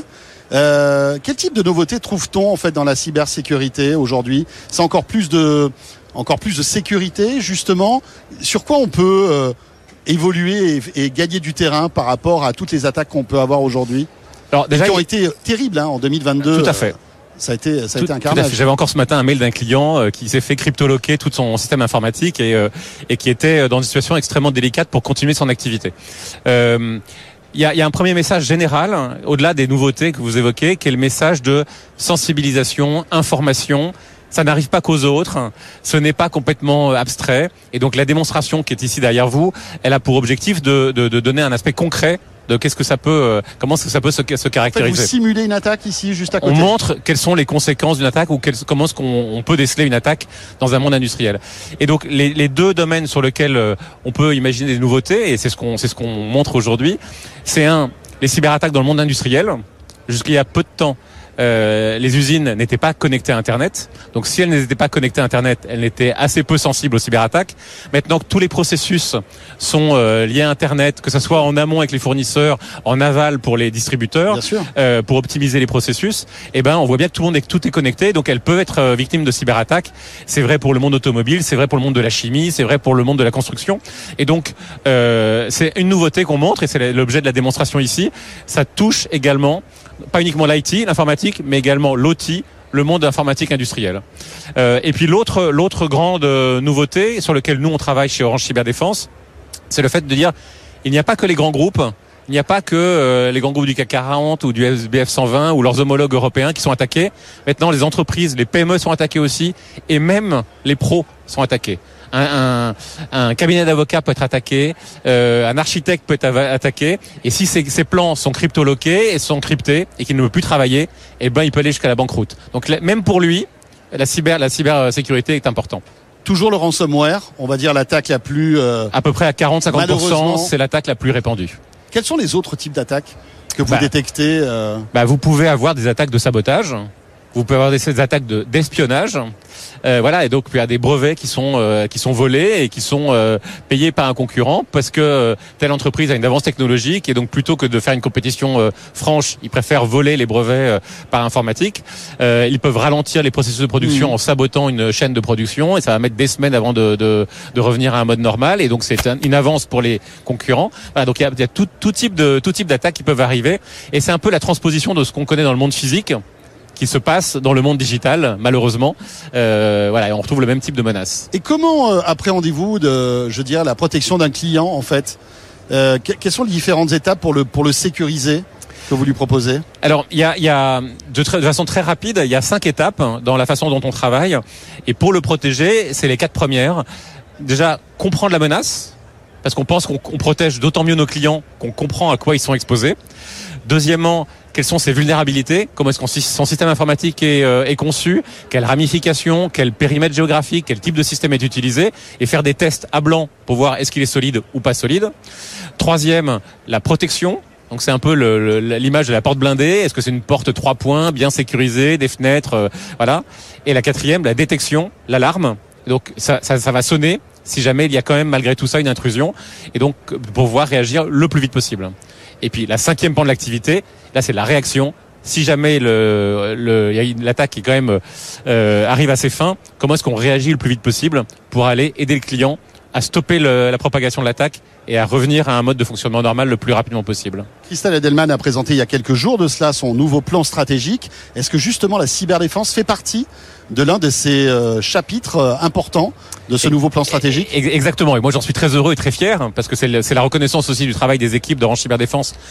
Euh, quel type de nouveautés trouve-t-on en fait dans la cybersécurité aujourd'hui ? C'est encore plus de, encore plus de sécurité justement. Sur quoi on peut euh, évoluer et, et gagner du terrain par rapport à toutes les attaques qu'on peut avoir aujourd'hui ? Alors déjà, qui ont été terribles hein, en deux mille vingt-deux. Tout à fait. Euh, ça a été, ça a tout, été un carnage. J'avais encore ce matin un mail d'un client euh, qui s'est fait cryptoloquer tout son système informatique et, euh, et qui était dans une situation extrêmement délicate pour continuer son activité. Euh, Il y, a, il y a un premier message général, au-delà des nouveautés que vous évoquez, qui est le message de sensibilisation, information. Ça n'arrive pas qu'aux autres, ce n'est pas complètement abstrait. Et donc la démonstration qui est ici derrière vous, elle a pour objectif de, de, de donner un aspect concret de qu'est-ce que ça peut, comment ça peut se, se caractériser. En fait, vous simulez une attaque ici, juste à côté. On montre quelles sont les conséquences d'une attaque ou quelles, comment est-ce qu'on on peut déceler une attaque dans un monde industriel. Et donc les, les deux domaines sur lesquels on peut imaginer des nouveautés, et c'est ce qu'on, c'est ce qu'on montre aujourd'hui, c'est un, les cyberattaques dans le monde industriel. Jusqu'il y a peu de temps, Euh, les usines n'étaient pas connectées à Internet. Donc si elles n'étaient pas connectées à Internet, elles étaient assez peu sensibles aux cyberattaques. Maintenant que tous les processus sont euh, liés à Internet, que ce soit en amont avec les fournisseurs, en aval pour les distributeurs, euh, pour optimiser les processus, eh ben on voit bien que tout le monde est, que tout est connecté, donc elles peuvent être euh, victimes de cyberattaques. C'est vrai pour le monde automobile, c'est vrai pour le monde de la chimie, c'est vrai pour le monde de la construction. Et donc euh, c'est une nouveauté qu'on montre, et c'est l'objet de la démonstration ici. Ça touche également pas uniquement l'I T, l'informatique, mais également l'O T, le monde informatique industriel. Euh, et puis l'autre, l'autre grande nouveauté sur laquelle nous on travaille chez Orange Cyberdéfense, c'est le fait de dire il n'y a pas que les grands groupes, il n'y a pas que euh, les grands groupes du C A C quarante ou du S B F cent vingt ou leurs homologues européens qui sont attaqués. Maintenant, les entreprises, les P M E sont attaquées aussi, et même les pros sont attaqués. Un, un, un cabinet d'avocats peut être attaqué, euh, un architecte peut être attaqué, et si ces, ces plans sont cryptoloqués et sont cryptés et qu'il ne veut plus travailler, eh ben il peut aller jusqu'à la banqueroute. Donc même pour lui, la cyber, la cybersécurité est importante. Toujours le ransomware, on va dire l'attaque la plus euh, à peu près à quarante à cinquante pour cent, c'est l'attaque la plus répandue. Quels sont les autres types d'attaques que vous bah, détectez euh... bah, vous pouvez avoir des attaques de sabotage. Vous pouvez avoir des, des attaques de, d'espionnage, euh, voilà, et donc il y a des brevets qui sont euh, qui sont volés et qui sont euh, payés par un concurrent parce que euh, telle entreprise a une avance technologique, et donc plutôt que de faire une compétition euh, franche, ils préfèrent voler les brevets euh, par informatique. Euh, ils peuvent ralentir les processus de production mmh. en sabotant une chaîne de production, et ça va mettre des semaines avant de de, de revenir à un mode normal, et donc c'est un, une avance pour les concurrents. Voilà, donc il y a, il y a tout, tout type de tout type d'attaques qui peuvent arriver, et c'est un peu la transposition de ce qu'on connaît dans le monde physique qui se passe dans le monde digital, malheureusement. Euh, voilà, et on retrouve le même type de menace. Et comment euh, appréhendez-vous de, je dirais, la protection d'un client en fait euh, que, Quelles sont les différentes étapes pour le pour le sécuriser que vous lui proposez? Alors, il y a, il y a de, très, de façon très rapide, il y a cinq étapes dans la façon dont on travaille. Et pour le protéger, c'est les quatre premières. Déjà, comprendre la menace, parce qu'on pense qu'on, qu'on protège d'autant mieux nos clients qu'on comprend à quoi ils sont exposés. Deuxièmement, quelles sont ses vulnérabilités, comment est-ce que son système informatique est, euh, est conçu, quelles ramifications, quel périmètre géographique, quel type de système est utilisé, et faire des tests à blanc pour voir est-ce qu'il est solide ou pas solide. Troisième, la protection. Donc c'est un peu le, le, l'image de la porte blindée. Est-ce que c'est une porte trois points, bien sécurisée, des fenêtres, euh, voilà. Et la quatrième, la détection, l'alarme. Donc ça, ça, ça va sonner si jamais il y a quand même malgré tout ça une intrusion, et donc pour pouvoir réagir le plus vite possible. Et puis la cinquième pan de l'activité, là c'est la réaction. Si jamais le, le, y a une, l'attaque qui quand même euh, arrive à ses fins, comment est-ce qu'on réagit le plus vite possible pour aller aider le client à stopper le, la propagation de l'attaque et à revenir à un mode de fonctionnement normal le plus rapidement possible. Christelle Edelman a présenté il y a quelques jours de cela son nouveau plan stratégique. Est-ce que justement la cyberdéfense fait partie de l'un de ces euh, chapitres euh, importants de ce et, nouveau plan stratégique? Exactement, et moi j'en suis très heureux et très fier, parce que c'est, le, c'est la reconnaissance aussi du travail des équipes d'Orange Cyberdéfense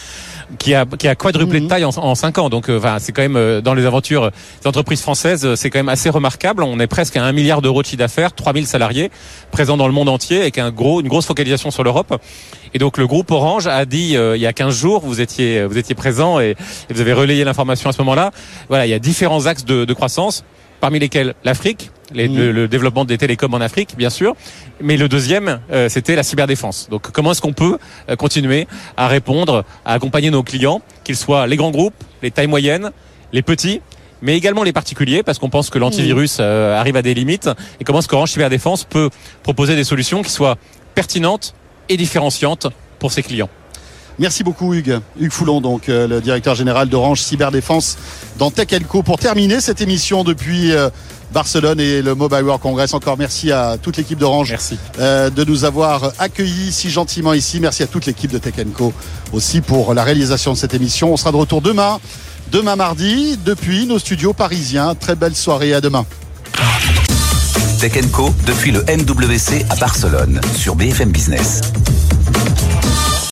qui a qui a quadruplé de taille en, en cinq ans. Donc, enfin, euh, c'est quand même euh, dans les aventures des entreprises françaises, c'est quand même assez remarquable. On est presque à un milliard d'euros de chiffre d'affaires, trois mille salariés présents dans le monde entier, avec un gros une grosse focalisation sur l'Europe. Et donc, le groupe Orange a dit euh, il y a quinze jours, vous étiez vous étiez présent et, et vous avez relayé l'information à ce moment-là. Voilà, il y a différents axes de, de croissance, parmi lesquels l'Afrique. Les, mmh. le, le développement des télécoms en Afrique, bien sûr. Mais le deuxième, euh, c'était la cyberdéfense. Donc, comment est-ce qu'on peut euh, continuer à répondre, à accompagner nos clients, qu'ils soient les grands groupes, les tailles moyennes, les petits, mais également les particuliers, parce qu'on pense que l'antivirus euh, arrive à des limites. Et comment est-ce qu'Orange Cyberdéfense peut proposer des solutions qui soient pertinentes et différenciantes pour ses clients. Merci beaucoup Hugues. Hugues Foulon, donc euh, le directeur général d'Orange Cyberdéfense dans Tech and Co. Pour terminer cette émission depuis euh, Barcelone et le Mobile World Congress, encore merci à toute l'équipe d'Orange merci. Euh, de nous avoir accueillis si gentiment ici. Merci à toute l'équipe de Tech and Co. aussi pour la réalisation de cette émission. On sera de retour demain, demain mardi, depuis nos studios parisiens. Très belle soirée, à demain. Tech and Co. depuis le M W C à Barcelone sur B F M Business.